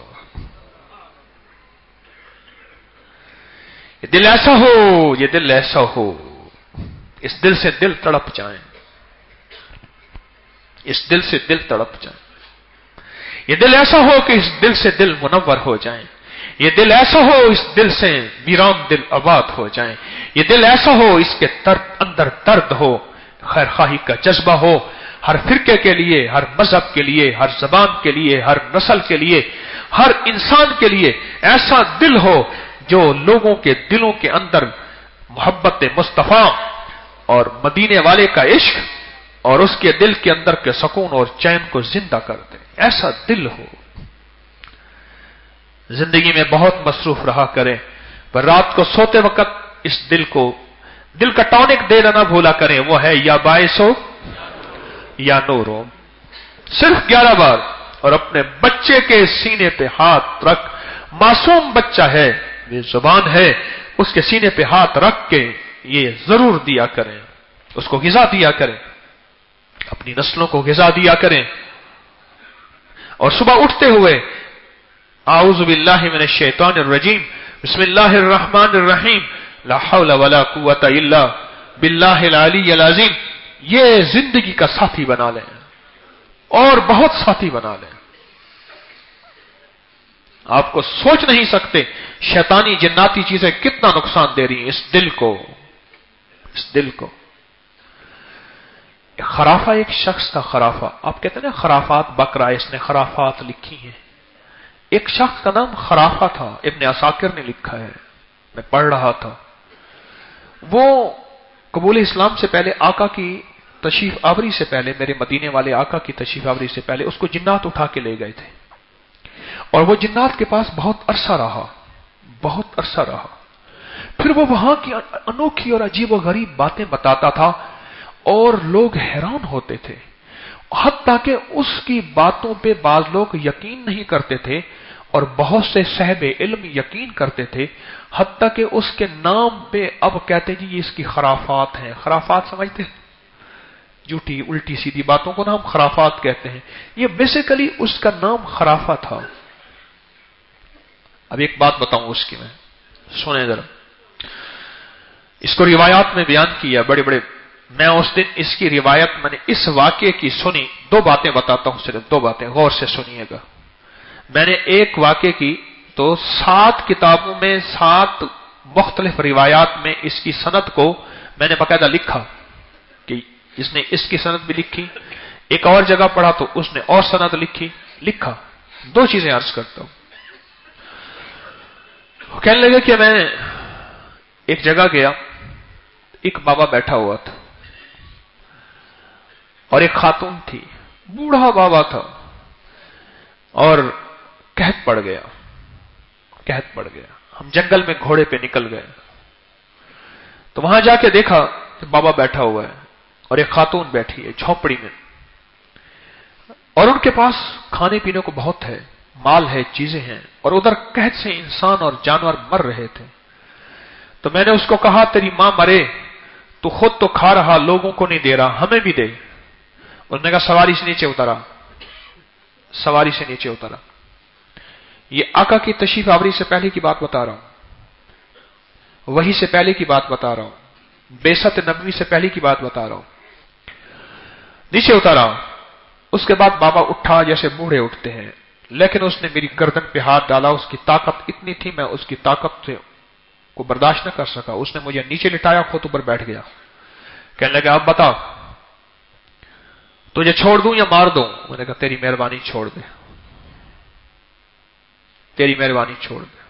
یہ دل ایسا ہو، یہ دل ایسا ہو، اس دل سے دل تڑپ جائیں، اس دل سے دل تڑپ جائیں. یہ دل ایسا ہو کہ اس دل سے دل منور ہو جائیں، یہ دل ایسا ہو اس دل سے ویران دل آباد ہو جائیں، یہ دل ایسا ہو اس کے درد اندر درد ہو، خیر خواہی کا جذبہ ہو، ہر فرقے کے لیے، ہر مذہب کے لیے، ہر زبان کے لیے، ہر نسل کے لیے، ہر انسان کے لیے ایسا دل ہو جو لوگوں کے دلوں کے اندر محبت مصطفیٰ اور مدینے والے کا عشق اور اس کے دل کے اندر کے سکون اور چین کو زندہ کر دے، ایسا دل ہو۔ زندگی میں بہت مصروف رہا کریں، پر رات کو سوتے وقت اس دل کو دل کا ٹانک دینا نہ بھولا کریں، وہ ہے یا باعث ہو یا نور ہو۔ صرف گیارہ بار، اور اپنے بچے کے سینے پہ ہاتھ رکھ، معصوم بچہ ہے، یہ زبان ہے، اس کے سینے پہ ہاتھ رکھ کے یہ ضرور دیا کریں، اس کو غذا دیا کریں، اپنی نسلوں کو غذا دیا کریں، اور صبح اٹھتے ہوئے اعوذ باللہ من الشیطان الرجیم بسم اللہ الرحمن الرحیم لا حول ولا قوت الا باللہ العلی العظیم، یہ زندگی کا ساتھی بنا لیں اور بہت ساتھی بنا لیں۔ آپ کو سوچ نہیں سکتے شیطانی جناتی چیزیں کتنا نقصان دے رہی ہیں اس دل کو، اس دل کو۔ خرافہ ایک شخص کا خرافہ، آپ کہتے ہیں نا خرافات بکرا، اس نے خرافات لکھی ہیں۔ ایک شخص کا نام خرافہ تھا، ابن عساکر نے لکھا ہے، میں پڑھ رہا تھا۔ وہ قبول اسلام سے پہلے، آقا کی تشریف آوری سے پہلے، میرے مدینے والے آقا کی تشریف آوری سے پہلے اس کو جنات اٹھا کے لے گئے تھے، اور وہ جنات کے پاس بہت عرصہ رہا، بہت عرصہ رہا۔ پھر وہ وہاں کی انوکھی اور عجیب و غریب باتیں بتاتا تھا اور لوگ حیران ہوتے تھے، حتیٰ کہ اس کی باتوں پہ بعض لوگ یقین نہیں کرتے تھے اور بہت سے صاحب علم یقین کرتے تھے، حتیٰ کہ اس کے نام پہ اب کہتے جی یہ اس کی خرافات ہیں۔ خرافات سمجھتے ہیں؟ جھوٹی الٹی سیدھی باتوں کو نا ہم خرافات کہتے ہیں، یہ بیسیکلی اس کا نام خرافہ تھا۔ اب ایک بات بتاؤں اس کی، میں سنیں ذرا، اس کو روایات میں بیان کیا بڑے بڑے، میں اس دن اس کی روایت میں نے اس واقعے کی سنی، دو باتیں بتاتا ہوں، صرف دو باتیں، غور سے سنیے گا۔ میں نے ایک واقعے کی تو سات کتابوں میں، سات مختلف روایات میں اس کی سند کو میں نے باقاعدہ لکھا کہ اس نے اس کی سند بھی لکھی، ایک اور جگہ پڑھا تو اس نے اور سند لکھی، لکھا۔ دو چیزیں عرض کرتا ہوں۔ کہنے لگے کہ میں ایک جگہ گیا، ایک بابا بیٹھا ہوا تھا اور ایک خاتون تھی، بوڑھا بابا تھا، اور قحط پڑ گیا، قحط پڑ گیا۔ ہم جنگل میں گھوڑے پہ نکل گئے، تو وہاں جا کے دیکھا کہ بابا بیٹھا ہوا ہے اور ایک خاتون بیٹھی ہے جھونپڑی میں، اور ان کے پاس کھانے پینے کو بہت ہے، مال ہے، چیزیں ہیں، اور ادھر قحط سے انسان اور جانور مر رہے تھے۔ تو میں نے اس کو کہا تیری ماں مرے، تو خود تو کھا رہا، لوگوں کو نہیں دے رہا، ہمیں بھی دے۔ انہوں نے کہا سواری سے نیچے اترا، سواری سے نیچے اترا۔ یہ آقا کی تشریف آوری سے پہلے کی بات بتا رہا ہوں، وحی سے پہلے کی بات بتا رہا ہوں، بعثت نبوی سے پہلے کی بات بتا رہا ہوں۔ نیچے اترا، اس کے بعد بابا اٹھا جیسے بوڑھے اٹھتے ہیں، لیکن اس نے میری گردن پہ ہاتھ ڈالا، اس کی طاقت اتنی تھی میں اس کی طاقت سے کو برداشت نہ کر سکا، اس نے مجھے نیچے لٹایا، خود اوپر بیٹھ گیا۔ کہنے لگا اب بتا تجھے چھوڑ دوں یا مار دوں؟ میں نے کہا تیری مہربانی چھوڑ دے، تیری مہربانی چھوڑ دے۔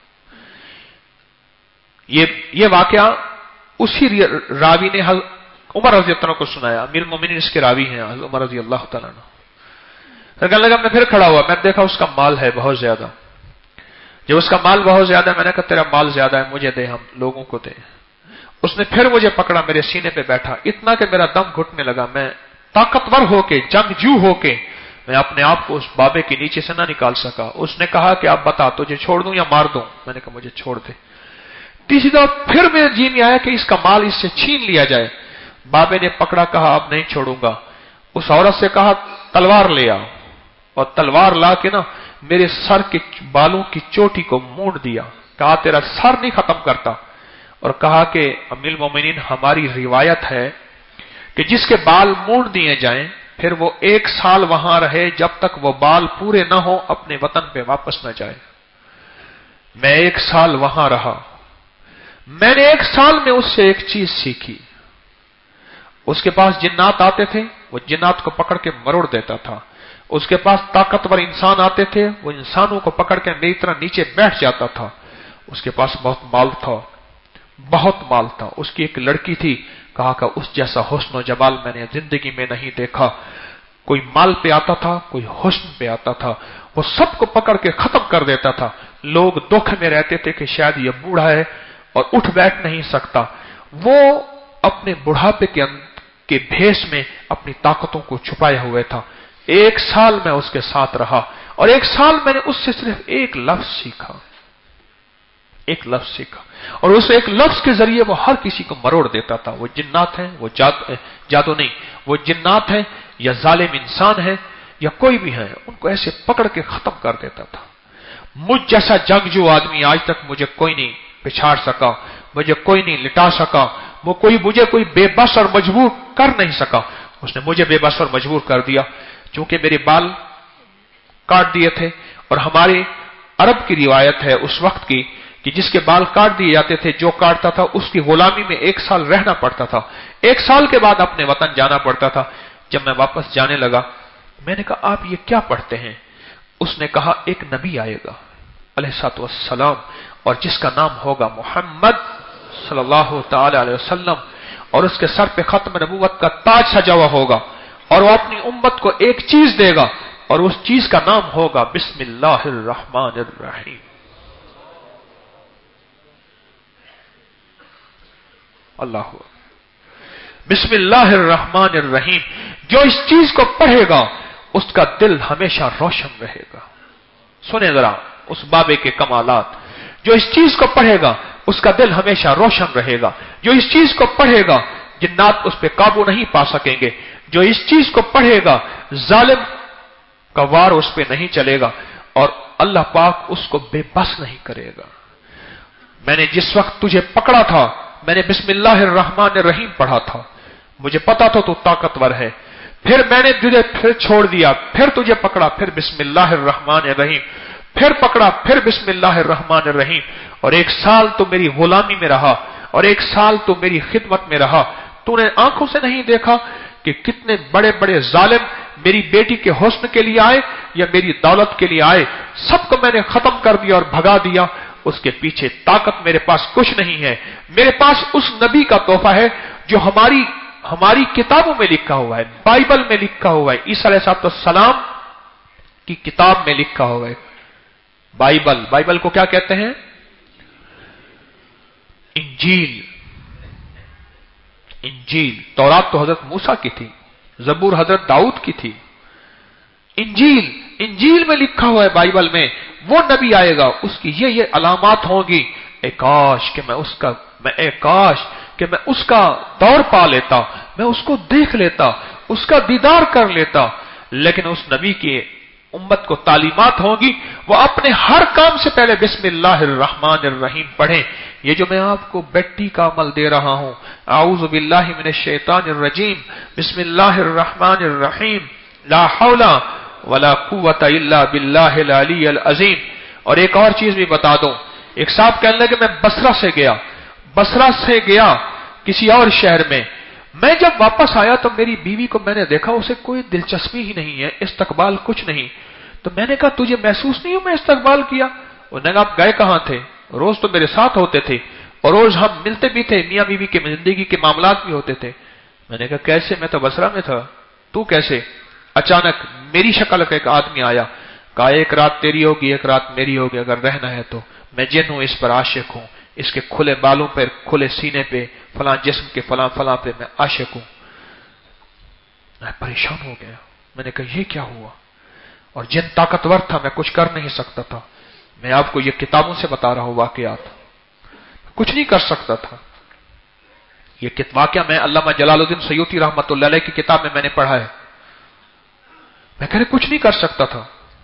یہ یہ واقعہ اسی راوی نے عمر رضی اللہ عنہ کو سنایا، امیر المومنین اس کے راوی ہیں عمر رضی اللہ تعالیٰ عنہ۔ کہنے لگا میں پھر کھڑا ہوا، میں نے دیکھا اس کا مال ہے بہت زیادہ، جب اس کا مال بہت زیادہ ہے میں نے کہا تیرا مال زیادہ ہے، مجھے دے، ہم لوگوں کو دے۔ اس نے پھر مجھے پکڑا، میرے سینے پہ بیٹھا، اتنا کہ میرا دم گھٹنے لگا۔ میں طاقتور ہو کے، جنگجو ہو کے، میں اپنے آپ کو اس بابے کے نیچے سے نہ نکال سکا۔ اس نے کہا کہ اب بتا تجھے چھوڑ دوں یا مار دوں؟ میں نے کہا مجھے چھوڑ دے۔ تیسری دفعہ پھر میرے جی میں آیا کہ اس کا مال اس سے چھین لیا جائے۔ بابے نے پکڑا، کہا اب نہیں چھوڑوں گا۔ اس عورت سے کہا تلوار لے آ، اور تلوار لا کے نا میرے سر کے بالوں کی چوٹی کو مونڈ دیا۔ کہا تیرا سر نہیں ختم کرتا، اور کہا کہ امیر المومنین ہماری روایت ہے کہ جس کے بال مونڈ دیے جائیں پھر وہ ایک سال وہاں رہے جب تک وہ بال پورے نہ ہو اپنے وطن پہ واپس نہ جائے۔ میں ایک سال وہاں رہا، میں نے ایک سال میں اس سے ایک چیز سیکھی۔ اس کے پاس جنات آتے تھے، وہ جنات کو پکڑ کے مروڑ دیتا تھا۔ اس کے پاس طاقتور انسان آتے تھے، وہ انسانوں کو پکڑ کے میری طرح نیچے بیٹھ جاتا تھا۔ اس کے پاس بہت مال تھا، بہت مال تھا۔ اس کی ایک لڑکی تھی، کہا کہ اس جیسا حسن و جمال میں نے زندگی میں نہیں دیکھا۔ کوئی مال پہ آتا تھا، کوئی حسن پہ آتا تھا، وہ سب کو پکڑ کے ختم کر دیتا تھا۔ لوگ دکھ میں رہتے تھے کہ شاید یہ بوڑھا ہے اور اٹھ بیٹھ نہیں سکتا۔ وہ اپنے بڑھاپے کے کے بھیس میں اپنی طاقتوں کو چھپائے ہوئے تھا۔ ایک سال میں اس کے ساتھ رہا اور ایک سال میں نے اس سے صرف ایک لفظ سیکھا، ایک لفظ سیکھا، اور اس ایک لفظ کے ذریعے وہ ہر کسی کو مروڑ دیتا تھا۔ وہ جنات ہیں، وہ جادو, جادو نہیں، وہ جنات ہیں یا ظالم انسان ہے یا کوئی بھی ہے، ان کو ایسے پکڑ کے ختم کر دیتا تھا۔ مجھ جیسا جنگجو آدمی آج تک مجھے کوئی نہیں پچھاڑ سکا، مجھے کوئی نہیں لٹا سکا، وہ کوئی مجھے کوئی بے بس اور مجبور کر نہیں سکا۔ اس نے مجھے بے بس اور مجبور کر دیا، چونکہ میرے بال کاٹ دیے تھے، اور ہمارے عرب کی روایت ہے اس وقت کی کہ جس کے بال کاٹ دیے جاتے تھے، جو کاٹتا تھا اس کی غلامی میں ایک سال رہنا پڑتا تھا، ایک سال کے بعد اپنے وطن جانا پڑتا تھا۔ جب میں واپس جانے لگا، میں نے کہا آپ یہ کیا پڑھتے ہیں؟ اس نے کہا ایک نبی آئے گا علیہ الصلوۃ والسلام، اور جس کا نام ہوگا محمد صلی اللہ تعالی علیہ وسلم، اور اس کے سر پہ ختم نبوت کا تاج سجا ہوا ہوگا، اور وہ اپنی امت کو ایک چیز دے گا، اور اس چیز کا نام ہوگا بسم اللہ الرحمن الرحیم۔ اللہ بسم اللہ الرحمن الرحیم، جو اس چیز کو پڑھے گا اس کا دل ہمیشہ روشن رہے گا۔ سنیں ذرا اس بابے کے کمالات، جو اس چیز کو پڑھے گا اس کا دل ہمیشہ روشن رہے گا، جو اس چیز کو پڑھے گا جنات اس پہ قابو نہیں پا سکیں گے، جو اس چیز کو پڑھے گا ظالم کا وار اس پہ نہیں چلے گا، اور اللہ پاک اس کو بے بس نہیں کرے گا۔ میں نے جس وقت تجھے پکڑا تھا میں نے بسم اللہ الرحمن الرحیم پڑھا تھا، مجھے پتا تھا تو طاقتور ہے، پھر میں نے تجھے پھر چھوڑ دیا، پھر تجھے پکڑا، پھر بسم اللہ الرحمن الرحیم، پھر پکڑا، پھر بسم اللہ الرحمن الرحیم، اور ایک سال تو میری غلامی میں رہا، اور ایک سال تو میری خدمت میں رہا۔ تو نے آنکھوں سے نہیں دیکھا کہ کتنے بڑے بڑے ظالم میری بیٹی کے حسن کے لیے آئے یا میری دولت کے لیے آئے، سب کو میں نے ختم کر دیا اور بھگا دیا۔ اس کے پیچھے طاقت میرے پاس کچھ نہیں ہے، میرے پاس اس نبی کا تحفہ ہے جو ہماری ہماری کتابوں میں لکھا ہوا ہے، بائبل میں لکھا ہوا ہے، عیسیٰ علیہ السلام کی کتاب میں لکھا ہوا ہے۔ بائبل بائبل کو کیا کہتے ہیں؟ انجیل۔ انجیل تورات تو حضرت موسیٰ کی تھی، زبور حضرت داؤد کی تھی، انجیل انجیل میں لکھا ہوا ہے بائبل میں، وہ نبی آئے گا، اس کی یہ یہ علامات ہوں گی۔ اے کاش کہ میں اس کا میں اے کاش کہ میں اس کا دور پا لیتا، میں اس کو دیکھ لیتا، اس کا دیدار کر لیتا۔ لیکن اس نبی کی امت کو تعلیمات ہوں گی، وہ اپنے ہر کام سے پہلے بسم اللہ الرحمن الرحیم پڑھیں۔ یہ جو میں آپ کو بیٹی کا عمل دے رہا ہوں، اعوذ باللہ من الشیطان الرجیم، بسم اللہ الرحمن الرحیم، لا حول ولا قوت الا باللہ العلی العظیم۔ اور ایک اور چیز بھی بتا دوں، ایک صاحب کہنے لگے میں بصرہ سے گیا بصرہ سے گیا کسی اور شہر میں، میں جب واپس آیا تو میری بیوی کو میں نے دیکھا اسے کوئی دلچسپی ہی نہیں ہے، استقبال کچھ نہیں۔ تو میں نے کہا تجھے محسوس نہیں ہو میں استقبال کیا؟ انہوں نے کہا آپ گئے کہاں تھے؟ روز تو میرے ساتھ ہوتے تھے اور روز ہم ملتے بھی تھے، میاں بیوی کے زندگی کے معاملات بھی ہوتے تھے۔ میں نے کہا کیسے؟ میں تو بصرہ میں تھا، تو کیسے؟ اچانک میری شکل کا ایک آدمی آیا، کہا ایک رات تیری ہوگی ایک رات میری ہوگی، اگر رہنا ہے تو میں جن ہوں، اس پر عاشق ہوں، اس کے کھلے بالوں پر، کھلے سینے پہ، فلاں جسم کے فلاں فلاں پہ میں عاشق ہوں۔ میں پریشان ہو گیا، میں نے کہا یہ کیا ہوا؟ اور جن طاقتور تھا میں کچھ کر نہیں سکتا تھا، میں آپ کو یہ کتابوں سے بتا رہا ہوں واقعات، کچھ نہیں کر سکتا تھا۔ یہ واقعہ میں علامہ جلال الدین سیوطی رحمۃ اللہ علیہ کی کتاب میں میں نے پڑھا ہے۔ میں کہہ رہے کچھ نہیں کر سکتا تھا،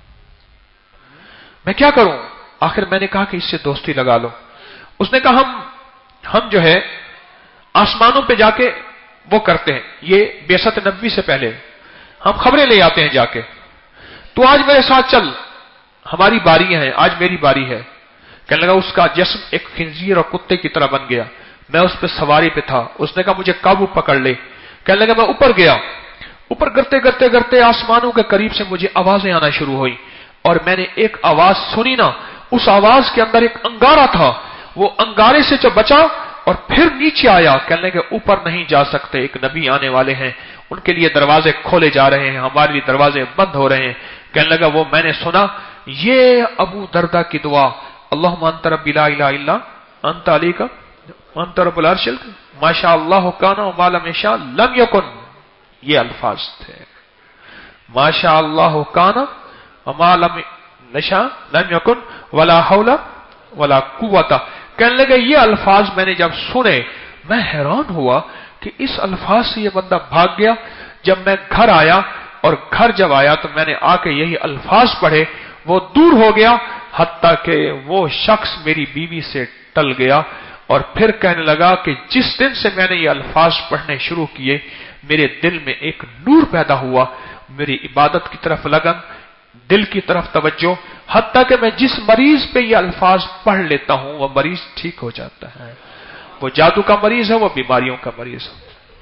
میں کیا کروں؟ آخر میں نے کہا کہ اس سے دوستی لگا لو۔ اس نے کہا ہم ہم جو ہے آسمانوں پہ جا کے وہ کرتے ہیں، یہ بعثت نبوی سے پہلے ہم خبریں لے آتے ہیں جا کے، تو آج میرے ساتھ چل، ہماری باری ہے، آج میری باری ہے۔ کہنے لگا اس کا جسم ایک خنزیر اور کتے کی طرح بن گیا، میں اس پہ سواری پہ تھا، اس نے کہا مجھے قابو پکڑ لے۔ کہنے لگا میں اوپر گیا، اوپر کرتے کرتے کرتے آسمانوں کے قریب سے مجھے آوازیں آنا شروع ہوئی، اور میں نے ایک آواز سنی نا، اس آواز کے اندر ایک انگارہ تھا، وہ انگارے سے جو بچا اور پھر نیچے آیا۔ کہنے لگے اوپر نہیں جا سکتے، ایک نبی آنے والے ہیں، ان کے لیے دروازے کھولے جا رہے ہیں، ہمارے لیے دروازے بند ہو رہے ہیں۔ کہنے لگا وہ میں نے سنا، یہ ابو دردہ کی دعا، اللہم انت ربی لا الہ الا انت علی کا انت رب العرش ما شاء اللہ کان وما لم یشاء لم یکن، یہ الفاظ تھے، ما شاء اللہ کان وما لم یشاء لم یکن ولا حول ولا قوت۔ کہنے لگے یہ الفاظ میں نے جب سنے میں حیران ہوا کہ اس الفاظ سے یہ بندہ بھاگ گیا۔ جب میں گھر آیا اور گھر جب آیا تو میں نے آ کے یہی الفاظ پڑھے، وہ دور ہو گیا، حتیٰ کہ وہ شخص میری بیوی سے ٹل گیا۔ اور پھر کہنے لگا کہ جس دن سے میں نے یہ الفاظ پڑھنے شروع کیے میرے دل میں ایک نور پیدا ہوا، میری عبادت کی طرف لگن، دل کی طرف توجہ، حتیٰ کہ میں جس مریض پہ یہ الفاظ پڑھ لیتا ہوں وہ مریض ٹھیک ہو جاتا ہے، وہ جادو کا مریض ہے، وہ بیماریوں کا مریض ہے۔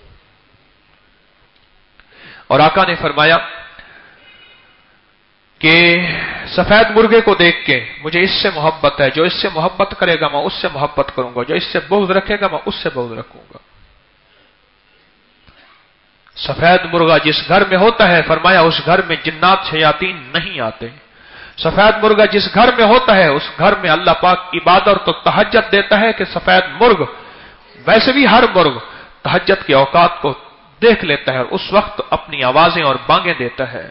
اور آقا نے فرمایا کہ سفید مرغے کو دیکھ کے مجھے اس سے محبت ہے، جو اس سے محبت کرے گا میں اس سے محبت کروں گا، جو اس سے بغض رکھے گا میں اس سے بغض رکھوں گا۔ سفید مرغا جس گھر میں ہوتا ہے فرمایا اس گھر میں جنات شیاطین نہیں آتے۔ سفید مرغا جس گھر میں ہوتا ہے اس گھر میں اللہ پاک عبادت اور تہجد دیتا ہے کہ سفید مرغ، ویسے بھی ہر مرغ تہجد کے اوقات کو دیکھ لیتا ہے اور اس وقت اپنی آوازیں اور بانگیں دیتا ہے۔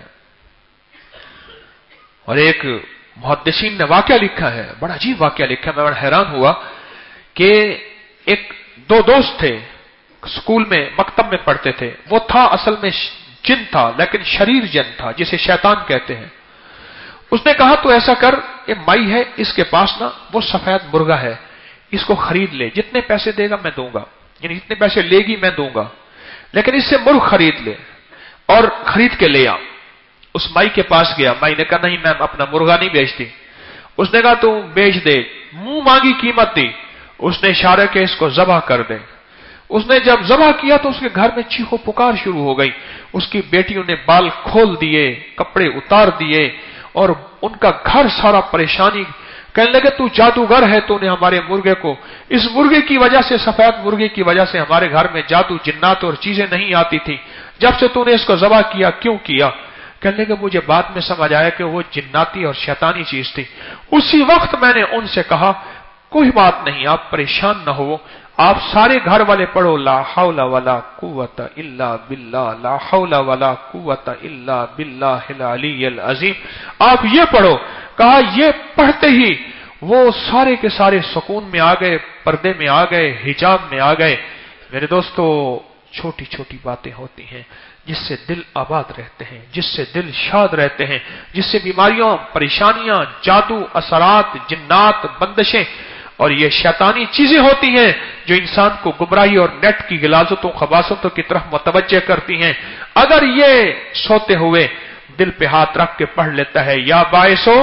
اور ایک محدثین نے واقعہ لکھا ہے، بڑا عجیب واقعہ لکھا ہے، میں بڑا حیران ہوا کہ ایک دو دوست تھے، اسکول میں مکتب میں پڑھتے تھے، وہ تھا اصل میں جن تھا لیکن شریر جن تھا جسے شیطان کہتے ہیں۔ اس نے کہا تو ایسا کر، یہ مائی ہے اس کے پاس نا وہ سفید مرغا ہے، اس کو خرید لے، جتنے پیسے دے گا میں دوں گا، یعنی جتنے پیسے لے گی میں دوں گا، لیکن اس سے مرغ خرید لے اور خرید کے لے آ۔ اس مائی کے پاس گیا، مائی نے کہا نہیں میں اپنا مرغا نہیں بیچتی۔ اس نے کہا تو بیچ دے، منہ مانگی قیمت دی، اس نے اشارہ کہ اس کو ذبح کر دے۔ اس نے جب ذبح کیا تو اس کے گھر میں چیخو پکار شروع ہو گئی، اس کی بیٹیوں نے بال کھول دیے، کپڑے اتار دیے اور ان کا گھر سارا پریشانی۔ کہنے لگے تو جادوگر ہے، تو نے ہمارے مرغے کو، اس مرغے کی وجہ سے، سفید مرغے کی وجہ سے ہمارے گھر میں جادو جنات اور چیزیں نہیں آتی تھی، جب سے تو نے اس کو ذبح کیا کیوں کیا؟ کہنے لگے مجھے بعد میں سمجھ آیا کہ وہ جناتی اور شیطانی چیز تھی۔ اسی وقت میں نے ان سے کہا کوئی بات نہیں، آپ پریشان نہ ہو، آپ سارے گھر والے پڑھو لا حول ولا قوت الا باللہ، لا حول ولا قوت الا باللہ العلی العظیم، آپ یہ پڑھو۔ کہا یہ پڑھتے ہی وہ سارے کے سارے سکون میں آ گئے، پردے میں آ گئے، حجاب میں آ گئے۔ میرے دوستو چھوٹی چھوٹی باتیں ہوتی ہیں جس سے دل آباد رہتے ہیں، جس سے دل شاد رہتے ہیں، جس سے بیماریاں، پریشانیاں، جادو، اثرات، جنات، بندشیں اور یہ شیطانی چیزیں ہوتی ہیں جو انسان کو گمراہی اور نیٹ کی غلاظتوں خباثتوں کی طرف متوجہ کرتی ہیں، اگر یہ سوتے ہوئے دل پہ ہاتھ رکھ کے پڑھ لیتا ہے یا باعثو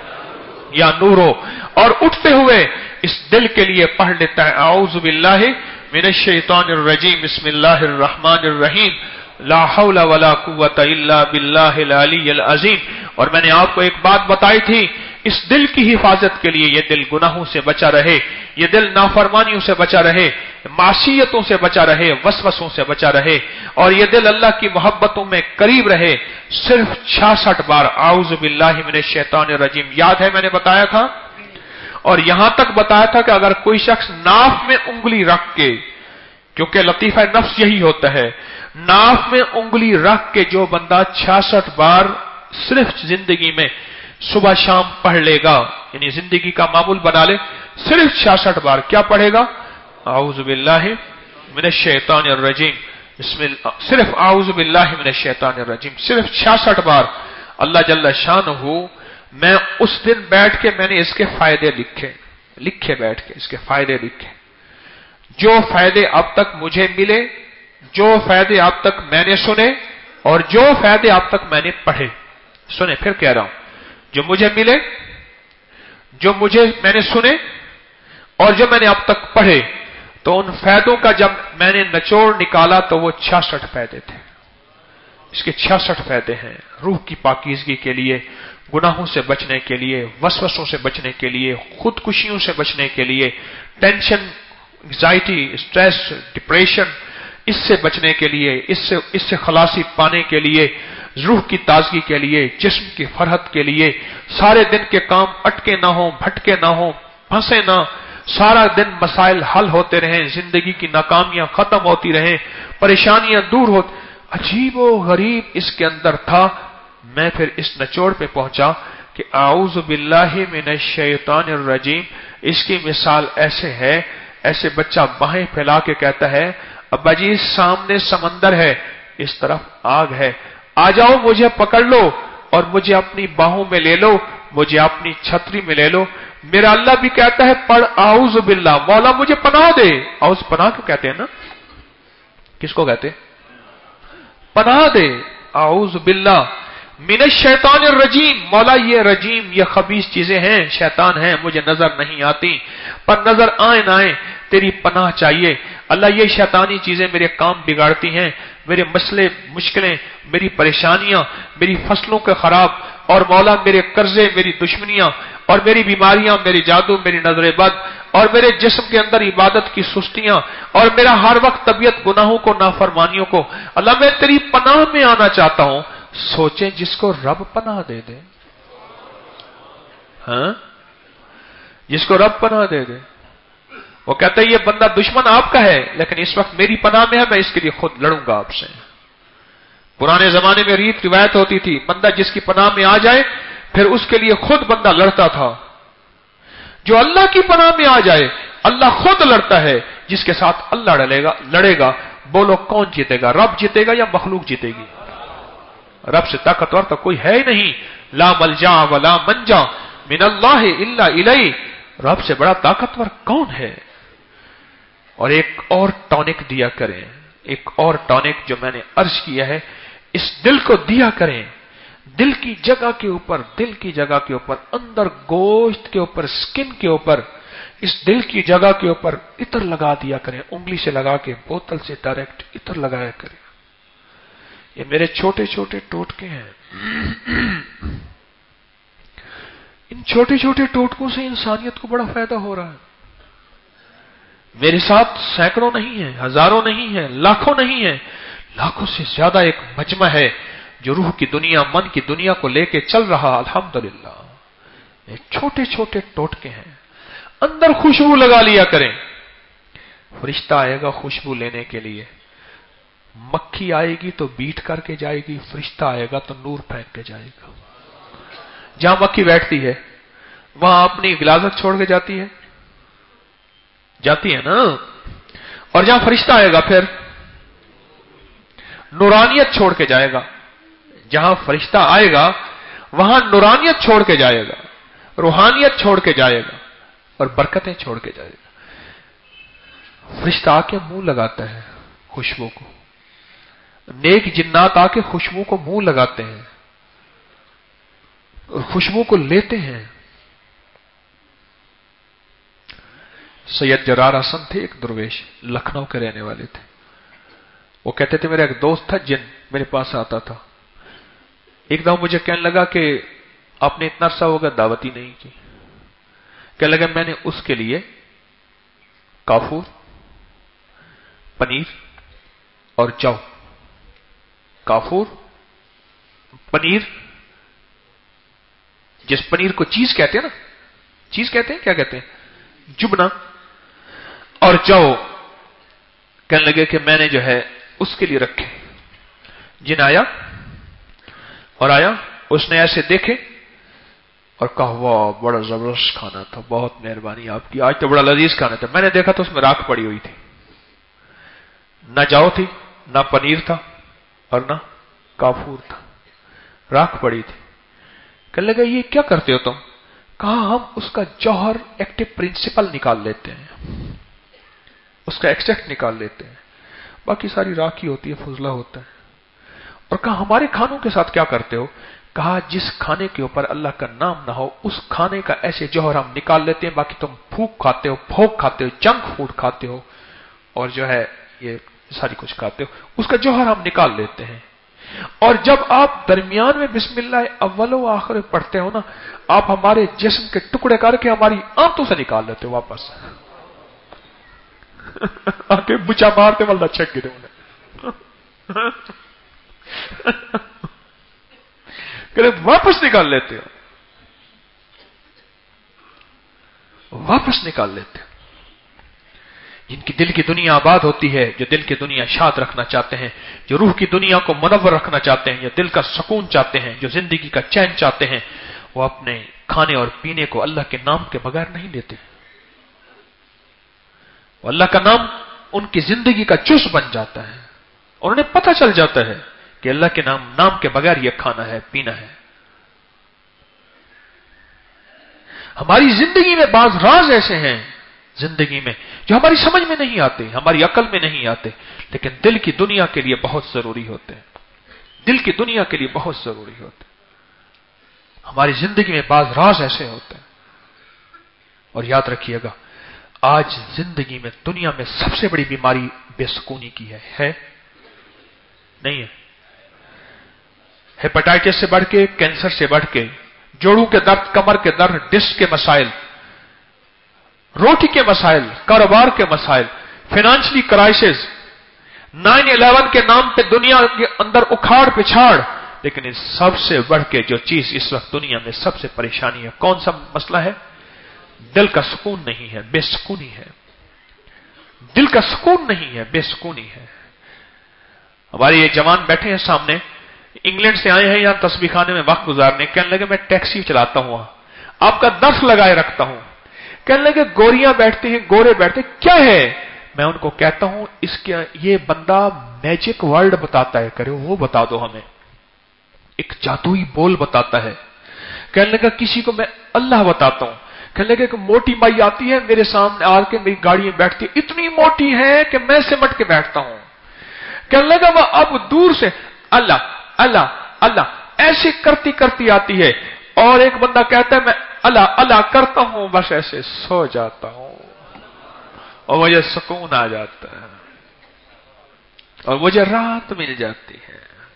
یا نورو، اور اٹھتے ہوئے اس دل کے لیے پڑھ لیتا ہے اعوذ باللہ من الشیطان الرجیم بسم اللہ الرحمن الرحیم لا حول ولا قوت الا باللہ العلی العظیم۔ اور میں نے آپ کو ایک بات بتائی تھی، اس دل کی حفاظت کے لیے یہ دل گناہوں سے بچا رہے، یہ دل نافرمانیوں سے بچا رہے، معصیتوں سے بچا رہے، وسوسوں سے بچا رہے، اور یہ دل اللہ کی محبتوں میں قریب رہے، صرف چھیاسٹھ بار اعوذ باللہ من الشیطان الرجیم یاد ہے میں نے بتایا تھا۔ اور یہاں تک بتایا تھا کہ اگر کوئی شخص ناف میں انگلی رکھ کے، کیونکہ لطیفہ نفس یہی ہوتا ہے، ناف میں انگلی رکھ کے جو بندہ چھیاسٹھ بار صرف زندگی میں صبح شام پڑھ لے گا، یعنی زندگی کا معمول بنا لے، صرف چھیاسٹھ بار کیا پڑھے گا؟ اعوذ باللہ من الشیطان الرجیم، بسم اللہ، صرف اعوذ باللہ من الشیطان الرجیم، صرف چھیاسٹھ بار۔ اللہ جل شانہ، میں اس دن بیٹھ کے میں نے اس کے فائدے لکھے لکھے بیٹھ کے اس کے فائدے لکھے، جو فائدے اب تک مجھے ملے، جو فائدے اب تک میں نے سنے، اور جو فائدے آپ تک میں نے پڑھے، سنے پھر کہہ رہا ہوں، جو مجھے ملے، جو مجھے میں نے سنے اور جو میں نے اب تک پڑھے، تو ان فائدوں کا جب میں نے نچوڑ نکالا تو وہ چھیاسٹھ فائدے تھے۔ اس کے چھیاسٹھ فائدے ہیں، روح کی پاکیزگی کے لیے، گناہوں سے بچنے کے لیے، وسوسوں سے بچنے کے لیے، خودکشیوں سے بچنے کے لیے، ٹینشن، انگزائٹی، سٹریس، ڈپریشن، اس سے بچنے کے لیے، اس سے اس سے خلاصی پانے کے لیے، روح کی تازگی کے لیے، جسم کی فرحت کے لیے، سارے دن کے کام اٹکے نہ ہوں، بھٹکے نہ ہوں، پھنسے نہ، سارا دن مسائل حل ہوتے رہیں، زندگی کی ناکامیاں ختم ہوتی رہیں، پریشانیاں دور ہو۔ عجیب و غریب اس کے اندر تھا۔ میں پھر اس نچوڑ پہ پہنچا کہ اعوذ باللہ من الشیطان الرجیم، اس کی مثال ایسے ہے، ایسے بچہ باہیں پھیلا کے کہتا ہے، ابا جی سامنے سمندر ہے، اس طرف آگ ہے، آ جاؤ مجھے پکڑ لو اور مجھے اپنی باہوں میں لے لو، مجھے اپنی چھتری میں لے لو۔ میرا اللہ بھی کہتا ہے پڑھ اعوذ باللہ، مولا مجھے پناہ دے۔ اعوذ پناہ کو کہتے ہیں نا، کس کو کہتے ہیں؟ پناہ دے، اعوذ باللہ من الشیطان الرجیم، مولا یہ رجیم، یہ خبیث چیزیں ہیں، شیطان ہیں، مجھے نظر نہیں آتی، پر نظر آئیں نہ آئیں تیری پناہ چاہیے اللہ۔ یہ شیطانی چیزیں میرے کام بگاڑتی ہیں، میرے مسئلے، مشکلیں، میری پریشانیاں، میری فصلوں کے خراب، اور مولا میرے قرضے، میری دشمنیاں، اور میری بیماریاں، میری جادو، میری نظر بد، اور میرے جسم کے اندر عبادت کی سستیاں، اور میرا ہر وقت طبیعت گناہوں کو، نافرمانیوں کو، اللہ میں تیری پناہ میں آنا چاہتا ہوں۔ سوچیں جس کو رب پناہ دے دے، ہاں، جس کو رب پناہ دے دے، وہ کہتا ہے یہ بندہ دشمن آپ کا ہے لیکن اس وقت میری پناہ میں ہے، میں اس کے لیے خود لڑوں گا آپ سے۔ پرانے زمانے میں ریت روایت ہوتی تھی، بندہ جس کی پناہ میں آ جائے پھر اس کے لیے خود بندہ لڑتا تھا۔ جو اللہ کی پناہ میں آ جائے اللہ خود لڑتا ہے، جس کے ساتھ اللہ لڑے گا لڑے گا بولو کون جیتے گا؟ رب جیتے گا یا مخلوق جیتے گی؟ رب سے طاقتور تو کوئی ہے ہی نہیں۔ لا ملجا ولا منجا من اللہ الا الیہ، رب سے بڑا طاقتور کون ہے؟ اور ایک اور ٹونک دیا کریں، ایک اور ٹونک جو میں نے عرض کیا ہے، اس دل کو دیا کریں، دل کی جگہ کے اوپر، دل کی جگہ کے اوپر، اندر گوشت کے اوپر، سکن کے اوپر، اس دل کی جگہ کے اوپر عطر لگا دیا کریں، انگلی سے لگا کے، بوتل سے ڈائریکٹ عطر لگایا کریں۔ یہ میرے چھوٹے چھوٹے ٹوٹکے ہیں، ان چھوٹے چھوٹے ٹوٹکوں سے انسانیت کو بڑا فائدہ ہو رہا ہے۔ میرے ساتھ سینکڑوں نہیں ہیں، ہزاروں نہیں ہیں، لاکھوں نہیں ہیں، لاکھوں سے زیادہ ایک مجمع ہے جو روح کی دنیا، من کی دنیا کو لے کے چل رہا، الحمدللہ۔ یہ چھوٹے چھوٹے ٹوٹکے ہیں، اندر خوشبو لگا لیا کریں۔ فرشتہ آئے گا خوشبو لینے کے لیے، مکھی آئے گی تو بیٹھ کر کے جائے گی، فرشتہ آئے گا تو نور پھینک کے جائے گا۔ جہاں مکھی بیٹھتی ہے وہاں اپنی غلاظت چھوڑ کے جاتی ہے، جاتی ہے نا، اور جہاں فرشتہ آئے گا پھر نورانیت چھوڑ کے جائے گا۔ جہاں فرشتہ آئے گا وہاں نورانیت چھوڑ کے جائے گا، روحانیت چھوڑ کے جائے گا، اور برکتیں چھوڑ کے جائے گا۔ فرشتہ آ کے منہ لگاتا ہے خوشبو کو، نیک جنات آ کے خوشبو کو منہ لگاتے ہیں اور خوشبو کو لیتے ہیں۔ سید جرار حسن تھے، ایک درویش، لکھنؤ کے رہنے والے تھے۔ وہ کہتے تھے میرا ایک دوست تھا جن میرے پاس آتا تھا، ایک دم مجھے کہنے لگا کہ آپ نے اتنا عرصہ ہوگا دعوت ہی نہیں کی۔ کہنے لگا میں نے اس کے لیے کافور، پنیر اور جو، کافور، پنیر، جس پنیر کو چیز کہتے ہیں نا، چیز کہتے ہیں، کیا کہتے ہیں؟ جبنا، اور جو، کہنے لگے کہ میں نے جو ہے اس کے لیے رکھے۔ جن آیا اور آیا، اس نے ایسے دیکھے اور کہا واہ بڑا زبردست کھانا تھا، بہت مہربانی آپ کی، آج تو بڑا لذیذ کھانا تھا۔ میں نے دیکھا تو اس میں راکھ پڑی ہوئی تھی، نہ جو تھی، نہ پنیر تھا، اور نہ کافور تھا، راکھ پڑی تھی۔ کہنے لگا یہ کیا کرتے ہو تم؟ کہا ہم اس کا جوہر، ایکٹیو پرنسپل نکال لیتے ہیں، اس کا ایکسٹریکٹ نکال لیتے ہیں، باقی ساری راکھ ہی ہوتی ہے، فضلہ ہوتا ہے۔ اور کہا ہمارے کھانوں کے ساتھ کیا کرتے ہو؟ کہا جس کھانے کے اوپر اللہ کا نام نہ ہو اس کھانے کا ایسے جوہر ہم نکال لیتے ہیں، باقی تم پھوک کھاتے ہو، پھوک کھاتے ہو، جنک فوڈ کھاتے ہو اور جو ہے یہ ساری کچھ کھاتے ہو، اس کا جوہر ہم نکال لیتے ہیں۔ اور جب آپ درمیان میں بسم اللہ اول و آخر پڑھتے ہو نا، آپ ہمارے جسم کے ٹکڑے کر کے ہماری آنتوں سے نکال لیتے ہو واپس۔ آنکھیں بچا مارتے والدہ چیک گرے انہیں کہ واپس نکال لیتے ہو، واپس نکال لیتے ہو۔ جن کی دل کی دنیا آباد ہوتی ہے، جو دل کی دنیا شاد رکھنا چاہتے ہیں، جو روح کی دنیا کو منور رکھنا چاہتے ہیں، جو دل کا سکون چاہتے ہیں، جو زندگی کا چین چاہتے ہیں، وہ اپنے کھانے اور پینے کو اللہ کے نام کے بغیر نہیں لیتے۔ وہ اللہ کا نام ان کی زندگی کا جز بن جاتا ہے اور انہیں پتہ چل جاتا ہے کہ اللہ کے نام نام کے بغیر یہ کھانا ہے، پینا ہے۔ ہماری زندگی میں بعض راز ایسے ہیں زندگی میں جو ہماری سمجھ میں نہیں آتے، ہماری عقل میں نہیں آتے، لیکن دل کی دنیا کے لیے بہت ضروری ہوتے ہیں، دل کی دنیا کے لیے بہت ضروری ہوتے ہیں۔ ہماری زندگی میں بعض راز ایسے ہوتے ہیں۔ اور یاد رکھیے گا، آج زندگی میں دنیا میں سب سے بڑی بیماری بے سکونی کی ہے ہے نہیں ہے؟ ہیپاٹائٹس سے بڑھ کے، کینسر سے بڑھ کے، جوڑوں کے درد، کمر کے درد، ڈسک کے مسائل، روٹی کے مسائل، کاروبار کے مسائل، فائنانشلی کرائسس، نائن الیون کے نام پہ دنیا کے اندر اکھاڑ پچھاڑ، لیکن اس سب سے بڑھ کے جو چیز اس وقت دنیا میں سب سے پریشانی ہے، کون سا مسئلہ ہے؟ دل کا سکون نہیں ہے، بے سکونی ہے۔ دل کا سکون نہیں ہے، بے سکونی ہے۔ ہمارے یہ جوان بیٹھے ہیں سامنے، انگلینڈ سے آئے ہیں یہاں تسبیح خانے میں وقت گزارنے، کہنے لگے میں ٹیکسی چلاتا ہوں، آپ کا درس لگائے رکھتا ہوں۔ کہنے لگے گوریاں بیٹھتے ہیں، گورے بیٹھتے ہیں، کیا ہے؟ میں ان کو کہتا ہوں اس کے یہ بندہ میجک ورڈ بتاتا ہے، کرے وہ بتا دو ہمیں، ایک جادوئی بول بتاتا ہے۔ کہنے لگا کسی کو میں اللہ بتاتا ہوں۔ کہنے لگے کہ موٹی مائی آتی ہے میرے سامنے آ کے میری گاڑی میں بیٹھتی ہے، اتنی موٹی ہے کہ میں سمٹ کے بیٹھتا ہوں۔ کہنے لگا وہ اب دور سے اللہ اللہ اللہ ایسے کرتی کرتی آتی ہے، اور ایک بندہ کہتا ہے میں اللہ اللہ کرتا ہوں بس ایسے سو جاتا ہوں اور مجھے سکون آ جاتا ہے اور مجھے راحت مل جاتی ہے۔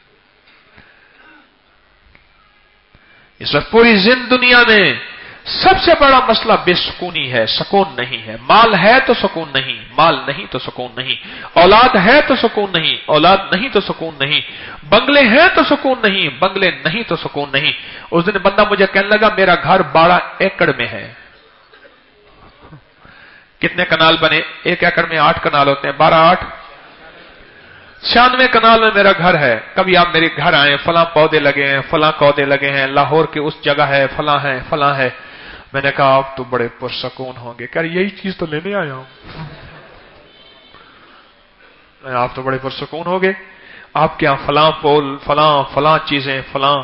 اس وقت پوری زند دنیا میں سب سے بڑا مسئلہ بے سکونی ہے، سکون نہیں ہے۔ مال ہے تو سکون نہیں، مال نہیں تو سکون نہیں، اولاد ہے تو سکون نہیں، اولاد نہیں تو سکون نہیں، بنگلے ہیں تو سکون نہیں، بنگلے نہیں تو سکون نہیں۔ اس دن بندہ مجھے کہنے لگا میرا گھر بارہ ایکڑ میں ہے۔ کتنے کنال بنے؟ ایک ایکڑ میں آٹھ کنال ہوتے ہیں، بارہ آٹھ چھیانوے کنال میں میرا گھر ہے۔ کبھی آپ میرے گھر آئے، فلاں پودے لگے ہیں، فلاں پودے لگے ہیں، لاہور کے اس جگہ ہے، فلاں ہے فلاں ہے۔ میں نے کہا آپ تو بڑے پرسکون ہوں گے، کہ یہی چیز تو لینے آیا ہوں۔ آپ تو بڑے پرسکون ہو گے، آپ کے یہاں فلاں پول، فلاں فلاں چیزیں، فلاں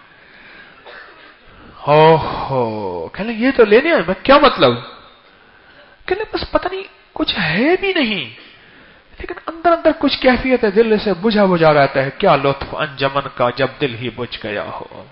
ہو ہو کہنے یہ تو لینے آئے۔ میں کیا مطلب؟ کہنے بس پتہ نہیں کچھ ہے بھی نہیں، لیکن اندر اندر کچھ کیفیت ہے، دل سے بجھا بجھا رہتا ہے۔ کیا لطف انجمن کا جب دل ہی بجھ گیا ہو۔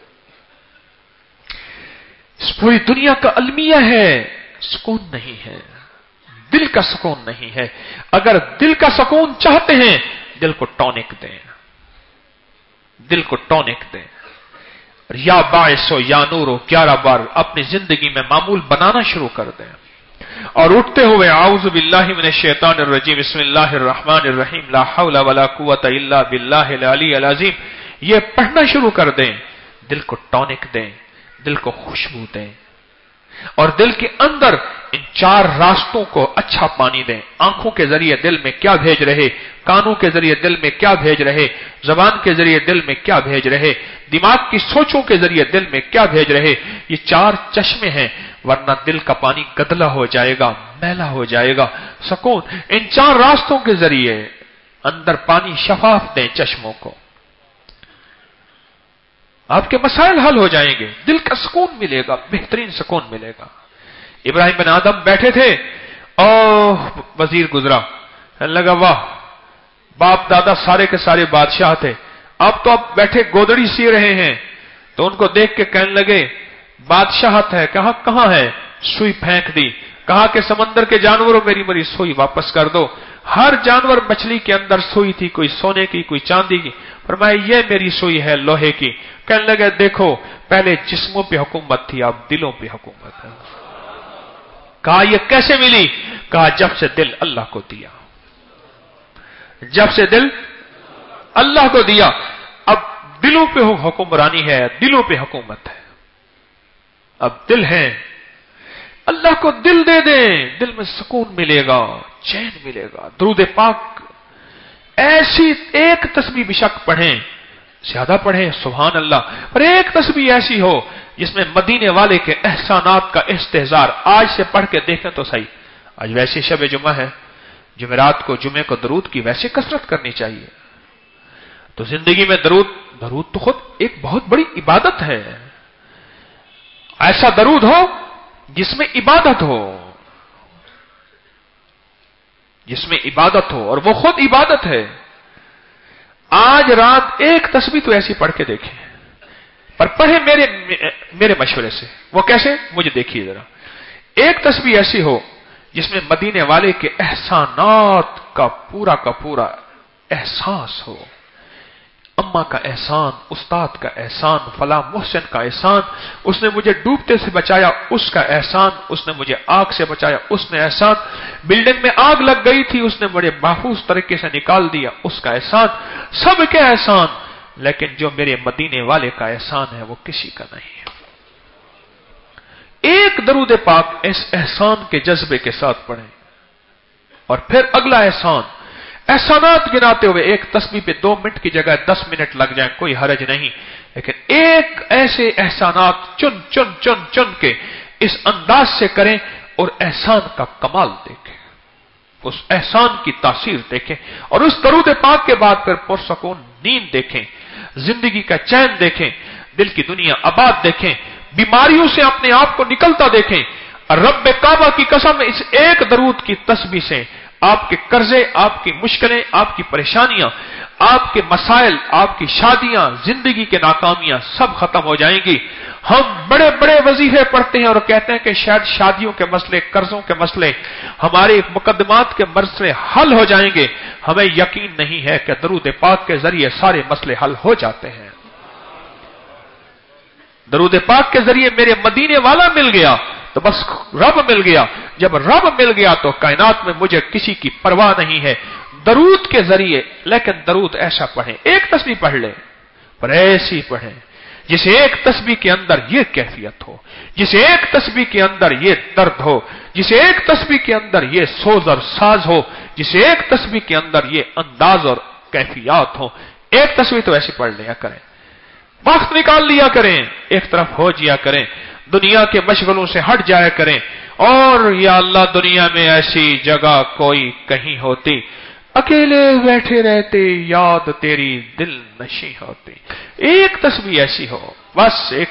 اس پوری دنیا کا المیہ ہے، سکون نہیں ہے، دل کا سکون نہیں ہے۔ اگر دل کا سکون چاہتے ہیں دل کو ٹونک دیں، دل کو ٹونک دیں۔ یا باعث ہو یا نور ہو گیارہ بار اپنی زندگی میں معمول بنانا شروع کر دیں، اور اٹھتے ہوئے اعوذ باللہ من الشیطان الرجیم بسم اللہ الرحمن الرحیم لا حول ولا قوت الا باللہ العلی العظیم یہ پڑھنا شروع کر دیں۔ دل کو ٹونک دیں، دل کو خوشبو دیں، اور دل کے اندر ان چار راستوں کو اچھا پانی دیں۔ آنکھوں کے ذریعے دل میں کیا بھیج رہے، کانوں کے ذریعے دل میں کیا بھیج رہے، زبان کے ذریعے دل میں کیا بھیج رہے، دماغ کی سوچوں کے ذریعے دل میں کیا بھیج رہے۔ یہ چار چشمے ہیں، ورنہ دل کا پانی گدلا ہو جائے گا، میلا ہو جائے گا۔ سکون ان چار راستوں کے ذریعے اندر پانی شفاف دیں چشموں کو، آپ کے مسائل حل ہو جائیں گے، دل کا سکون ملے گا، بہترین سکون ملے گا۔ ابراہیم بن آدم بیٹھے تھے اور وزیر گزرا، لگا واہ باپ دادا سارے کے سارے بادشاہ تھے، अब तो अब बैठे गोदड़ी सी रहे हैं, तो उनको देख के कहने लगे बादशाहत है। कहा कहां है? सुई फेंक दी। कहा कि समंदर के जानवरों मेरी मेरी सुई वापस कर दो। हर जानवर मछली के अंदर सुई थी, कोई सोने की, कोई चांदी की। फरमाया ये मेरी सुई है लोहे की। कहने लगे देखो पहले जिस्मों पे हुकूमत थी, अब दिलों पे हुकूमत है। कहा ये कैसे मिली? कहा जब से दिल अल्लाह को दिया, जब से दिल अल्लाह को दिया, अब दिलों पे हुक्मरानी है, दिलों पे हुकूमत है। अब दिल है, अल्लाह को दिल दे दें, दिल में सुकून मिलेगा, चैन मिलेगा। दुरूद पाक ऐसी एक तस्बीह बेशक पढ़ें, ज्यादा पढ़ें सुभान अल्लाह, पर एक तस्बीह ऐसी हो जिसमें मदीने वाले के एहसानात का इस्तेजार आज से पढ़ के देखें तो सही। आज वैसे शब जुमा है, जुमेरात को जुमे को दरूद की वैसे कसरत करनी चाहिए। तो जिंदगी में दरूद, दरूद तो खुद एक बहुत बड़ी इबादत है। ऐसा दरूद हो जिसमें इबादत हो, जिसमें इबादत हो, और वो खुद इबादत है। आज रात एक तस्बीह तो ऐसी पढ़ के देखें, पर पढ़े मेरे मेरे मशवरे से। वो कैसे? मुझे देखिए जरा। एक तस्बीह ऐसी हो जिसमें मदीने वाले के एहसानात का पूरा का पूरा एहसास हो। अम्मा का एहसान, उस्ताद का एहसान, फला मोहसिन का एहसान, उसने मुझे डूबते से बचाया उसका एहसान, उसने मुझे आग से बचाया उसने एहसान, बिल्डिंग में आग लग गई थी उसने मुझे महफूज तरीके से निकाल दिया उसका एहसान, सबके एहसान। लेकिन जो मेरे मदीने वाले का एहसान है वो किसी का नहीं है। एक दरूद पाक इस एहसान के जज्बे के साथ पढ़ें, और फिर अगला एहसान। एहसानात गिनाते हुए एक तस्बीह पे दो मिनट की जगह दस मिनट लग जाए कोई हरज नहीं, लेकिन एक ऐसे एहसानात चुन चुन चुन चुन के इस अंदाज से करें और एहसान का कमाल देखें, उस एहसान की तासीर देखें, और उस दरूद पाक के बाद फिर पुरसकून नींद देखें, जिंदगी का चैन देखें, दिल की दुनिया आबाद देखें, बीमारियों से अपने आप को निकलता देखें। रब्बे काबा की कसम, इस एक दरूद की तस्बीह से आपके कर्जे, आपकी मुश्किलें, आपकी परेशानियां, आपके मसाइल, आपकी शादियां, जिंदगी के नाकामियां सब खत्म हो जाएंगी। हम बड़े बड़े वजीफे पढ़ते हैं और कहते हैं कि शायद शादियों के मसले, कर्जों के मसले, हमारे मुकदमात के मसले हल हो जाएंगे। हमें यकीन नहीं है कि दरूद पाक के जरिए सारे मसले हल हो जाते हैं। दरूद पाक के जरिए मेरे मदीने वाला मिल गया तो बस रब मिल गया। जब रब मिल गया तो कायनात में मुझे किसी की परवाह नहीं है। दरूद के जरिए, लेकिन दरूद ऐसा पढ़ें, एक तस्बीह पढ़ ले पर ऐसी पढ़ें जिसे एक तस्बीह के अंदर ये कैफियत हो, जिसे एक तस्बीह के अंदर ये दर्द हो, जिसे एक तस्बीह के अंदर ये सोज और साज हो, जिसे एक तस्बीह के अंदर ये अंदाज और कैफियत हो। एक तस्बीह तो ऐसी पढ़ लिया करें, वक्त निकाल लिया करें, एक तरफ हो जिया करें, दुनिया के मशगलों से हट जाया करें। और या अल्लाह, दुनिया में ऐसी जगह कोई कहीं होती, अकेले बैठे रहते, याद तेरी दिल नशी होती। एक तस्बीह ऐसी हो, बस एक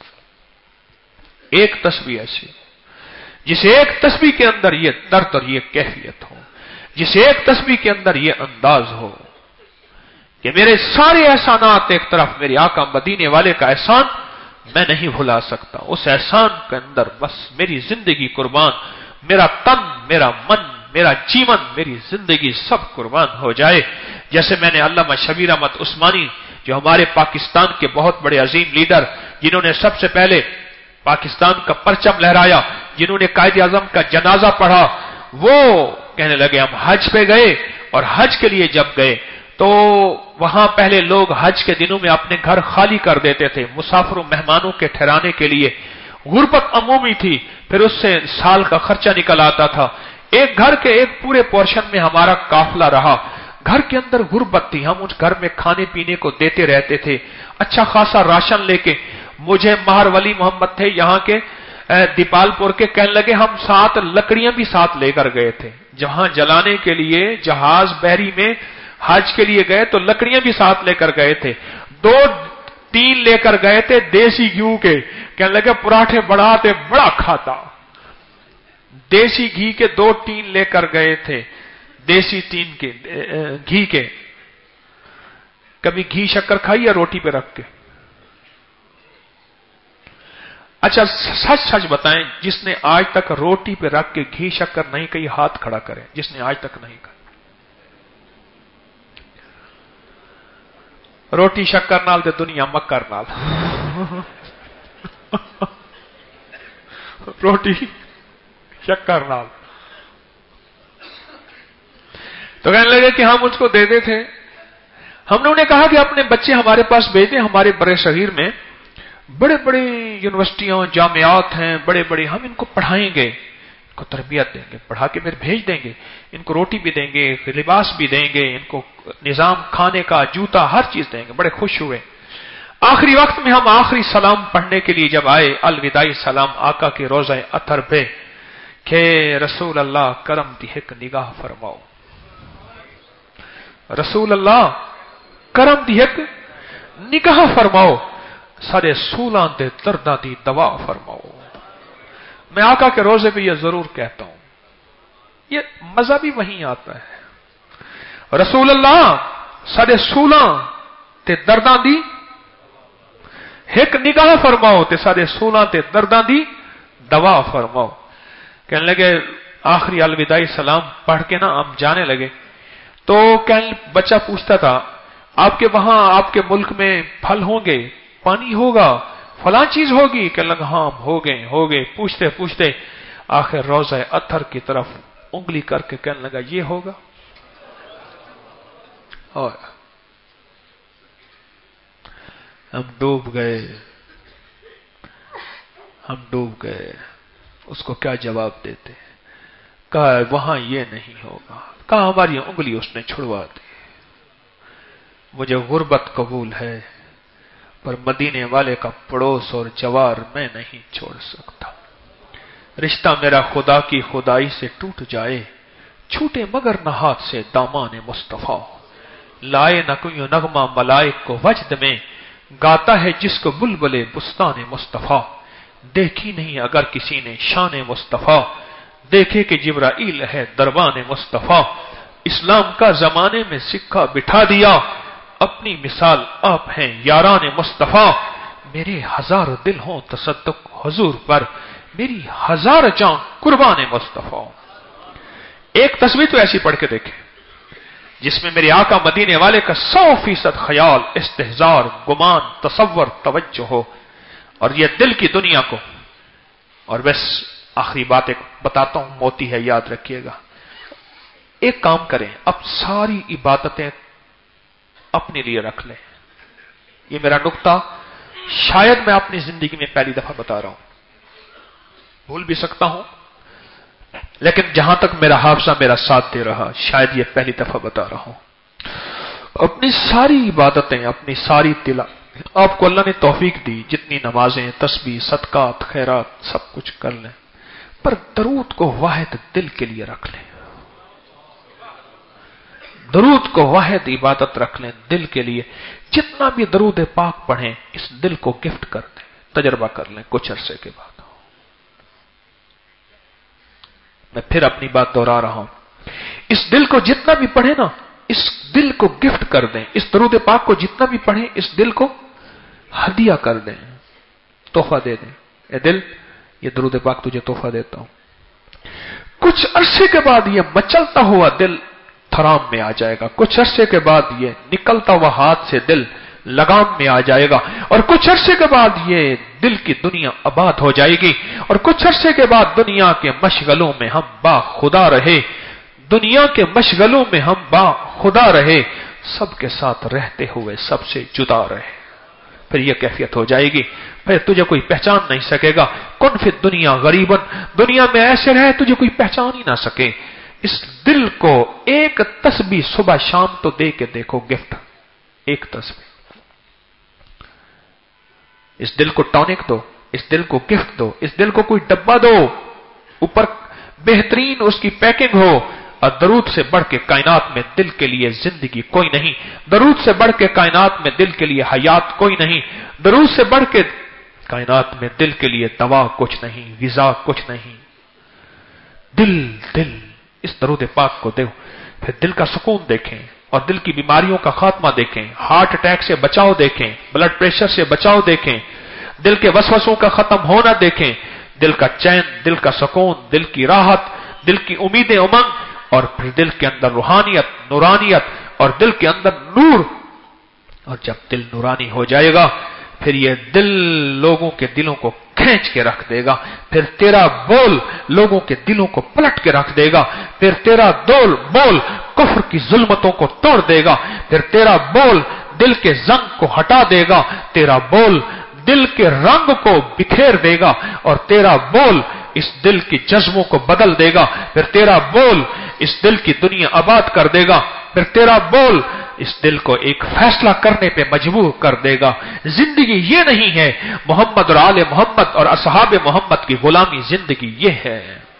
तस्बीह, एक तस्बीह ऐसी जिसे एक तस्बीह के अंदर ये दर्द और ये कैफियत हो, जिसे एक तस्बीह के अंदर ये अंदाज हो कि मेरे सारे एहसानात एक तरफ, मेरे आका मदीने वाले का एहसान मैं नहीं भुला सकता, उस एहसान के अंदर बस मेरी जिंदगी कुर्बान, मेरा तन, मेरा मन, मेरा जीवन, मेरी जिंदगी सब कुर्बान हो जाए। जैसे मैंने अल्लामा शबीर अहमद उस्मानी, जो हमारे पाकिस्तान के बहुत बड़े अजीम लीडर, जिन्होंने सबसे पहले पाकिस्तान का परचम लहराया, जिन्होंने कायदे आजम का जनाजा पढ़ा, वो कहने लगे हम हज पे गए, और हज के लिए जब गए तो वहां पहले लोग हज के दिनों में अपने घर खाली कर देते थे मुसाफिरों मेहमानों के ठहराने के लिए। गुर्बत अमूमी थी, फिर उससे साल का खर्चा निकल आता था। एक घर के एक पूरे पोर्शन में हमारा काफिला रहा, घर के अंदर गुर्बत थी, हम उस घर में खाने पीने को देते रहते थे, अच्छा खासा राशन लेके। मुझे महर वली मोहम्मद थे यहाँ के दीपालपुर के, कहने लगे हम सात लकड़ियां भी साथ लेकर गए थे, जहां जलाने के लिए जहाज बहरी में हज के लिए गए तो लकड़ियां भी साथ लेकर गए थे। दो तीन लेकर गए थे देसी घी के, कहने लगे पराठे बढ़ाते बड़ा खाता। देसी घी के दो टीन लेकर गए थे, देसी टीन के घी के। کبھی گھی شکر کھائی یا روٹی پہ رکھ کے؟ اچھا سچ سچ بتائیں، جس نے آج تک روٹی پہ رکھ کے گھی شکر نہیں کھی ہاتھ کھڑا کرے، جس نے آج تک نہیں کھائی۔ روٹی شکر نال تے دنیا مکر نال روٹی شکر نال۔ تو کہنے لگے کہ ہم اس کو دے دے تھے، ہم نے انہیں کہا کہ اپنے بچے ہمارے پاس بھیج دیں، ہمارے بڑے شہر میں بڑے بڑے یونیورسٹیاں جامعات ہیں، بڑے بڑے، ہم ان کو پڑھائیں گے، ان کو تربیت دیں گے، پڑھا کے پھر بھیج دیں گے، ان کو روٹی بھی دیں گے، لباس بھی دیں گے، ان کو نظام کھانے کا، جوتا، ہر چیز دیں گے۔ بڑے خوش ہوئے۔ آخری وقت میں ہم آخری سلام پڑھنے کے لیے جب آئے، الوداعی سلام آقا کے روضہ اطہر پہ، کہ رسول اللہ کرم دی ایک نگاہ فرماؤ، رسول اللہ کرم دی ایک نگاہ فرماؤ، سارے سولاں دے درداں دی دوا فرماؤ۔ میں آقا کے روزے پہ یہ ضرور کہتا ہوں، یہ مزہ بھی وہیں آتا ہے، رسول اللہ سارے سولاں تے درداں دی ایک نگاہ فرماؤ تے سارے سولاں تے درداں دی دوا فرماؤ۔ کہنے لگے آخری الوداعی سلام پڑھ کے نا ہم جانے لگے، تو کہنے بچہ پوچھتا تھا آپ کے وہاں، آپ کے ملک میں پھل ہوں گے، پانی ہوگا، فلاں چیز ہوگی؟ کہنے لگا ہاں ہو گئے ہو گئے پوچھتے پوچھتے آخر روضہ اطہر کی طرف انگلی کر کے کہنے لگا یہ ہوگا، اور ہم ڈوب گئے، ہم ڈوب گئے۔ اس کو کیا جواب دیتے؟ کہا وہاں یہ نہیں ہوگا، کہا ہماری انگلی اس نے چھڑوا دی۔ مجھے غربت قبول ہے پر مدینے والے کا پڑوس اور جوار میں نہیں چھوڑ سکتا۔ رشتہ میرا خدا کی خدائی سے ٹوٹ جائے، چھوٹے مگر نہ ہاتھ سے دامان مصطفیٰ۔ لائے نہ کوئی نغمہ ملائک کو وجد میں، گاتا ہے جس کو بلبلے بستان مصطفیٰ۔ دیکھی نہیں اگر کسی نے شان مصطفیٰ، دیکھے کہ جبرائیل ہے دربان مصطفیٰ۔ اسلام کا زمانے میں سکہ بٹھا دیا، اپنی مثال آپ ہیں یاران مصطفیٰ۔ میرے ہزار دل ہوں تصدق حضور پر، میری ہزار جان قربان مصطفیٰ۔ ایک تصویر تو ایسی پڑھ کے دیکھیں جس میں میرے آقا مدینے والے کا سو فیصد خیال، استحضار، گمان، تصور، توجہ ہو، اور یہ دل کی دنیا کو۔ اور بس آخری بات ایک بتاتا ہوں، موتی ہے، یاد رکھیے گا۔ ایک کام کریں، اب ساری عبادتیں اپنے لیے رکھ لیں۔ یہ میرا نقطہ شاید میں اپنی زندگی میں پہلی دفعہ بتا رہا ہوں، بھول بھی سکتا ہوں، لیکن جہاں تک میرا حافظہ میرا ساتھ دے رہا شاید یہ پہلی دفعہ بتا رہا ہوں۔ اپنی ساری عبادتیں، اپنی ساری تلا، آپ کو اللہ نے توفیق دی، جتنی نمازیں، تسبیح، صدقات، خیرات سب کچھ کر لیں، پر درود کو واحد دل کے لیے رکھ لیں۔ درود کو واحد عبادت رکھ لیں دل کے لیے۔ جتنا بھی درود پاک پڑھیں اس دل کو گفٹ کر دیں، تجربہ کر لیں کچھ عرصے کے بعد۔ میں پھر اپنی بات دہرا رہا ہوں، اس دل کو جتنا بھی پڑھیں نا، اس دل کو گفٹ کر دیں، اس درود پاک کو جتنا بھی پڑھیں اس دل کو ہدیہ کر دیں، تحفہ دے دیں۔ اے دل، یہ درود پاک تجھے تحفہ دیتا ہوں۔ کچھ عرصے کے بعد یہ مچلتا ہوا دل تھرام میں آ جائے گا، کچھ عرصے کے بعد یہ نکلتا ہوا ہاتھ سے دل لگام میں آ جائے گا، اور کچھ عرصے کے بعد یہ دل کی دنیا آباد ہو جائے گی، اور کچھ عرصے کے بعد دنیا کے مشغلوں میں ہم با خدا رہے، دنیا کے مشغلوں میں ہم با خدا رہے، سب کے ساتھ رہتے ہوئے سب سے جدا رہے۔ پھر یہ کیفیت ہو جائے گی، پھر تجھے کوئی پہچان نہیں سکے گا۔ کن فی دنیا غریبن، دنیا میں ایسے رہے تجھے کوئی پہچان ہی نہ سکے۔ اس دل کو ایک تسبیح صبح شام تو دے کے دیکھو، گفٹ، ایک تسبیح۔ اس دل کو ٹونک دو، اس دل کو گفٹ دو، اس دل کو کوئی ڈبہ دو، اوپر بہترین اس کی پیکنگ ہو۔ اور درود سے بڑھ کے کائنات میں دل کے لیے زندگی کوئی نہیں، درود سے بڑھ کے کائنات میں دل کے لیے حیات کوئی نہیں، درود سے بڑھ کے کائنات میں دل کے لیے دوا کچھ نہیں، غذا کچھ نہیں۔ دل دل اس درود پاک کو دو، پھر دل کا سکون دیکھیں، और दिल की बीमारियों का खात्मा देखें, हार्ट अटैक से बचाव देखें, ब्लड प्रेशर से बचाव देखें, दिल के वसवसों का खत्म होना देखें, दिल का चैन, दिल का सुकून, दिल की राहत, दिल की उम्मीदें, उमंग, और फिर दिल के अंदर रूहानियत, नूरानियत, और दिल के अंदर नूर। और जब दिल नूरानी हो जाएगा फिर ये दिल लोगों के दिलों को खींच के रख देगा। फिर तेरा बोल लोगों के दिलों को पलट के रख देगा। फिर तेरा दोल बोल कुफ्र की जुल्मतों को तोड़ देगा। फिर तेरा बोल दिल के जंग को हटा देगा। तेरा बोल दिल के रंग को बिखेर देगा। और तेरा बोल इस दिल की जज्बों को बदल देगा। फिर तेरा बोल इस दिल की दुनिया आबाद कर देगा। फिर तेरा बोल इस दिल को एक फैसला करने पे मजबूर कर देगा। जिंदगी ये नहीं है मोहम्मद और आले मोहम्मद और असहाबे मोहम्मद की गुलामी, जिंदगी ये है।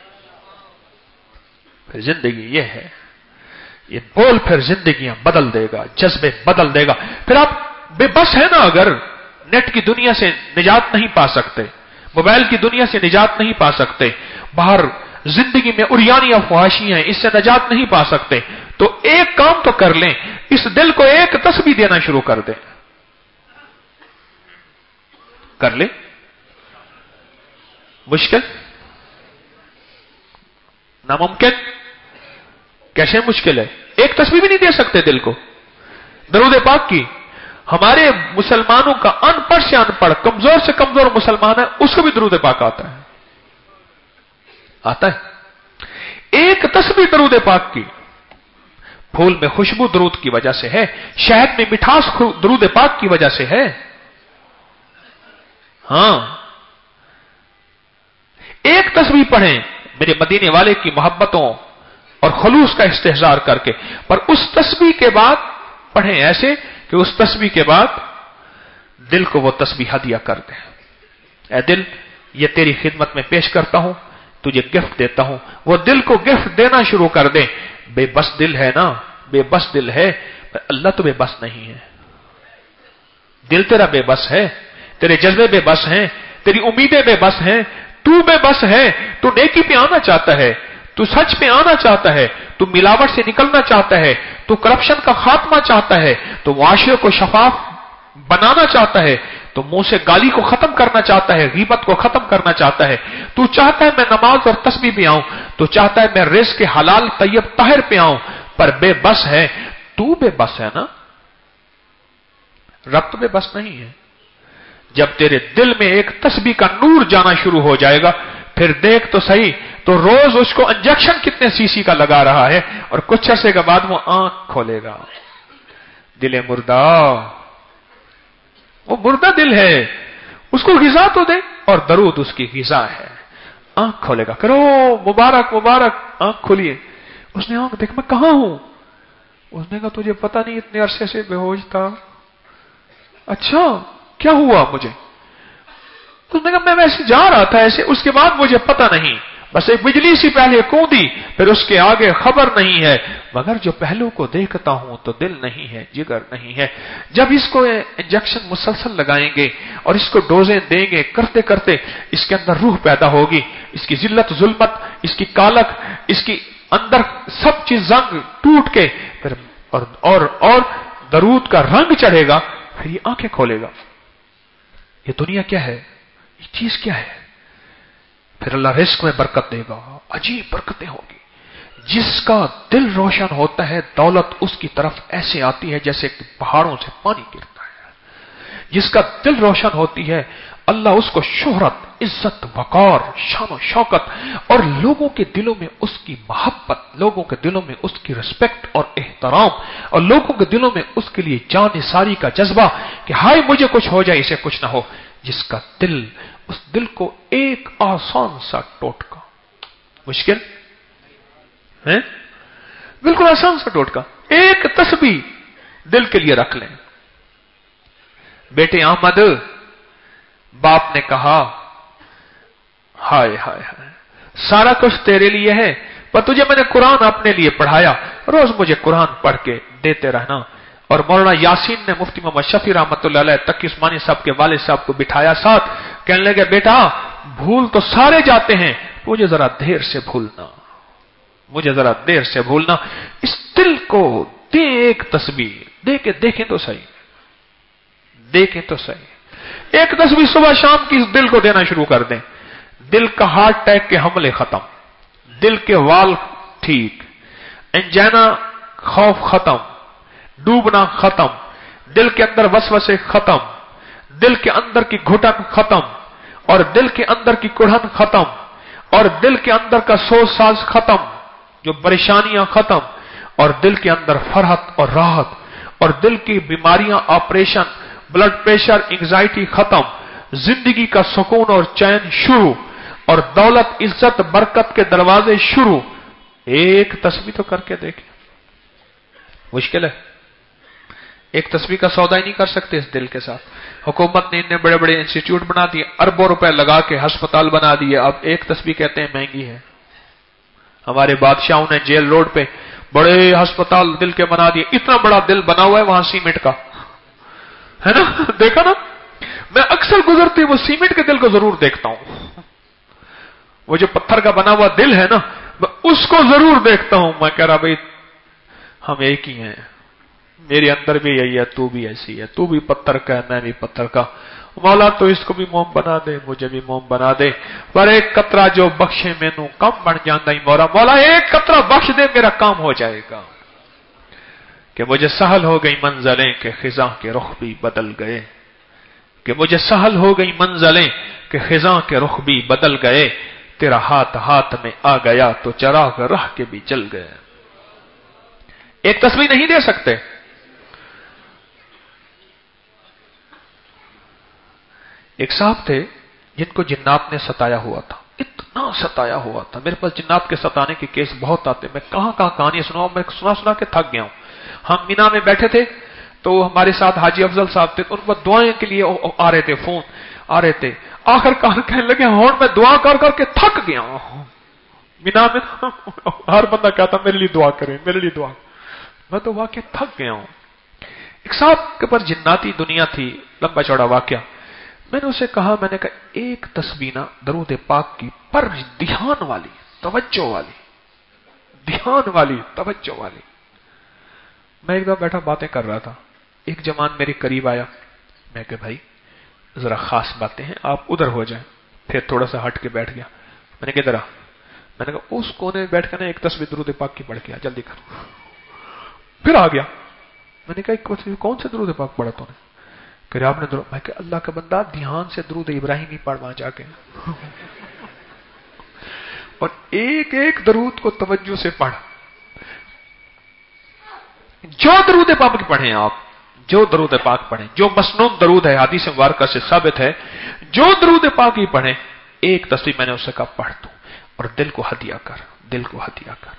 फिर जिंदगी ये है, ये बोल फिर जिंदगियां बदल देगा, जज्बे बदल देगा। फिर आप बेबस है ना, अगर नेट की दुनिया से निजात नहीं पा सकते, मोबाइल की दुनिया से निजात नहीं पा सकते, बाहर जिंदगी में उरियानी अफवाहियां हैं, इससे निजात नहीं पा सकते, तो एक काम तो कर लें, इस दिल को एक तस्बीह देना शुरू कर दें। कर ले? मुश्किल? नामुमकिन? कैसे मुश्किल है? एक तस्बीह भी नहीं दे सकते दिल को दरूद पाक की। हमारे मुसलमानों का अनपढ़ से अनपढ़, कमजोर से कमजोर मुसलमान है, उसको भी दरूद पाक आता है। आता है एक तस्बीह दरूद पाक की। फूल में खुशबू दरूद की वजह से है, शहद में मिठास दरूद पाक की वजह से है। हां, एक तस्बीह पढ़ें मेरे मदीने वाले की मोहब्बतों और खुलूस का इस्तेहजार करके, पर उस तस्बीह के बाद पढ़ें ऐसे कि उस तस्बीह के बाद दिल को वो तस्बीह हदिया कर दे। ऐ दिल, ये तेरी खिदमत में पेश करता हूं, तुझे गिफ्ट देता हूं। वो दिल को गिफ्ट देना शुरू कर दे। बेबस दिल है ना, बेबस दिल है, पर अल्लाह तो बेबस नहीं है। दिल तेरा बेबस है, तेरे जज्बे बेबस हैं, तेरी उम्मीदें बेबस हैं, तू बेबस है। तू नेकी पे आना चाहता है, तू सच पे आना चाहता है, तू मिलावट से निकलना चाहता है, तू करप्शन का खात्मा चाहता है, तू मुआशरे को शफाफ बनाना चाहता है, तो मुंह से गाली को खत्म करना चाहता है, गीबत को खत्म करना चाहता है। तू चाहता है मैं नमाज और तस्बीह पे आऊं, तू चाहता है मैं रिज़्क़ के हलाल तैयब ताहिर पे आऊं, पर बेबस है। तू बेबस है ना, रब तो बेबस नहीं है। जब तेरे दिल में एक तस्बीह का नूर जाना शुरू हो जाएगा, फिर देख तो सही, तो रोज उसको इंजेक्शन कितने सीसी का लगा रहा है, और कुछ अरसे के बाद वो आंख खोलेगा। दिल मुर्दा, वो मुर्दा दिल है, उसको गिजा तो दे, और दरूद उसकी गिजा है। आंख खोलेगा, करो मुबारक मुबारक, आंख खोलिए। उसने आंख देख, मैं कहां हूं? उसने कहा तुझे पता नहीं, इतने अरसे से बेहोश था। अच्छा, क्या हुआ मुझे? तो उसने कहा मैं वैसे जा रहा था ऐसे, उसके बाद मुझे पता नहीं, बस एक बिजली सी पहले कूदी, फिर उसके आगे खबर नहीं है। मगर जो पहलू को देखता हूं तो दिल नहीं है, जिगर नहीं है। जब इसको इंजेक्शन मुसलसल लगाएंगे और इसको डोजें देंगे, करते करते इसके अंदर रूह पैदा होगी, इसकी जिल्लत जुल्मत, इसकी कालक, इसकी अंदर सब चीज जंग टूट के फिर और और, और दरूद का रंग चढ़ेगा, फिर ये आंखें खोलेगा। ये दुनिया क्या है, ये चीज क्या है? फिर अल्लाह रिस्क में बरकत देगा, अजीब बरकतें होगी। जिसका दिल रोशन होता है, दौलत उसकी तरफ ऐसे आती है जैसे कि पहाड़ों से पानी गिरता है। जिसका दिल रोशन होती है, अल्लाह उसको शोहरत, इज्जत, वकार, शान और शौकत, और लोगों के दिलों में उसकी मोहब्बत, लोगों के दिलों में उसकी रिस्पेक्ट और एहतराम, और लोगों के दिलों में उसके लिए जानिसारी का जज्बा कि हाय मुझे कुछ हो जाए, इसे कुछ ना हो। जिसका दिल, उस दिल को एक आसान सा टोटका, मुश्किल है, बिल्कुल आसान सा टोटका, एक तस्बीह दिल के लिए रख लें। बेटे अहमद, बाप ने कहा हाय हाय हाय, सारा कुछ तेरे लिए है, पर तुझे मैंने कुरान अपने लिए पढ़ाया, रोज मुझे कुरान पढ़ के देते रहना। और मौलाना यासीन ने मुफ्ती मोहम्मद शफी रहमतुल्लाह अलैह तकी उस्मानी साहब के वालिद साहब को बिठाया साथ, कहने लगे बेटा भूल तो सारे जाते हैं, मुझे जरा देर से भूलना, मुझे जरा देर से भूलना। इस दिल को دے ایک تسبیح، دے کے دیکھیں تو صحیح، دیکھیں تو صحیح، ایک تسبیح صبح شام کی اس دل کو دینا شروع کر دیں. دل کا ہارٹ اٹیک کے حملے ختم، دل کے وال ٹھیک، انجینا خوف ختم، ڈوبنا ختم، دل کے اندر وسوسے ختم، دل کے اندر کی گھٹن ختم، اور دل کے اندر کی کڑھن ختم، اور دل کے اندر کا سوز ساز ختم، جو پریشانیاں ختم، اور دل کے اندر فرحت اور راحت، اور دل کی بیماریاں، آپریشن، بلڈ پریشر، انگزائٹی ختم، زندگی کا سکون اور چین شروع، اور دولت، عزت، برکت کے دروازے شروع. ایک تسبیح تو کر کے دیکھیں. مشکل ہے؟ ایک تسبیح کا سودا ہی نہیں کر سکتے اس دل کے ساتھ. حکومت نے اتنے بڑے بڑے انسٹیٹیوٹ بنا دیے، اربوں روپے لگا کے ہسپتال بنا دیے، اب ایک تسبیح کہتے ہیں مہنگی ہے. ہمارے بادشاہوں نے جیل روڈ پہ بڑے ہسپتال دل کے بنا دیے، اتنا بڑا دل بنا ہوا ہے وہاں سیمنٹ کا ہے نا، دیکھا نا. میں اکثر گزرتی وہ سیمنٹ کے دل کو ضرور دیکھتا ہوں، وہ جو پتھر کا بنا ہوا دل ہے نا میں اس کو ضرور دیکھتا ہوں. میں کہہ رہا بھائی ہم ایک ہی ہیں، میرے اندر بھی یہی ہے، تو بھی ایسی ہے، تو بھی پتھر کا ہے، میں بھی پتھر کا. مولا تو اس کو بھی موم بنا دے، مجھے بھی موم بنا دے، پر ایک قطرہ جو بخشے مینوں کم بن جاندہ ہی مولا. مولا ایک قطرہ بخش دے، میرا کام ہو جائے گا. کہ مجھے سہل ہو گئی منزلیں کہ خزاں کے رخ بھی بدل گئے، کہ مجھے سہل ہو گئی منزلیں کہ خزاں کے رخ بھی بدل گئے. تیرا ہاتھ ہاتھ میں آ گیا تو چراغ راہ کے بھی جل گئے. ایک تسبیح نہیں دے سکتے. ایک صاحب تھے جن کو جنات نے ستایا ہوا تھا، اتنا ستایا ہوا تھا. میرے پاس جنات کے ستانے کے کیس بہت آتے، میں کہاں کہاں کہانی سناؤں، میں سنا سنا کے تھک گیا ہوں. ہم مینا میں بیٹھے تھے تو ہمارے ساتھ حاجی افضل صاحب تھے، ان کو دعائیں کے لیے آ رہے تھے، فون آ رہے تھے. آخر کار کہنے لگے ہوں میں دعا کر کر کے تھک گیا ہوں. مینا میں ہر بندہ کہتا میرے لیے دعا کریں، میرے لیے دعا. میں تو واقعی تھک گیا ہوں. ایک صاحب کے پر جناتی دنیا تھی، لمبا چوڑا واقعہ. میں نے اسے کہا، میں نے کہا ایک تسبیح درود پاک کی، پر دھیان والی، توجہ والی، دھیان والی، توجہ والی. میں ایک دفعہ بیٹھا باتیں کر رہا تھا، ایک جوان میرے قریب آیا. میں کہ بھائی ذرا خاص باتیں ہیں، آپ ادھر ہو جائیں. پھر تھوڑا سا ہٹ کے بیٹھ گیا. میں نے کہا ادھر آ. میں نے کہا اس کونے میں بیٹھ کر ایک تسبیح درود پاک کی پڑھ کے آ، جلدی کر. پھر آ گیا. میں نے کہا کون سے درود پاک پڑھا تو نے؟ کہ آپ نے درود. میں کہ اللہ کا بندہ دھیان سے درود ابراہیمی پڑھ وہاں جا کے، اور ایک ایک درود کو توجہ سے پڑھ. جو درود پاک کی پڑھیں آپ، جو درود پاک پڑھیں، جو مسنون درود ہے، حدیث مبارکہ سے ثابت ہے، جو درود پاک ہی پڑھیں، ایک تسبیح میں نے اسے کہا پڑھ دو اور دل کو ہدیہ کر، دل کو ہدیہ کر.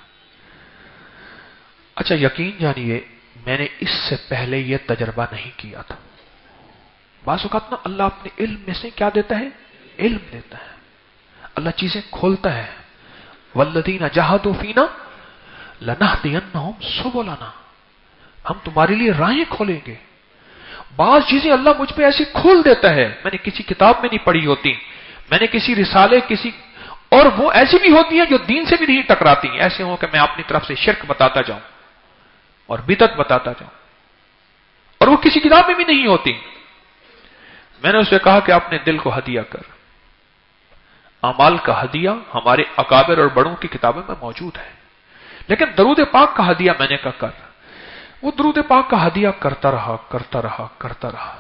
اچھا یقین جانیے میں نے اس سے پہلے یہ تجربہ نہیں کیا تھا. بعض اوقات نا اللہ اپنے علم میں سے کیا دیتا ہے؟ علم دیتا ہے. اللہ چیزیں کھولتا ہے. والذین جاہدوا فینا لنہدینہم سبلنا، ہم تمہارے لیے راہیں کھولیں گے. بعض چیزیں اللہ مجھ پہ ایسی کھول دیتا ہے، میں نے کسی کتاب میں نہیں پڑھی ہوتی، میں نے کسی رسالے کسی، اور وہ ایسی بھی ہوتی ہیں جو دین سے بھی نہیں ٹکراتی. ایسے ہوں کہ میں اپنی طرف سے شرک بتاتا جاؤں اور بدعت بتاتا جاؤں، اور وہ کسی کتاب میں بھی نہیں ہوتی. میں نے اسے کہا کہ اپنے دل کو ہدیہ کر. اعمال کا ہدیہ ہمارے اکابر اور بڑوں کی کتابوں میں موجود ہے، لیکن درود پاک کا ہدیہ میں نے کہا کر. وہ درود پاک کا ہدیہ کرتا رہا کرتا رہا کرتا رہا.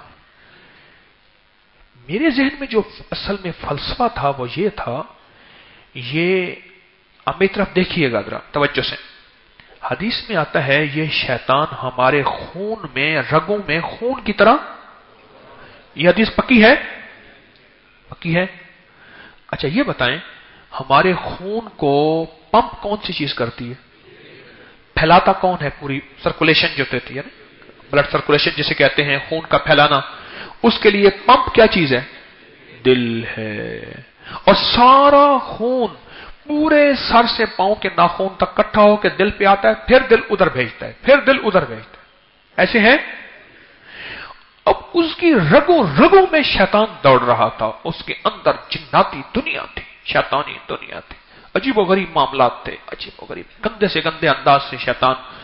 میرے ذہن میں جو اصل میں فلسفہ تھا وہ یہ تھا، یہ اب میری طرف دیکھیے گا ذرا توجہ سے. حدیث میں آتا ہے یہ شیطان ہمارے خون میں، رگوں میں خون کی طرح. یہ حدیث پکی ہے؟ پکی ہے. اچھا یہ بتائیں ہمارے خون کو پمپ کون سی چیز کرتی ہے؟ پھیلاتا کون ہے؟ پوری سرکولیشن جو ہوتی ہے نا، بلڈ سرکولیشن جسے کہتے ہیں، خون کا پھیلانا، اس کے لیے پمپ کیا چیز ہے؟ دل ہے. اور سارا خون پورے سر سے پاؤں کے ناخن تک اکٹھا ہو کے دل پہ آتا ہے، پھر دل ادھر بھیجتا ہے، پھر دل ادھر بھیجتا ہے. ایسے ہے. اب اس کی رگوں رگوں میں شیطان دوڑ رہا تھا، اس کے اندر جناتی دنیا تھی، شیطانی دنیا تھی. عجیب و غریب معاملات تھے، عجیب و غریب، گندے سے گندے انداز سے شیطان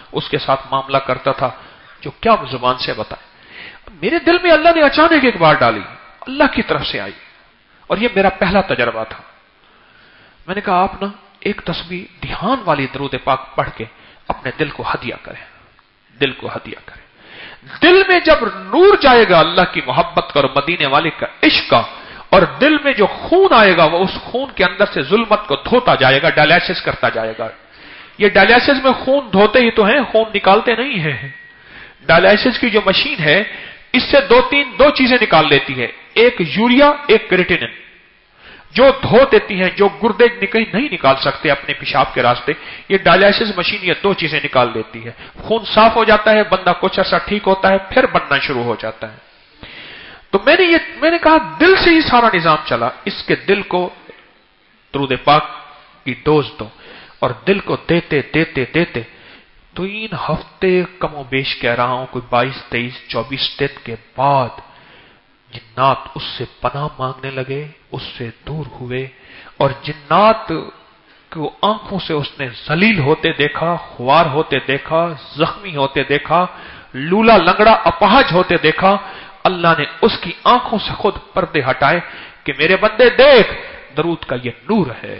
उसके साथ मामला करता था जो क्या जुबान से बताए। मेरे दिल में अल्लाह ने अचानक एक बात डाली, अल्लाह की तरफ से आई, और यह मेरा पहला तजर्बा था। मैंने कहा आप ना एक तस्बीह ध्यान वाली दरूद पाक पढ़ के अपने दिल को हदिया करें, दिल को हदिया करें। दिल में जब नूर जाएगा अल्लाह की मोहब्बत का और मदीने वाले का इश्क का, और दिल में जो खून आएगा वो उस खून के अंदर से जुल्मत को धोता जाएगा, डायलिसिस करता जाएगा। ये डायलिसिस में खून धोते ही तो हैं, खून निकालते नहीं हैं। डायलिसिस की जो मशीन है इससे दो तीन दो चीजें निकाल लेती है, एक यूरिया एक क्रिएटिनिन, जो धो देती हैं, जो गुर्दे निकल नहीं निकाल सकते अपने पेशाब के रास्ते, ये डायलिसिस मशीन ये दो चीजें निकाल देती है। खून साफ हो जाता है, बंदा कुछ अर्सा ठीक होता है, फिर बनना शुरू हो जाता है। तो मैंने ये मैंने कहा दिल से ही सारा निजाम चला, इसके दिल को दरूद पाक की डोज दो, और दिल को देते देते देते तीन हफ्ते कमो बेश कह रहा हूं, कोई बाईस तेईस चौबीस दिन के बाद जिन्नात उससे पनाह मांगने लगे, उससे दूर हुए, और जिन्नात को आंखों से उसने जलील होते देखा, खुआर होते देखा, जख्मी होते देखा, लूला लंगड़ा अपाहज होते देखा। अल्लाह ने उसकी आंखों से खुद पर्दे हटाए कि मेरे बंदे देख, दरूद का ये नूर है,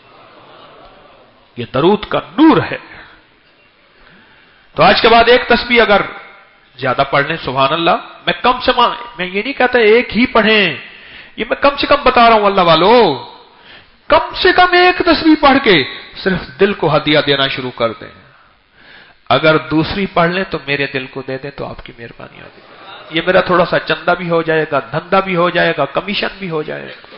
ये दरूद का नूर है। तो आज के बाद एक तस्बीह अगर ज्यादा पढ़ लें, सुभान अल्लाह, मैं कम से कम, मैं ये नहीं कहता एक ही पढ़ें, ये मैं कम से कम बता रहा हूं अल्लाह वालों, कम से कम एक तस्बीह पढ़ के सिर्फ दिल को हदिया देना शुरू कर दें। अगर दूसरी पढ़ लें तो मेरे दिल को दे दें तो आपकी मेहरबानी होगी। ये मेरा थोड़ा सा चंदा भी हो जाएगा, धंधा भी हो जाएगा, कमीशन भी हो जाएगा।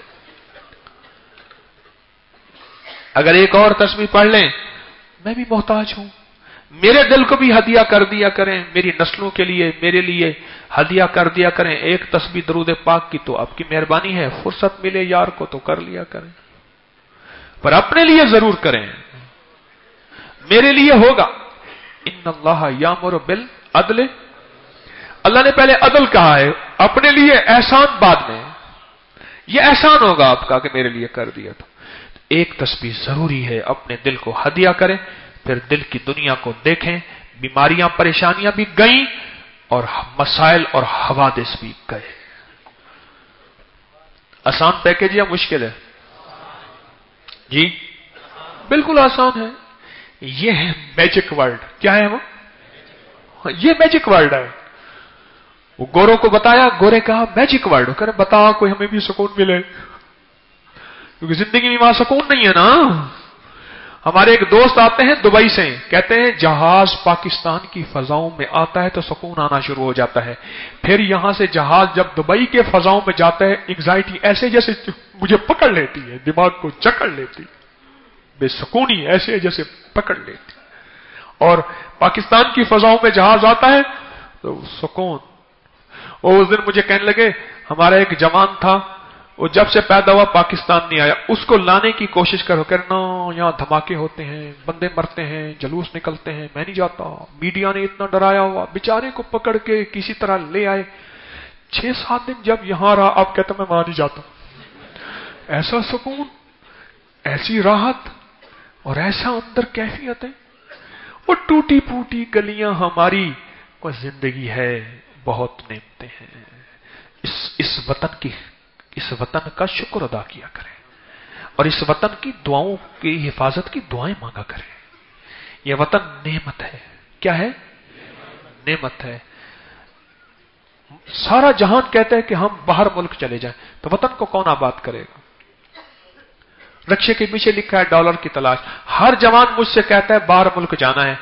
अगर एक और तस्बीह पढ़ लें, मैं भी मोहताज हूं, मेरे दिल को भी हदिया कर दिया करें, मेरी नस्लों के लिए, मेरे लिए हदिया कर दिया करें एक तस्बीह दरूद पाक की, तो आपकी मेहरबानी है। फुर्सत मिले यार को तो कर लिया करें, पर अपने लिए जरूर करें, मेरे लिए होगा। इन्नल्लाह यामुरु बिल अदल, अल्लाह ने पहले अदल कहा है, अपने लिए एहसान बाद में। यह एहसान होगा आपका कि मेरे लिए कर दिया। तो एक तस्बीह जरूरी है, अपने दिल को हदिया करें, फिर दिल की दुनिया को देखें। बीमारियां परेशानियां भी गई और मसाइल और हवादिस भी गए। आसान पैकेज या मुश्किल है जी? बिल्कुल आसान है। यह है मैजिक वर्ड। क्या है वो? ये मैजिक वर्ड है। वो गोरों को बताया, गोरे कहा मैजिक वर्ड, करे बता कोई हमें भी सुकून मिले, क्योंकि जिंदगी में वहां सुकून नहीं है ना। हमारे एक दोस्त आते हैं दुबई से, कहते हैं जहाज पाकिस्तान की फजाओं में आता है तो सुकून आना शुरू हो जाता है, फिर यहां से जहाज जब दुबई के फजाओं में जाता है एंग्जाइटी ऐसे जैसे मुझे पकड़ लेती है, दिमाग को जकड़ लेती, बेसुकूनी ऐसे जैसे पकड़ लेती। और पाकिस्तान की फजाओं में जहाज आता है तो सुकून। और उस दिन मुझे कहने लगे, हमारा एक जवान था, वो जब से पैदा हुआ पाकिस्तान नहीं आया, उसको लाने की कोशिश करो, करना यहां धमाके होते हैं, बंदे मरते हैं, जलूस निकलते हैं, मैं नहीं जाता, मीडिया ने इतना डराया हुआ, बेचारे को पकड़ के किसी तरह ले आए। छह सात दिन जब यहां रहा, अब कहता मैं वहां नहीं जाता। ऐसा सुकून, ऐसी राहत और ऐसा अंदर कैफियत है। वो टूटी फूटी गलियां हमारी कोई जिंदगी है, बहुत नेमतें हैं। इस इस वतन की इस वतन का शुक्र अदा किया करें और इस वतन की दुआओं की हिफाजत की दुआएं मांगा करें। यह वतन नेमत है। क्या है? नेमत है। सारा जहान कहता है कि हम बाहर मुल्क चले जाएं, तो वतन को कौन आबाद करेगा? रक्षे के पीछे लिखा है डॉलर की तलाश। हर जवान मुझसे कहता है बाहर मुल्क जाना है।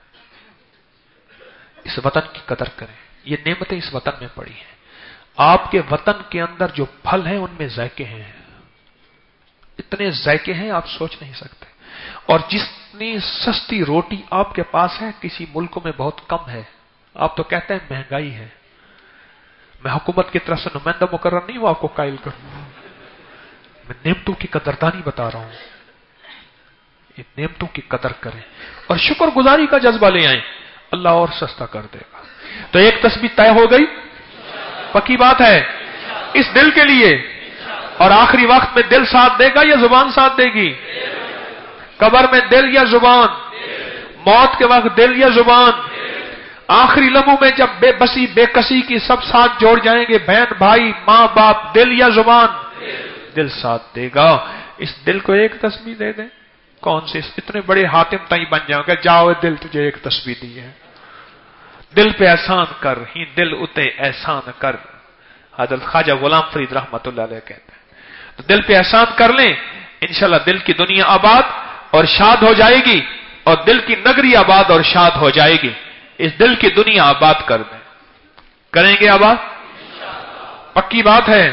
इस वतन की कदर करें। ये नेमतें इस वतन में पड़ी हैं। आपके वतन के अंदर जो फल हैं उनमें जायके हैं, इतने जायके हैं आप सोच नहीं सकते। और जितनी सस्ती रोटी आपके पास है किसी मुल्क में बहुत कम है। आप तो कहते हैं महंगाई है। मैं हुकूमत की तरफ से नुमाइंदा मुकर्रर नहीं हूं आपको कायल करूं, मैं नेमतों की कदरदानी बता रहा हूं। ये नेमतों की कदर करें और शुक्रगुजारी का जज्बा ले आए, अल्लाह और सस्ता कर देगा। तो एक तस्बीह तय हो गई, पक्की बात है इस दिल के लिए। और आखिरी वक्त में दिल साथ देगा या जुबान साथ देगी? कब्र में दिल या जुबान? मौत के वक्त दिल या जुबान? आखिरी लम्हों में जब बेबसी बेकसी की सब साथ जोड़ जाएंगे, बहन भाई माँ बाप, दिल या जुबान? दिल साथ देगा। इस दिल को एक तस्बीह दे दें, कौन से इतने बड़े हातिम ताई बन जाओगे, जाओ दिल तुझे एक तस्बीह दी है, दिल पे एहसान कर, ही दिल उते एहसान कर। हज़रत ख्वाजा गुलाम फरीद रहमतुल्लाह अलैह कहते हैं, तो दिल पे एहसान कर लें, इंशाल्लाह दिल की दुनिया आबाद और शाद हो जाएगी, और दिल की नगरी आबाद और शाद हो जाएगी। इस दिल की दुनिया आबाद कर दें, करेंगे आबाद? पक्की बात है।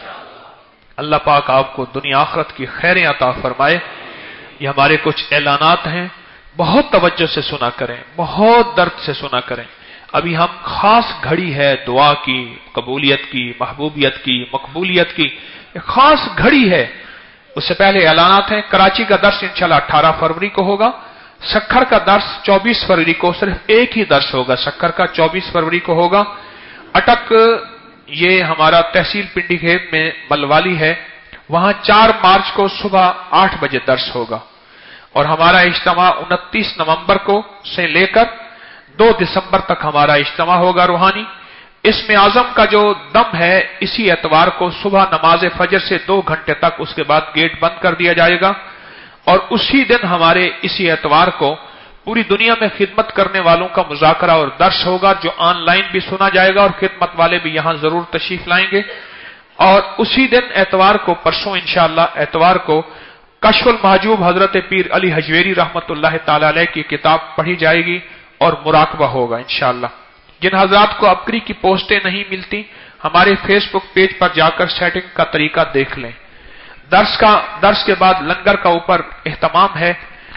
अल्लाह पाक आपको दुनिया आखिरत की खैरें अता फरमाए। ये हमारे कुछ ऐलानात हैं, बहुत तवज्जो से सुना करें, बहुत दर्द से सुना करें। अभी हम खास घड़ी है दुआ की, कबूलियत की, महबूबियत की, मकबूलियत की, एक खास घड़ी है। उससे पहले ऐलानात हैं। कराची का दर्स इंशाल्लाह अठारह फरवरी को होगा, सक्खर का दर्स चौबीस फरवरी को, सिर्फ एक ही दर्स होगा, सक्खर का चौबीस फरवरी को होगा। अटक ये हमारा तहसील पिंडीखेत में मलवाली है, वहां चार मार्च को सुबह आठ बजे दर्स होगा। और हमारा इज्तिमा उनतीस नवंबर को से लेकर दो दिसंबर तक हमारा इज्तिमा होगा रूहानी। इसमें आजम का जो दम है इसी एतवार को सुबह नमाज फजर से दो घंटे तक, उसके बाद गेट बंद कर दिया जाएगा। और उसी दिन हमारे इसी एतवार को पूरी दुनिया में खिदमत करने वालों का मुज़ाकरा और दर्श होगा, जो ऑनलाइन भी सुना जाएगा और खिदमत वाले भी यहां जरूर तशरीफ लाएंगे। और उसी दिन एतवार को, परसों इंशाअल्लाह एतवार को, कश्फुल महजूब हजरत पीर अली हजवेरी रहमतुल्लाह ताला अलैह की किताब पढ़ी जाएगी और मुराकबा होगा इंशाअल्लाह। जिन हजरात को अपकरी की पोस्टें नहीं मिलती, हमारे फेसबुक पेज पर जाकर सेटिंग का तरीका देख लें। दर्स का दर्स के बाद लंगर का ऊपर एहतमाम है,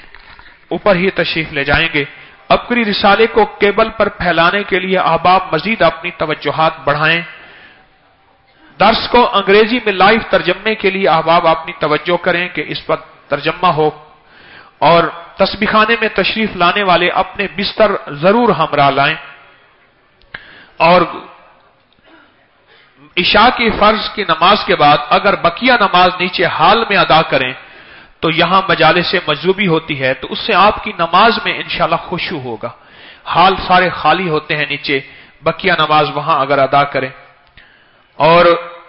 ऊपर ही तशरीफ ले जाएंगे। अपकरी रिसाले को केबल पर फैलाने के लिए अहबाब मजीद अपनी तवज्जुहात बढ़ाएं। दर्स को अंग्रेजी में लाइव तर्जमे के लिए अहबाब अपनी तवज्जो करें कि इस पर तर्जमा हो। और तस्बीखाने में तशरीफ लाने वाले अपने बिस्तर जरूर हमरा लाएं। और इशा की फर्ज की नमाज के बाद अगर बकिया नमाज नीचे हाल में अदा करें तो यहां मजालिस मजलूबी होती है, तो उससे आपकी नमाज में इंशाल्लाह खुशू होगा। हाल सारे खाली होते हैं नीचे, बकिया नमाज वहां अगर अदा करें। और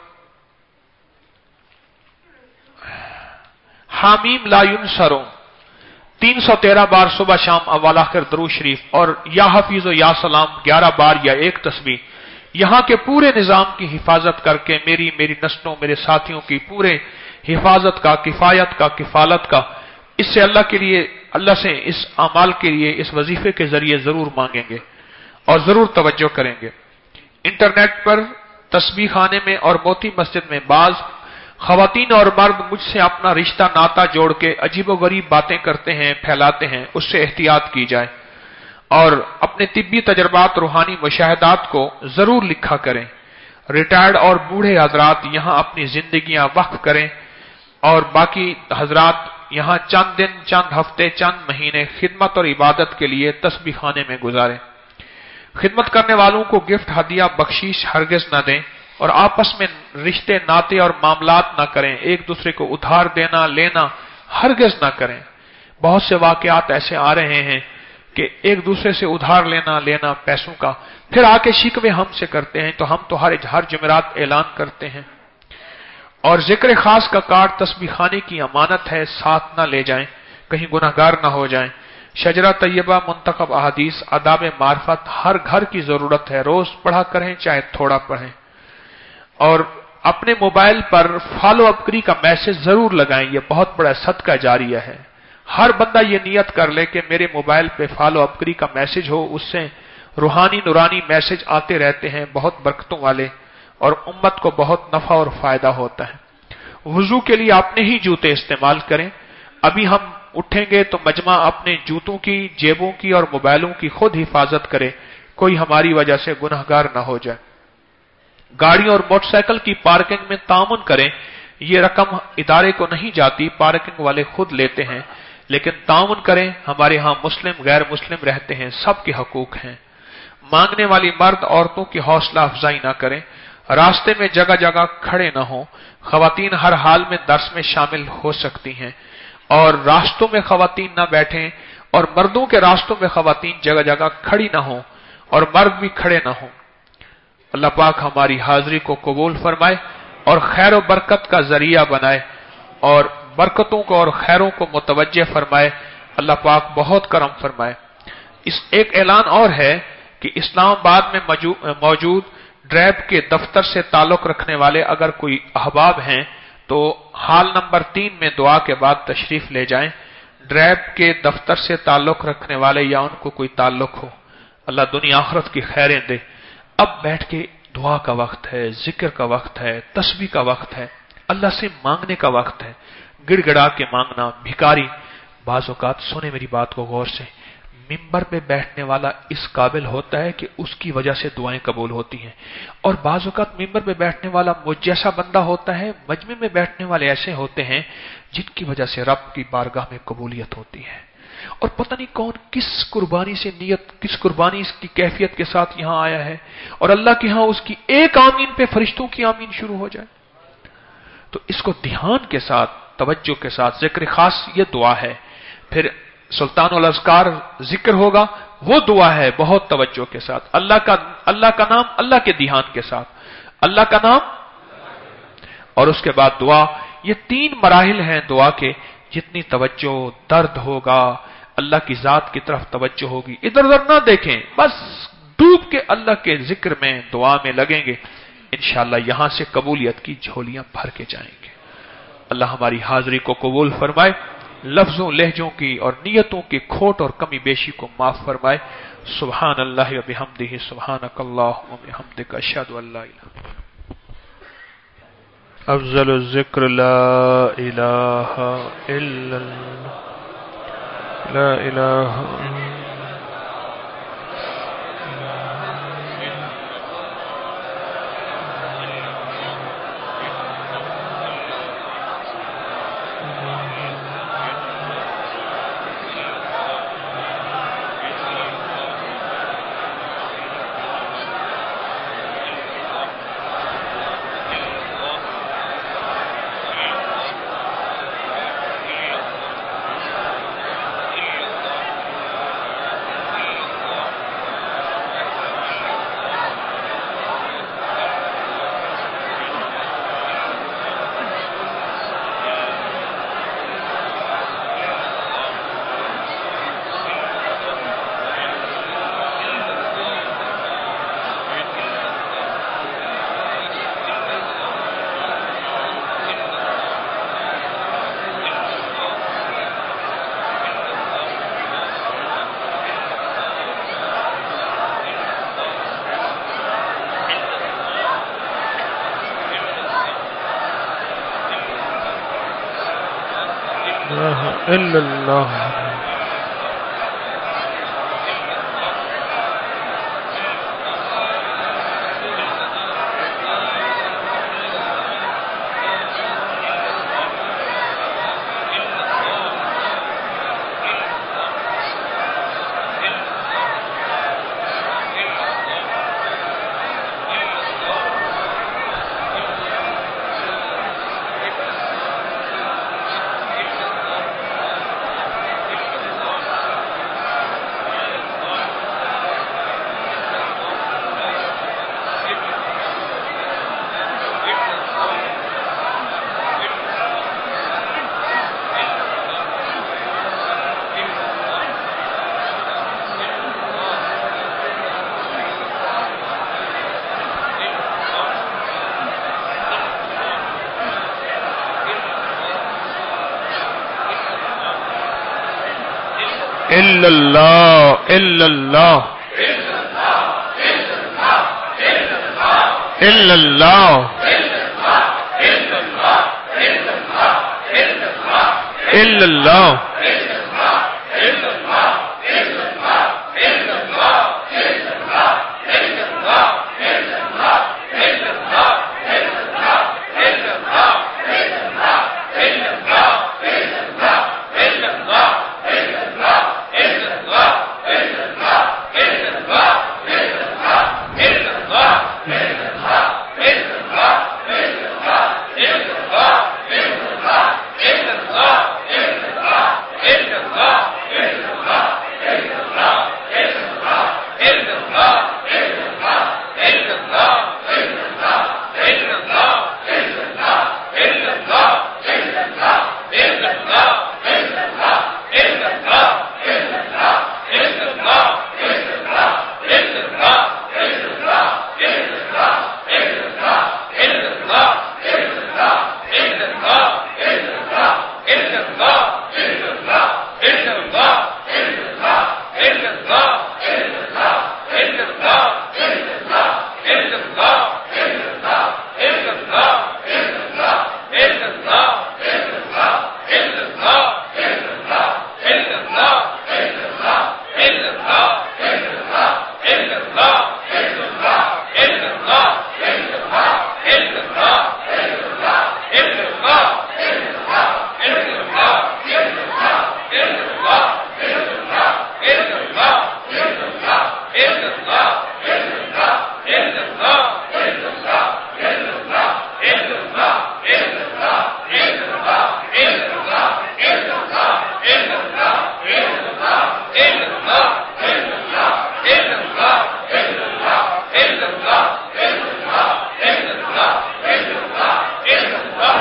हामीम ला युनसरो तीन सौ तेरह बार सुबह शाम अव्वल आखिर दरूद शरीफ, और या हफीज़ो या सलाम ग्यारह बार या एक तस्बीह, यहां के पूरे निजाम की हिफाजत करके मेरी मेरी नस्लों मेरे साथियों की पूरे हिफाजत का, किफायत का, किफालत का, इससे अल्लाह के लिए, अल्लाह से इस अमाल के लिए इस वजीफे के जरिए जरूर मांगेंगे और जरूर तवज्जो करेंगे। इंटरनेट पर तस्बीह खाने में और मोती मस्जिद में बाज खवातीन और मर्द मुझसे अपना रिश्ता नाता जोड़ के अजीबोगरीब बातें करते हैं, फैलाते हैं, उससे एहतियात की जाए। और अपने तिब्बी तजर्बात, रूहानी मुशाहदात को जरूर लिखा करें। रिटायर्ड और बूढ़े हजरात यहां अपनी जिंदगियां वक्फ करें और बाकी हजरात यहां चंद दिन, चंद हफ्ते, चंद महीने खिदमत और इबादत के लिए तस्बीह खाने में गुजारें। खिदमत करने वालों को गिफ्ट, हदिया, बख्शीश हरगिज न दें और आपस में रिश्ते, नाते और मामलात न करें। एक दूसरे को उधार देना लेना हरगिज न करें। बहुत से वाकयात ऐसे आ रहे हैं कि एक दूसरे से उधार लेना लेना पैसों का, फिर आके शिकवे हमसे करते हैं, तो हम तो हर हर जुमेरात ऐलान करते हैं। और जिक्र खास का कार्ड तस्बीह खाने की अमानत है, साथ ना ले जाएं, कहीं गुनाहगार ना हो जाएं। शजरा तैयबा, मुंतखब अहादीस, आदाब मार्फत हर घर की जरूरत है, रोज पढ़ा करें चाहे थोड़ा पढ़ें। और अपने मोबाइल पर फॉलो अप करी का मैसेज जरूर लगाएं, यह बहुत बड़ा सदका जारिया है। हर बंदा ये नियत कर ले कि मेरे मोबाइल पे फॉलो अप करी का मैसेज हो, उससे रूहानी नूरानी मैसेज आते रहते हैं, बहुत बरकतों वाले, और उम्मत को बहुत नफा और फायदा होता है। वुजू के लिए अपने ही जूते इस्तेमाल करें। अभी हम उठेंगे तो मजमा अपने जूतों की, जेबों की और मोबाइलों की खुद हिफाजत करे, कोई हमारी वजह से गुनहगार न हो जाए। गाड़ी और मोटरसाइकिल की पार्किंग में तामुन करें। ये रकम इदारे को नहीं जाती, पार्किंग वाले खुद लेते हैं, लेकिन तामुन करें। हमारे यहां मुस्लिम गैर मुस्लिम रहते हैं, सबके हकूक हैं। मांगने वाली मर्द औरतों की हौसला अफजाई ना करें। रास्ते में जगह जगह खड़े न हो। खवातीन हर हाल में दर्स में शामिल हो सकती हैं और रास्तों में खवातीन न बैठें اور مردوں کے راستوں میں خواتین جگہ جگہ کھڑی نہ ہوں اور مرد بھی کھڑے نہ ہوں۔ اللہ پاک ہماری حاضری کو قبول فرمائے اور خیر و برکت کا ذریعہ بنائے اور برکتوں کو اور خیروں کو متوجہ فرمائے۔ اللہ پاک بہت کرم فرمائے۔ اس ایک اعلان اور ہے کہ اسلام آباد میں موجود ڈریب کے دفتر سے تعلق رکھنے والے اگر کوئی احباب ہیں تو ہال نمبر تین میں دعا کے بعد تشریف لے جائیں۔ ڈریب کے دفتر سے تعلق رکھنے والے یا ان کو کوئی تعلق ہو، اللہ دنیا آخرت کی خیریں دے۔ اب بیٹھ کے دعا کا وقت ہے، ذکر کا وقت ہے، تسبیح کا وقت ہے، اللہ سے مانگنے کا وقت ہے۔ گڑ گڑا کے مانگنا، بھکاری بعض اوقات، سنے میری بات کو غور سے، ممبر پہ بیٹھنے والا اس قابل ہوتا ہے کہ اس کی وجہ سے دعائیں قبول ہوتی ہیں، اور بعض اوقات ممبر پہ بیٹھنے والا مجھ جیسا بندہ ہوتا ہے، مجمع میں بیٹھنے والے ایسے ہوتے ہیں جن کی وجہ سے رب کی بارگاہ میں قبولیت ہوتی ہے، اور پتہ نہیں کون کس قربانی سے نیت، کس قربانی اس کی کیفیت کے ساتھ یہاں آیا ہے، اور اللہ کے ہاں اس کی ایک آمین پہ فرشتوں کی آمین شروع ہو جائے۔ تو اس کو دھیان کے ساتھ، توجہ کے ساتھ، ذکر خاص یہ دعا ہے، پھر سلطان الاذکار ذکر ہوگا، وہ دعا ہے بہت توجہ کے ساتھ، اللہ کا اللہ کا نام، اللہ کے دھیان کے ساتھ، اللہ کا نام، اور اس کے بعد دعا۔ یہ تین مراحل ہیں دعا کے، جتنی توجہ، درد ہوگا، اللہ کی ذات کی طرف توجہ ہوگی، ادھر ادھر نہ دیکھیں، بس ڈوب کے اللہ کے ذکر میں، دعا میں لگیں گے، انشاءاللہ یہاں سے قبولیت کی جھولیاں بھر کے جائیں گے۔ اللہ ہماری حاضری کو قبول فرمائے، لفظوں، لہجوں کی اور نیتوں کی کھوٹ اور کمی بیشی کو معاف فرمائے۔ سبحان اللہ و بحمدہ، سبحانک اللہم و بحمدک، اشہد ان لا الہ الا انت۔ افضل الذکر لا الہ الا اللہ، لا الہ الا الا اللہ۔ الا اللہ، الا اللہ، الا اللہ، الا اللہ،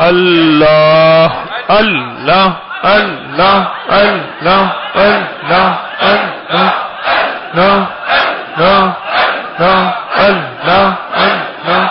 اللہ اللہ اللہ اللہ اللہ اللہ لا لا لا اللہ اللہ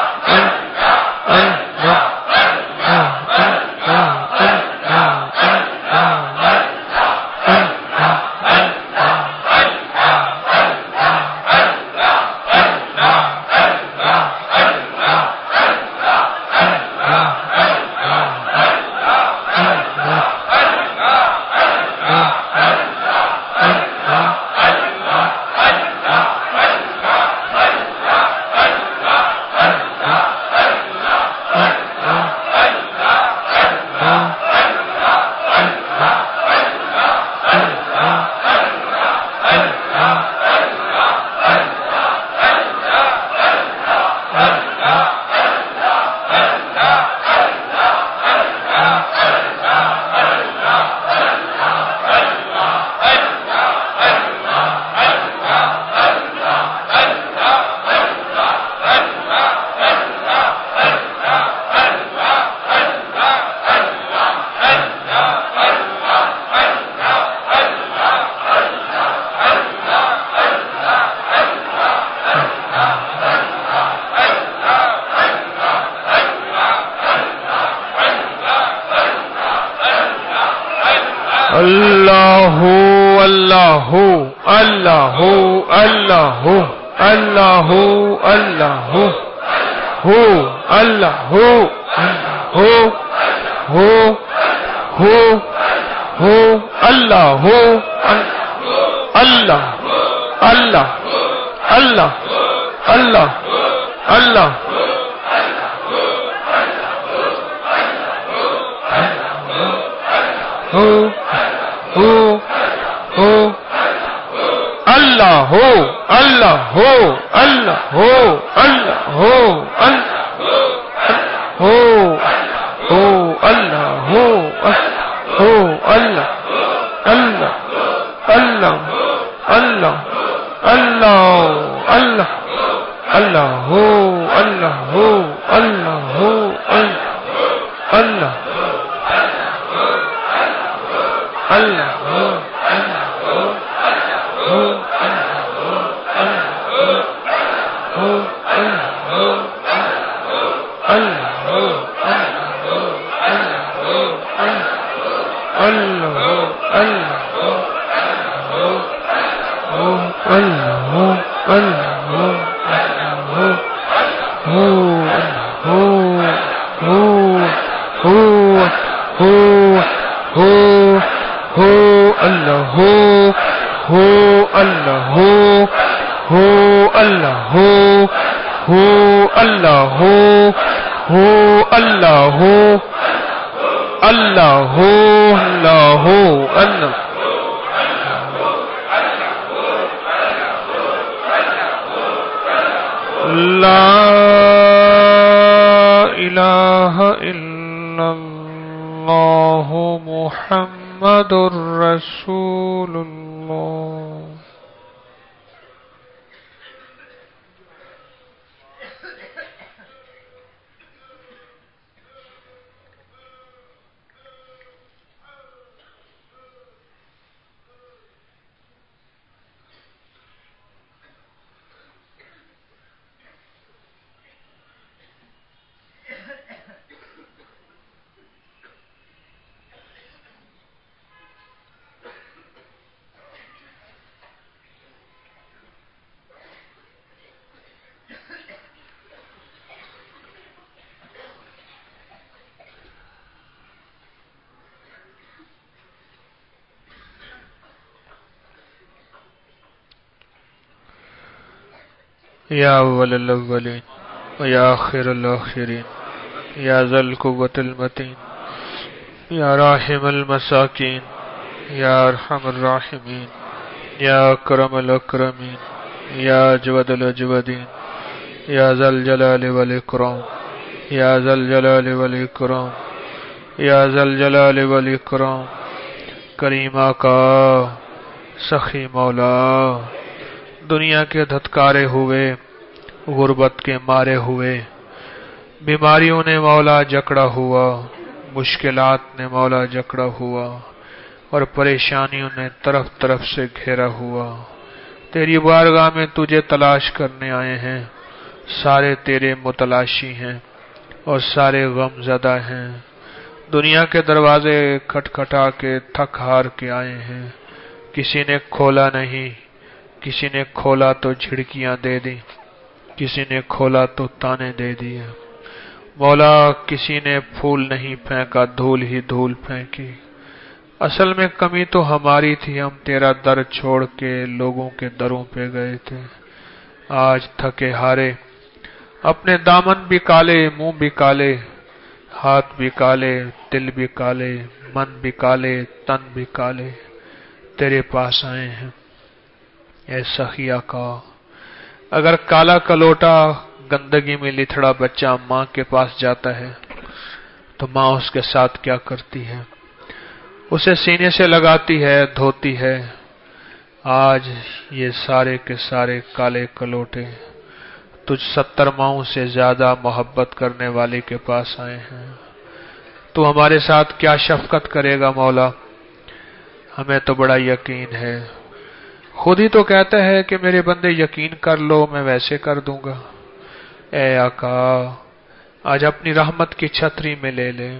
اللہ اللہ اللہ اللہ اللہ اللہ ہو اللہ ہو ہو ہو ہو ہو اللہ ہو اللہ اللہ اللہ اللہ اللہ ہو ہو ہو اللہ ہو اللہ ہو اللہ ہو اللہ ہو ہو ہو اللہ ہو ہو اللہ اللہ اللہ اللہ اللہ اللہ اللہ ہو اللہ ہو اللہ ہو اللہ اللہ ہو رسول اللہ. یا اول الاولین و یا آخر الاخرین یا ذا القوة المتین یا راحم المساکین یا ارحم الراحمین یا اکرم الاکرمین یا اجود الاجودین یا ذا الجلال والاکرام یا ذا الجلال والاکرام یا ذا الجلال والاکرام. کریم آقا، سخی مولا، دنیا کے دھتکارے ہوئے، غربت کے مارے ہوئے، بیماریوں نے مولا جکڑا ہوا، मुश्किलात ने मौला जकड़ा हुआ और परेशानियों ने तरफ तरफ से घेरा हुआ। तेरी बारगाह में तुझे तलाश करने आए हैं, सारे तेरे मुतलाशी हैं और सारे गमज़दा हैं। दुनिया के दरवाजे खटखटा के थक हार के आए हैं, किसी ने खोला नहीं, किसी ने खोला तो झिड़कियां दे दी, किसी ने खोला तो ताने दे दिए। मौला किसी ने फूल नहीं फेंका, धूल ही धूल फेंकी। असल में कमी तो हमारी थी, हम तेरा दर छोड़ के लोगों के दरों पे गए थे। आज थके हारे अपने दामन भी काले, मुंह भी काले, हाथ भी काले, दिल भी काले, मन भी काले, तन भी काले, तेरे पास आए हैं। ऐ सखिया का अगर काला कलोटा गंदगी में लिथड़ा बच्चा माँ के पास जाता है तो माँ उसके साथ क्या करती है? उसे सीने से लगाती है, धोती है। आज ये सारे के सारे काले कलोटे तुझ सत्तर माओं से ज्यादा मोहब्बत करने वाले के पास आए हैं। तू हमारे साथ क्या शफकत करेगा मौला? हमें तो बड़ा यकीन है, खुद ही तो कहता है कि मेरे बंदे यकीन कर लो, मैं वैसे कर दूंगा। ए आका आज अपनी रहमत की छतरी में ले ले।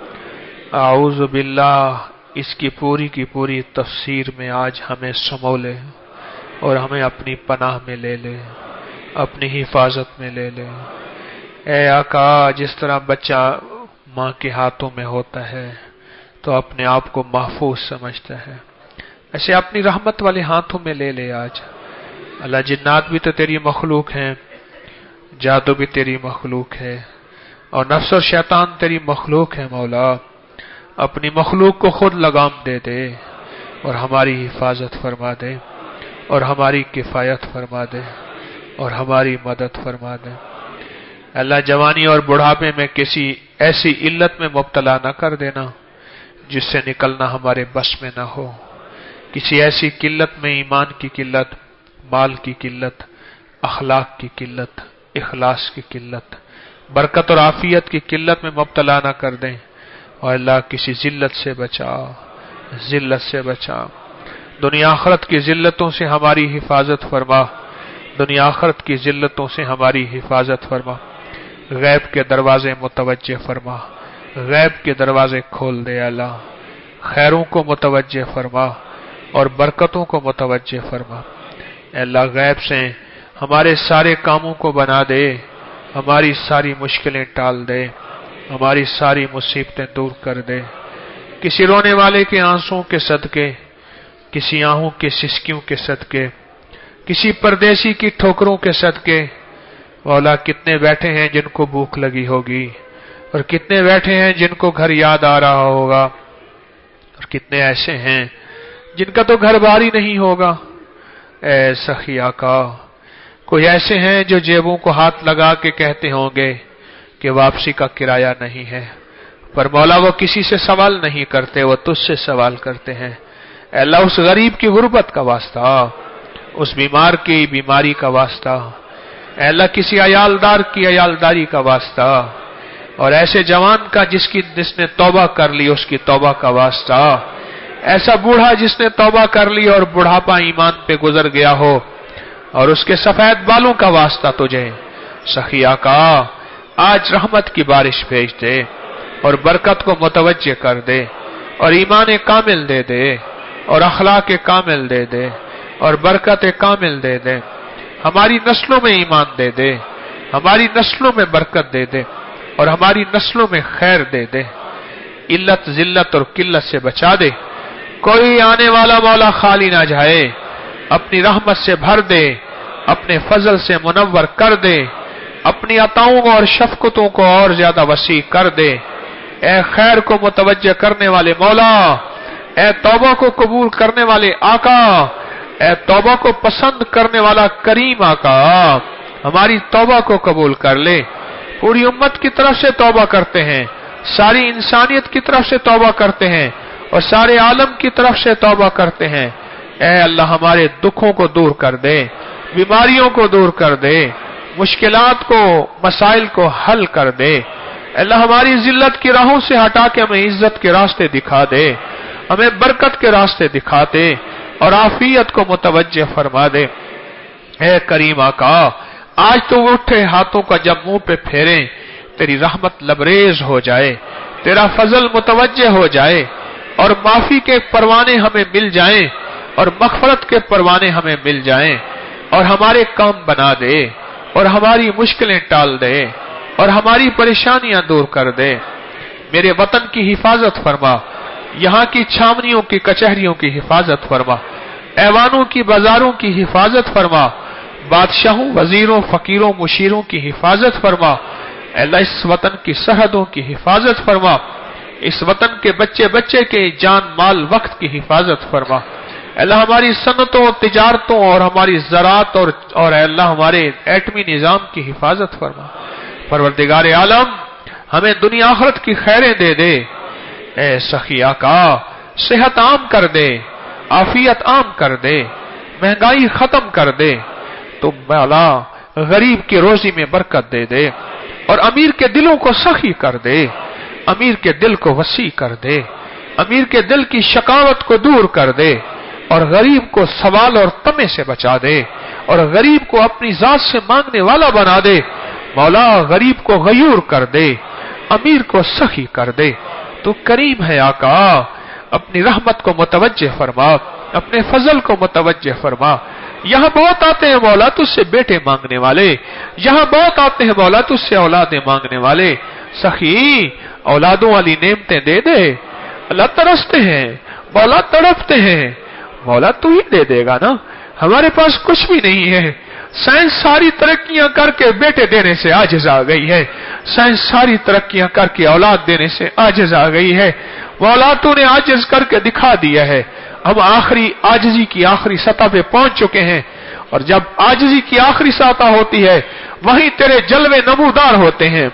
आऊज़ु बिल्लाह इसकी पूरी की पूरी तफसीर में आज हमें समो ले और हमें अपनी पनाह में ले ले, अपनी हिफाजत में ले ले। ए आका जिस तरह बच्चा माँ के हाथों में होता है तो अपने आप को महफूज समझता है, ऐसे अपनी रहमत वाले हाथों में ले ले आज। अल्लाह जिन्नात भी तो तेरी मखलूक हैं, जादू भी तेरी मखलूक है और नफ्स और शैतान तेरी मखलूक है। मौला अपनी मखलूक को खुद लगाम दे दे और हमारी हिफाजत फरमा दे और हमारी किफायत फरमा दे और हमारी मदद फरमा दे। अल्लाह जवानी और बुढ़ापे में किसी ऐसी इल्लत में मुब्तला न कर देना जिससे निकलना हमारे बस में न हो। किसी ऐसी किल्लत में, ईमान की किल्लत, माल की किल्लत, अखलाक की किल्लत, इखलास की किल्लत, बरकत और आफियत की किल्लत में मुब्तला न कर दें। और अल्लाह किसी जिल्लत से बचा, जिल्लत से बचा। दुनिया आखिरत की जिल्लतों से हमारी हिफाजत फरमा, दुनिया आखिरत की जिल्लतों से हमारी हिफाजत फरमा। गैब के दरवाजे मुतवज्जे फरमा, गैब के दरवाजे खोल दे अल्लाह। खैरों को मुतवज्जे फरमा और बरकतों को मुतवज्जे फरमा। अल्लाह गैब से हमारे सारे कामों को बना दे, हमारी सारी मुश्किलें टाल दे, हमारी सारी मुसीबतें दूर कर दे। किसी रोने वाले के आंसुओं के सदके, किसी आहों के सिसकियों के सदके, किसी परदेसी की ठोकरों के सदके। मौला कितने बैठे हैं जिनको भूख लगी होगी और कितने बैठे हैं जिनको घर याद आ रहा होगा और कितने ऐसे हैं जिनका तो घर बार ही नहीं होगा। ऐ सखिया का कोई ऐसे हैं जो जेबों को हाथ लगा के कहते होंगे कि वापसी का किराया नहीं है, पर मौला वो किसी से सवाल नहीं करते, वो तुझसे सवाल करते हैं। अल्लाह उस गरीब की गुर्बत का वास्ता, उस बीमार की बीमारी का वास्ता, अल्लाह किसी अयालदार की अयालदारी का वास्ता और ऐसे जवान का जिसकी जिसने तौबा कर ली उसकी तौबा का वास्ता, ऐसा बूढ़ा जिसने तौबा कर ली और बुढ़ापा ईमान पे गुजर गया हो और उसके सफेद बालों का वास्ता तुझे। सखिया का आज रहमत की बारिश भेज दे और बरकत को मुतवज्जे कर दे और ईमान कामिल दे दे और अखलाक कामिल दे दे और बरकत कामिल दे दे। हमारी नस्लों में ईमान दे दे, हमारी नस्लों में बरकत दे दे और हमारी नस्लों में खैर दे दे। इल्लत जिल्लत और किल्लत से बचा दे। कोई आने वाला मौला खाली ना जाए, अपनी रहमत से भर दे, अपने फजल से मुनव्वर कर दे, अपनी अताओं और शफकतों को और ज्यादा वसी कर दे। ए खैर को मुतवज्जे करने वाले मौला, ए तौबा को कबूल करने वाले आका, ए तौबा को पसंद करने वाला करीम आका, हमारी तौबा को कबूल कर ले। पूरी उम्मत की तरफ से तौबा करते हैं, सारी इंसानियत की तरफ से तौबा करते हैं और सारे आलम की तरफ से तौबा करते हैं। ए अल्लाह हमारे दुखों को दूर कर दे, बीमारियों को दूर कर दे, मुश्किलात को, मसाइल को हल कर दे। اللہ ہماری ذلت کی راہوں سے ہٹا کے ہمیں عزت کے راستے دکھا دے، ہمیں برکت کے راستے دکھا دے اور عافیت کو متوجہ فرما دے۔ اے کریم آقا، آج تو اٹھے ہاتھوں کا جب منہ پہ پھیریں تیری رحمت لبریز ہو جائے، تیرا فضل متوجہ ہو جائے اور معافی کے پروانے ہمیں مل جائیں اور مغفرت کے پروانے ہمیں مل جائیں اور ہمارے کام بنا دے اور ہماری مشکلیں ٹال دے اور ہماری پریشانیاں دور کر دے۔ میرے وطن کی حفاظت فرما، یہاں کی چھاونیوں کی کچہریوں کی حفاظت فرما، ایوانوں کی بازاروں کی حفاظت فرما، بادشاہوں، وزیروں، فقیروں، مشیروں کی حفاظت فرما۔ اے اللہ اس وطن کی سرحدوں کی حفاظت فرما، اس وطن کے بچے بچے کے جان مال وقت کی حفاظت فرما۔ اے اللہ ہماری صنعتوں، تجارتوں اور ہماری زراعت اور اور اے اللہ ہمارے ایٹمی نظام کی حفاظت فرما۔ پروردگار عالم ہمیں دنیا آخرت کی خیریں دے دے۔ اے سخی آقا صحت عام کر دے، عافیت عام کر دے، مہنگائی ختم کر دے، تو مولا غریب کی روزی میں برکت دے دے اور امیر کے دلوں کو سخی کر دے، امیر کے دل کو وسیع کر دے، امیر کے دل کی شکاوت کو دور کر دے اور غریب کو سوال اور طمع سے بچا دے اور غریب کو اپنی ذات سے مانگنے والا بنا دے۔ مولا غریب کو غیور کر دے، امیر کو سخی کر دے۔ تو کریم ہے آقا، اپنی رحمت کو متوجہ فرما، اپنے فضل کو متوجہ فرما۔ یہاں بہت آتے ہیں مولا تجھ سے بیٹے مانگنے والے، یہاں بہت آتے ہیں مولا تجھ سے اولادیں مانگنے والے، سخی اولادوں والی نعمتیں دے دے۔ اللہ ترستے ہیں مولا، تڑپتے ہیں مولا، تو ہی دے دے گا نا، ہمارے پاس کچھ بھی نہیں ہے۔ سائنس ساری ترقیاں کر کے بیٹے دینے سے عاجز آ گئی ہے، سائنس ساری ترقیاں کر کے اولاد دینے سے عاجز آ گئی ہے۔ مولا تو نے عاجز کر کے دکھا دیا ہے، ہم آخری عاجزی کی آخری سطح پہ پہنچ چکے ہیں، اور جب عاجزی کی آخری سطح ہوتی ہے وہیں تیرے جلوے نمودار ہوتے ہیں،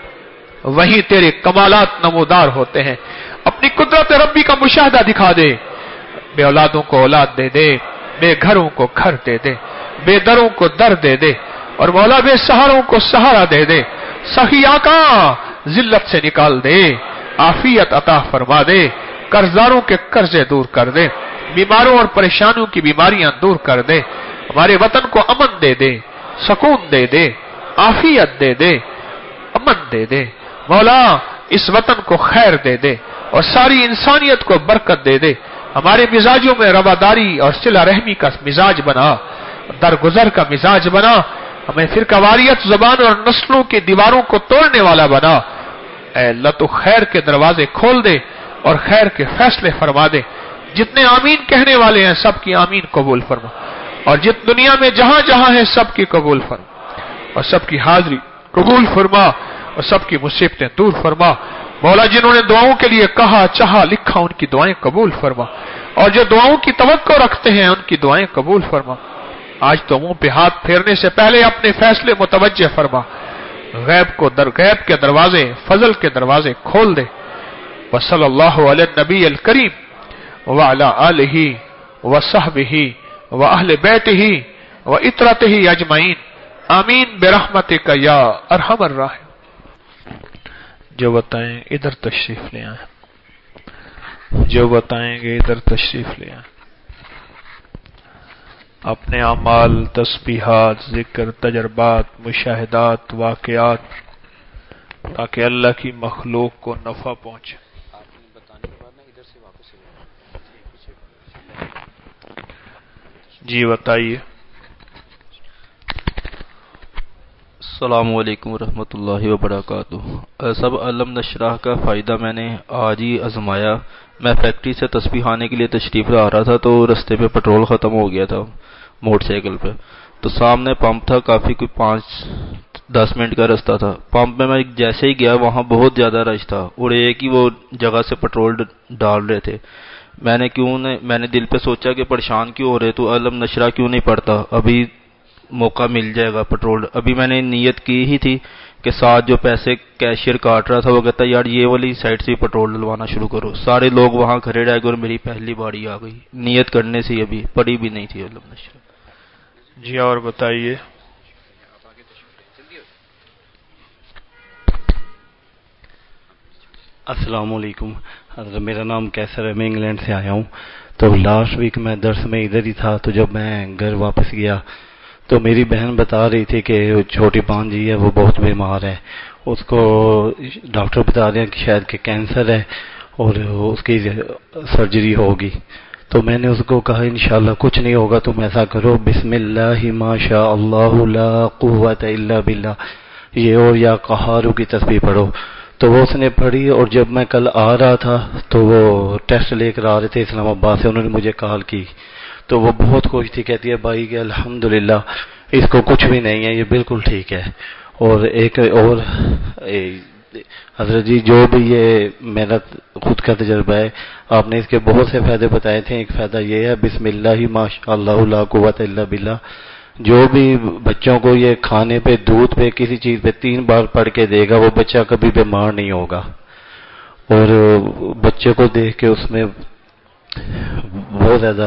وہیں تیرے کمالات نمودار ہوتے ہیں۔ اپنی قدرت ربی کا مشاہدہ دکھا دے، بے اولادوں کو اولاد دے دے، بے گھروں کو گھر دے دے، بے دروں کو در دے دے اور مولا بے سہاروں کو سہارا دے دے۔ سخی آقا ذلت سے نکال دے، عافیت عطا فرما دے، قرضداروں کے قرضے دور کر دے، بیماروں اور پریشانوں کی بیماریاں دور کر دے، ہمارے وطن کو امن دے دے، سکون دے دے، عافیت دے دے، امن دے دے۔ مولا اس وطن کو خیر دے دے اور ساری انسانیت کو برکت دے دے۔ ہمارے مزاجوں میں رواداری اور صلہ رحمی کا مزاج بنا، درگزر کا مزاج بنا، ہمیں فرقہ واریت زبان اور نسلوں کی دیواروں کو توڑنے والا بنا۔ اے اللہ تو خیر کے دروازے کھول دے اور خیر کے فیصلے فرما دے۔ جتنے آمین کہنے والے ہیں سب کی آمین قبول فرما، اور جت دنیا میں جہاں جہاں ہے سب کی قبول فرما، اور سب کی حاضری قبول فرما اور سب کی مصیبتیں دور فرما۔ مولا جنہوں نے دعاؤں کے لیے کہا چاہا لکھا ان کی دعائیں قبول فرما، اور جو دعاؤں کی توقع رکھتے ہیں ان کی دعائیں قبول فرما۔ آج تو منہ پہ ہاتھ پھیرنے سے پہلے اپنے فیصلے متوجہ فرما، غیب کو در غیب کے دروازے، فضل کے دروازے کھول دے۔ وصلی اللہ علی النبی الکریم وعلی آلہ وصحبہ واہل بیتہ وعطرتہ اجمعین، آمین برحمتک یا ارحم الراحمین۔ جو بتائیں ادھر تشریف لے آئیں، جو بتائیں گے ادھر تشریف لے آئیں۔ اپنے اعمال، تسبیحات، ذکر، تجربات، مشاہدات، واقعات، تاکہ اللہ کی مخلوق کو نفع پہنچے۔ جی بتائیے۔ السلام علیکم ورحمۃ اللہ وبرکاتہ۔ سب علم نشرح کا فائدہ میں نے آج ہی آزمایا۔ میں فیکٹری سے تسبیح آنے کے لیے تشریف لا رہا تھا تو رستے پہ پٹرول ختم ہو گیا تھا موٹر سائیکل پہ، تو سامنے پمپ تھا، کافی کوئی پانچ دس منٹ کا رستہ تھا۔ پمپ میں میں جیسے ہی گیا وہاں بہت زیادہ رش تھا اور ایک ہی وہ جگہ سے پٹرول ڈال رہے تھے۔ میں نے کیوں نے میں نے دل پہ سوچا کہ پریشان کیوں ہو رہے، تو علم نشرہ کیوں نہیں پڑھتا، ابھی موقع مل جائے گا پٹرول۔ ابھی میں نے نیت کی ہی تھی کہ ساتھ جو پیسے کیشیئر کاٹ رہا تھا وہ کہتا یار یہ والی سائڈ سے پٹرول ڈلوانا شروع کرو، سارے لوگ وہاں کھڑے رہ گئے اور میری پہلی باری آ گئی، نیت کرنے سے ابھی پڑھی بھی نہیں تھی علم نشرہ۔ جی اور بتائیے۔ السلام علیکم حضرت، میرا نام کیسر ہے، میں انگلینڈ سے آیا ہوں. تو لاسٹ ویک میں درس میں ادھر ہی تھا، تو جب میں گھر واپس گیا تو میری بہن بتا رہی تھی کہ چھوٹی بھانجی ہے وہ بہت بیمار ہے، اس کو ڈاکٹر بتا رہے ہیں کہ شاید کہ کینسر ہے اور اس کی سرجری ہوگی. تو میں نے اس کو کہا انشاءاللہ کچھ نہیں ہوگا، تم ایسا کرو بسم اللہ ما شاء اللہ لا قوت الا باللہ یہ اور یا قہارو کی تسبیح پڑھو. تو وہ اس نے پڑھی، اور جب میں کل آ رہا تھا تو وہ ٹیسٹ لے کر آ رہے تھے اسلام آباد سے، انہوں نے مجھے کال کی تو وہ بہت خوش تھی، کہتی ہے بھائی کہ الحمدللہ اس کو کچھ بھی نہیں ہے، یہ بالکل ٹھیک ہے. اور ایک اور حضرت جی جو بھی یہ میرا خود کا تجربہ ہے، آپ نے اس کے بہت سے فائدے بتائے تھے، ایک فائدہ یہ ہے بسم اللہ ما شاء اللہ لا قوت الا باللہ. جو بھی بچوں کو یہ کھانے پہ، دودھ پہ، کسی چیز پہ تین بار پڑھ کے دے گا وہ بچہ کبھی بیمار نہیں ہوگا. اور بچے کو دیکھ کے اس میں بہت زیادہ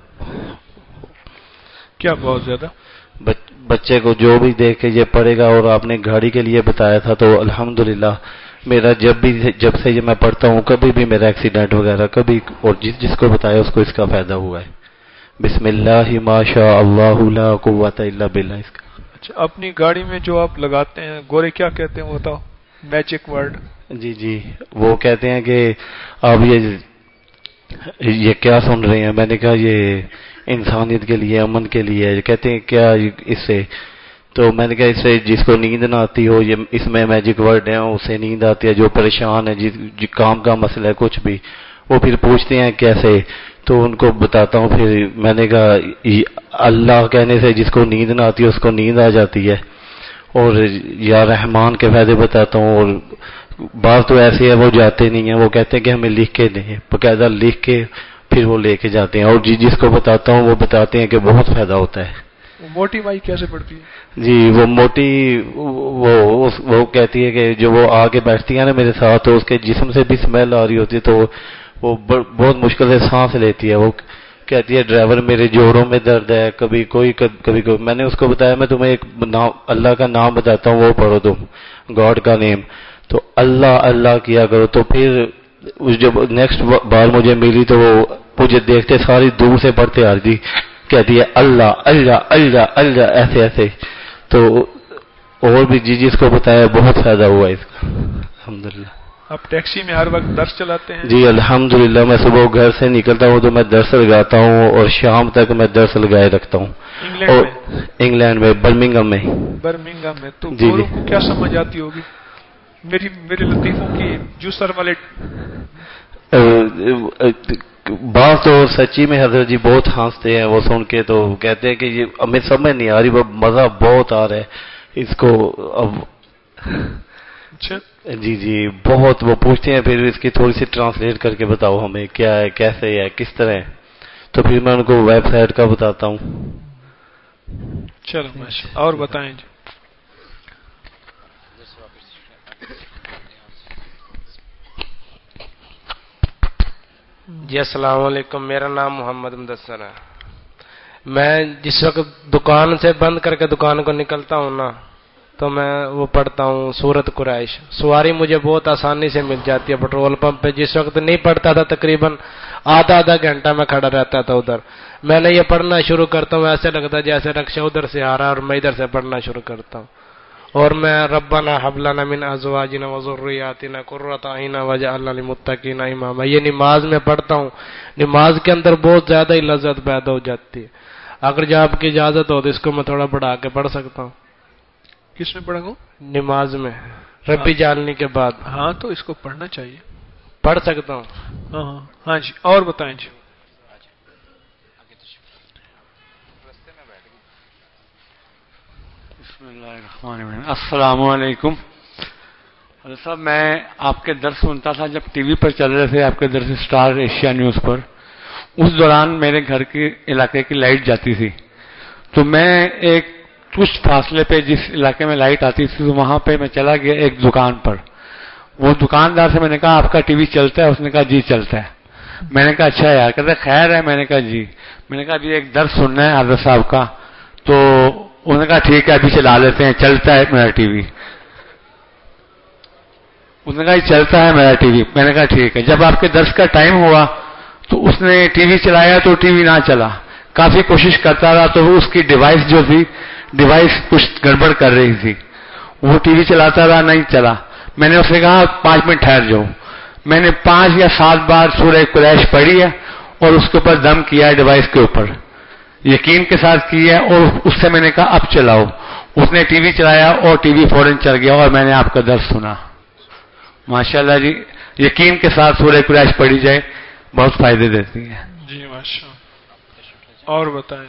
کیا بہت زیادہ بچے کو جو بھی دیکھ کے یہ پڑھے گا. اور آپ نے گاڑی کے لیے بتایا تھا تو الحمدللہ میرا جب بھی جب سے یہ میں پڑھتا ہوں کبھی بھی میرا ایکسیڈنٹ وغیرہ کبھی، اور جس جس کو بتایا اس کو اس کا فائدہ ہوا ہے. بسم اللہ ما شاء اللہ لا قوت الا باللہ. اس کا اچھا، اپنی گاڑی میں جو آپ لگاتے ہیں گورے کیا کہتے ہیں بتاؤ، میجک ورڈ. جی جی وہ کہتے ہیں کہ آپ یہ یہ کیا سن رہے ہیں؟ میں نے کہا یہ انسانیت کے لیے، امن کے لیے. کہتے ہیں کیا اس سے؟ تو میں نے کہا اس سے جس کو نیند نہ آتی ہو، یہ اس میں میجک ورڈ ہیں، اسے نیند آتی ہے. جو پریشان ہے، جس کام کا مسئلہ ہے، کچھ بھی، وہ پھر پوچھتے ہیں کیسے، تو ان کو بتاتا ہوں. پھر میں نے کہا اللہ کہنے سے جس کو نیند نہ آتی ہے اس کو نیند آ جاتی ہے. اور یا رحمان کے فائدے بتاتا ہوں. اور بعض تو ایسے ہیں وہ جاتے نہیں ہیں، وہ کہتے ہیں کہ ہمیں لکھ کے دیں، باقاعدہ لکھ کے پھر وہ لے کے جاتے ہیں. اور جی جس کو بتاتا ہوں وہ بتاتے ہیں کہ بہت فائدہ ہوتا ہے. موٹی مائی کیسے پڑتی ہے؟ جی وہ موٹی وہ وہ کہتی ہے کہ جو وہ آ کے بیٹھتی ہے نا میرے ساتھ تو اس کے جسم سے بھی اسمیل آ رہی ہوتی ہے، تو وہ بہت مشکل سے سانس لیتی ہے. وہ کہتی ہے ڈرائیور میرے جوڑوں میں درد ہے، کبھی کوئی کبھی کوئی. میں نے اس کو بتایا میں تمہیں ایک نام اللہ کا نام بتاتا ہوں، وہ پڑھو تم، گاڈ کا نیم. تو اللہ اللہ کیا کرو. تو پھر جب نیکسٹ بار مجھے ملی تو وہ مجھے دیکھتے ساری دور سے پڑھتے آ رہی، کہتی ہے اللہ اللہ اللہ اللہ ایسے ایسے. تو اور بھی جی جس کو بتایا بہت فائدہ ہوا اس کا الحمدللہ. آپ ٹیکسی میں ہر وقت درس چلاتے ہیں؟ جی الحمدللہ میں صبح گھر سے نکلتا ہوں تو میں درس لگاتا ہوں اور شام تک میں درس لگائے رکھتا ہوں. انگلینڈ میں؟ انگلینڈ میں برمنگم میں. برمنگم میں. تو جی گوروں کو کیا سمجھ آتی ہوگی میری میرے لطیفوں کی جوسر والے؟ بات تو سچی میں حضرت جی بہت ہنستے ہیں وہ سن کے، تو کہتے ہیں کہ یہ ہمیں سمجھ نہیں آ رہی، مزہ بہت آ رہا ہے اس کو. اب جی جی بہت وہ پوچھتے ہیں پھر اس کی تھوڑی سی ٹرانسلیٹ کر کے بتاؤ ہمیں کیا ہے، کیسے ہے، کس طرح ہے. تو پھر میں ان کو ویب سائٹ کا بتاتا ہوں. چلو ماشاء. اور بتائیں جی. جی السلام علیکم، میرا نام محمد مدثر ہے. میں جس وقت دکان سے بند کر کے دکان کو نکلتا ہوں نا تو میں وہ پڑھتا ہوں سورت قریش. سواری مجھے بہت آسانی سے مل جاتی ہے پیٹرول پمپ پہ. جس وقت نہیں پڑھتا تھا تقریباً آدھا آدھا گھنٹہ میں کھڑا رہتا تھا ادھر. میں نے یہ پڑھنا شروع کرتا ہوں ایسے لگتا ہے جیسے رکشا ادھر سے آ رہا ہے اور میں ادھر سے پڑھنا شروع کرتا ہوں. اور میں ربنا حب لنا من ازواجنا وذریاتنا قرۃ اعین واجعلنا للمتقین اماما یہ نماز میں پڑھتا ہوں. نماز کے اندر بہت زیادہ ہی لذت پیدا ہو جاتی ہے. اگر جو آپ کی اجازت ہو تو اس کو میں تھوڑا بڑھا کے پڑھ سکتا ہوں. کس میں پڑھوں؟ نماز میں ربی جالنے کے بعد. ہاں تو اس کو پڑھنا چاہیے. پڑھ سکتا ہوں. ہاں ہاں ہاں جی. اور بتائیں جی. السلام علیکم حضرت صاحب. میں آپ کے درس سنتا تھا جب ٹی وی پر چل رہے تھے آپ کے درس اسٹار ایشیا نیوز پر. اس دوران میرے گھر کے علاقے کی لائٹ جاتی تھی تو میں ایک کچھ فاصلے پہ جس علاقے میں لائٹ آتی تھی تو وہاں پہ میں چلا گیا ایک دکان پر. وہ دکاندار سے میں نے کہا آپ کا ٹی وی چلتا ہے؟ اس نے کہا جی چلتا ہے. میں نے کہا اچھا یار. کہتے خیر ہے؟ میں نے کہا جی. میں نے کہا ابھی ایک درس سننا ہے حضرت صاحب کا. تو انہوں نے کہا ٹھیک ہے ابھی چلا لیتے ہیں، چلتا ہے میرا ٹی وی. اس نے کہا یہ چلتا ہے میرا ٹی وی. میں نے کہا ٹھیک ہے. جب آپ کے درس کا ٹائم ہوا تو اس نے ٹی وی چلایا تو ٹی وی نہ چلا. کافی کوشش کرتا رہا تو اس کی ڈیوائس جو تھی ڈیوائس کچھ گڑبڑ کر رہی تھی. وہ ٹی وی چلاتا رہا, نہیں چلا. میں نے اسے کہا پانچ منٹ ٹھہر جاؤ. میں نے پانچ یا سات بار سورہ قریش پڑھی ہے اور اس کے اوپر دم کیا ہے ڈیوائس کے اوپر, یقین کے ساتھ کی ہے. اور اس سے میں نے کہا اب چلاؤ. اس نے ٹی وی چلایا اور ٹی وی فوراً چل گیا اور میں نے آپ کا درس سنا. ماشاءاللہ جی, یقین کے ساتھ سورہ قریش پڑھی جائے بہت فائدے دیتی ہے. جی ماشاءاللہ. اور بتائیں.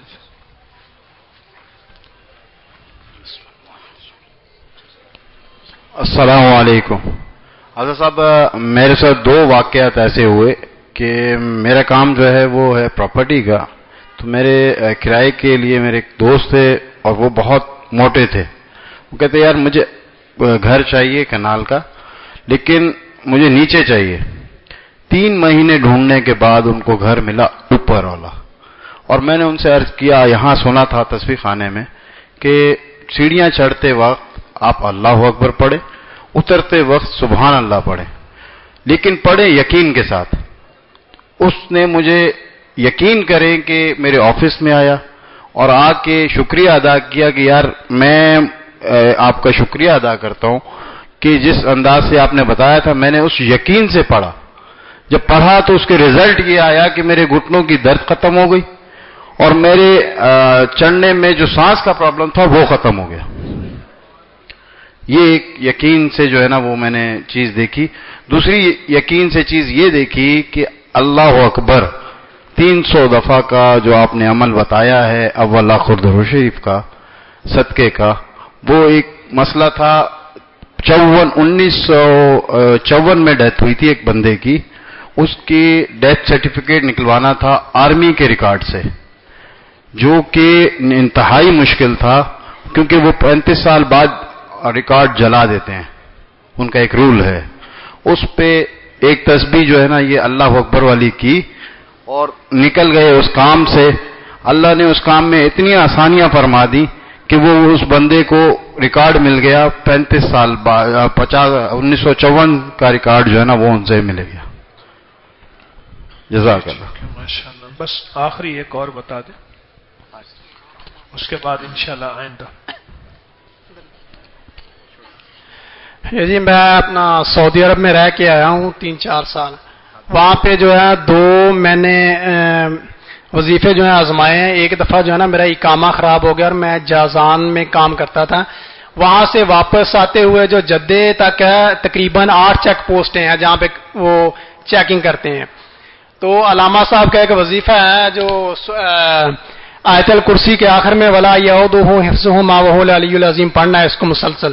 السلام علیکم. حضرت صاحب, میرے ساتھ دو واقعات ایسے ہوئے کہ میرا کام جو ہے وہ ہے پراپرٹی کا. تو میرے کرائے کے لیے میرے ایک دوست تھے اور وہ بہت موٹے تھے. وہ کہتے یار مجھے گھر چاہیے کنال کا, لیکن مجھے نیچے چاہیے. تین مہینے ڈھونڈنے کے بعد ان کو گھر ملا اوپر والا. اور میں نے ان سے عرض کیا, یہاں سنا تھا تسبیح خانے میں کہ سیڑھیاں چڑھتے وقت آپ اللہ اکبر پڑھیں, اترتے وقت سبحان اللہ پڑھیں, لیکن پڑھیں یقین کے ساتھ. اس نے مجھے یقین کریں کہ میرے آفس میں آیا اور آ کے شکریہ ادا کیا کہ یار میں آپ کا شکریہ ادا کرتا ہوں کہ جس انداز سے آپ نے بتایا تھا میں نے اس یقین سے پڑھا. جب پڑھا تو اس کے رزلٹ یہ آیا کہ میرے گھٹنوں کی درد ختم ہو گئی اور میرے چڑھنے میں جو سانس کا پرابلم تھا وہ ختم ہو گیا. یہ ایک یقین سے جو ہے نا وہ میں نے چیز دیکھی. دوسری یقین سے چیز یہ دیکھی کہ اللہ اکبر تین سو دفعہ کا جو آپ نے عمل بتایا ہے اول آخر درود شریف کا صدقے کا, وہ ایک مسئلہ تھا. چون انیس سو چون میں ڈیتھ ہوئی تھی ایک بندے کی, اس کی ڈیتھ سرٹیفکیٹ نکلوانا تھا آرمی کے ریکارڈ سے, جو کہ انتہائی مشکل تھا کیونکہ وہ پینتیس سال بعد ریکارڈ جلا دیتے ہیں, ان کا ایک رول ہے. اس پہ ایک تسبیح جو ہے نا یہ اللہ اکبر والی کی اور نکل گئے اس کام سے. اللہ نے اس کام میں اتنی آسانیاں فرما دی کہ وہ اس بندے کو ریکارڈ مل گیا پینتیس سال بعد, پچاس انیس سو چون کا ریکارڈ جو ہے نا وہ ان سے مل گیا. جزاک اللہ. ماشاء اللہ. بس آخری ایک اور بتا دیں, اس کے بعد انشاءاللہ آئندہ. جی میں اپنا سعودی عرب میں رہ کے آیا ہوں تین چار سال. وہاں پہ جو ہے دو میں نے وظیفے جو ہیں آزمائے ہیں. ایک دفعہ جو ہے نا میرا اقامہ خراب ہو گیا اور میں جازان میں کام کرتا تھا. وہاں سے واپس آتے ہوئے جو جدے تک ہے تقریباً آٹھ چیک پوسٹیں ہیں جہاں پہ وہ چیکنگ کرتے ہیں. تو علامہ صاحب کا ایک وظیفہ ہے جو آیت الکرسی کے آخر میں ولا یعودہ حفظہما وہو العلی العظیم پڑھنا ہے اس کو مسلسل.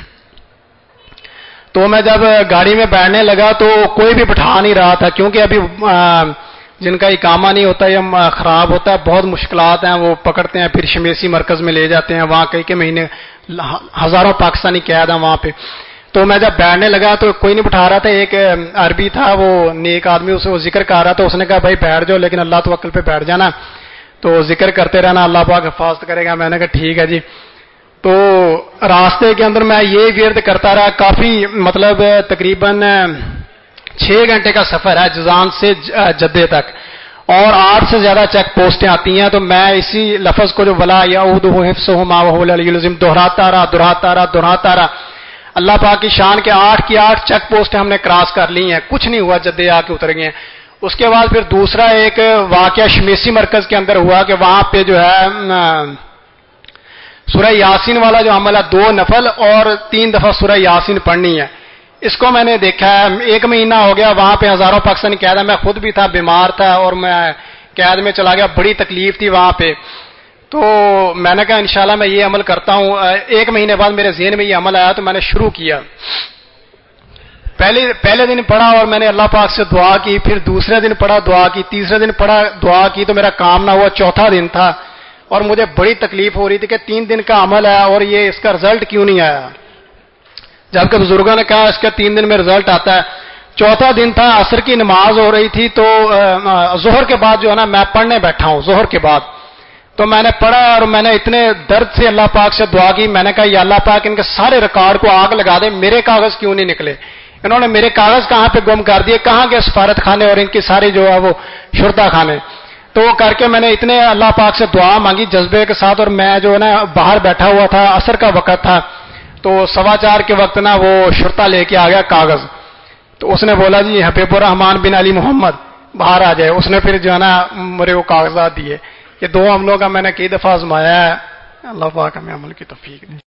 تو میں جب گاڑی میں بیٹھنے لگا تو کوئی بھی بٹھا نہیں رہا تھا کیونکہ ابھی جن کا اقامہ نہیں ہوتا یا خراب ہوتا ہے بہت مشکلات ہیں. وہ پکڑتے ہیں پھر شمیسی مرکز میں لے جاتے ہیں, وہاں کئی کئی مہینے ہزاروں پاکستانی قید ہیں وہاں پہ. تو میں جب بیٹھنے لگا تو کوئی نہیں بٹھا رہا تھا. ایک عربی تھا وہ نیک آدمی, اسے وہ ذکر کر رہا تھا. اس نے کہا بھائی بیٹھ جاؤ لیکن اللہ توکل پہ بیٹھ جانا, تو ذکر کرتے رہنا, اللہ پاک حفاظت کرے گا. میں نے کہا ٹھیک ہے جی. تو راستے کے اندر میں یہ ورد کرتا رہا کافی, مطلب تقریباً چھ گھنٹے کا سفر ہے جزان سے جدے تک اور آٹھ سے زیادہ چیک پوسٹیں آتی ہیں. تو میں اسی لفظ کو جو ولا یعودہ حفظہما وہو العلی العظیم دہراتا رہا دہراتا رہا دہراتا رہا. اللہ پاک کی شان کے آٹھ کی آٹھ چیک پوسٹیں ہم نے کراس کر لی ہیں, کچھ نہیں ہوا, جدے آ کے اتر گئے ہیں. اس کے بعد پھر دوسرا ایک واقعہ شمیسی مرکز کے اندر ہوا کہ وہاں پہ جو ہے سورہ یاسین والا جو عمل ہے دو نفل اور تین دفعہ سورہ یاسین پڑھنی ہے. اس کو میں نے دیکھا ہے, ایک مہینہ ہو گیا وہاں پہ ہزاروں پاکستانی قید ہے. میں خود بھی تھا, بیمار تھا اور میں قید میں چلا گیا, بڑی تکلیف تھی وہاں پہ. تو میں نے کہا انشاءاللہ میں یہ عمل کرتا ہوں. ایک مہینے بعد میرے ذہن میں یہ عمل آیا تو میں نے شروع کیا. پہلے پہلے دن پڑھا اور میں نے اللہ پاک سے دعا کی, پھر دوسرے دن پڑھا دعا کی, تیسرے دن پڑھا دعا کی تو میرا کام نہ ہوا. چوتھا دن تھا اور مجھے بڑی تکلیف ہو رہی تھی کہ تین دن کا عمل ہے اور یہ اس کا رزلٹ کیوں نہیں آیا, جبکہ بزرگوں نے کہا اس کا تین دن میں رزلٹ آتا ہے. چوتھا دن تھا, عصر کی نماز ہو رہی تھی تو ظہر کے بعد جو ہے نا میں پڑھنے بیٹھا ہوں ظہر کے بعد. تو میں نے پڑھا اور میں نے اتنے درد سے اللہ پاک سے دعا کی. میں نے کہا یا اللہ پاک ان کے سارے ریکارڈ کو آگ لگا دے, میرے کاغذ کیوں نہیں نکلے. انہوں نے میرے کاغذ کہاں پہ گم کر دیے, کہاں کے سفارت خانے اور ان کی ساری جو ہے وہ شرطا خانے. تو وہ کر کے میں نے اتنے اللہ پاک سے دعا مانگی جذبے کے ساتھ, اور میں جو ہے نا باہر بیٹھا ہوا تھا, عصر کا وقت تھا, تو سوا چار کے وقت نا وہ شرطا لے کے آ گیا کاغذ. تو اس نے بولا جی حبیب الرحمان بن علی محمد باہر آ جائے. اس نے پھر جو ہے نا میرے وہ کاغذات دیے. یہ دو عملوں کا میں نے کئی دفعہ آزمایا ہے, اللہ پاک ہمیں عمل کی توفیق دے.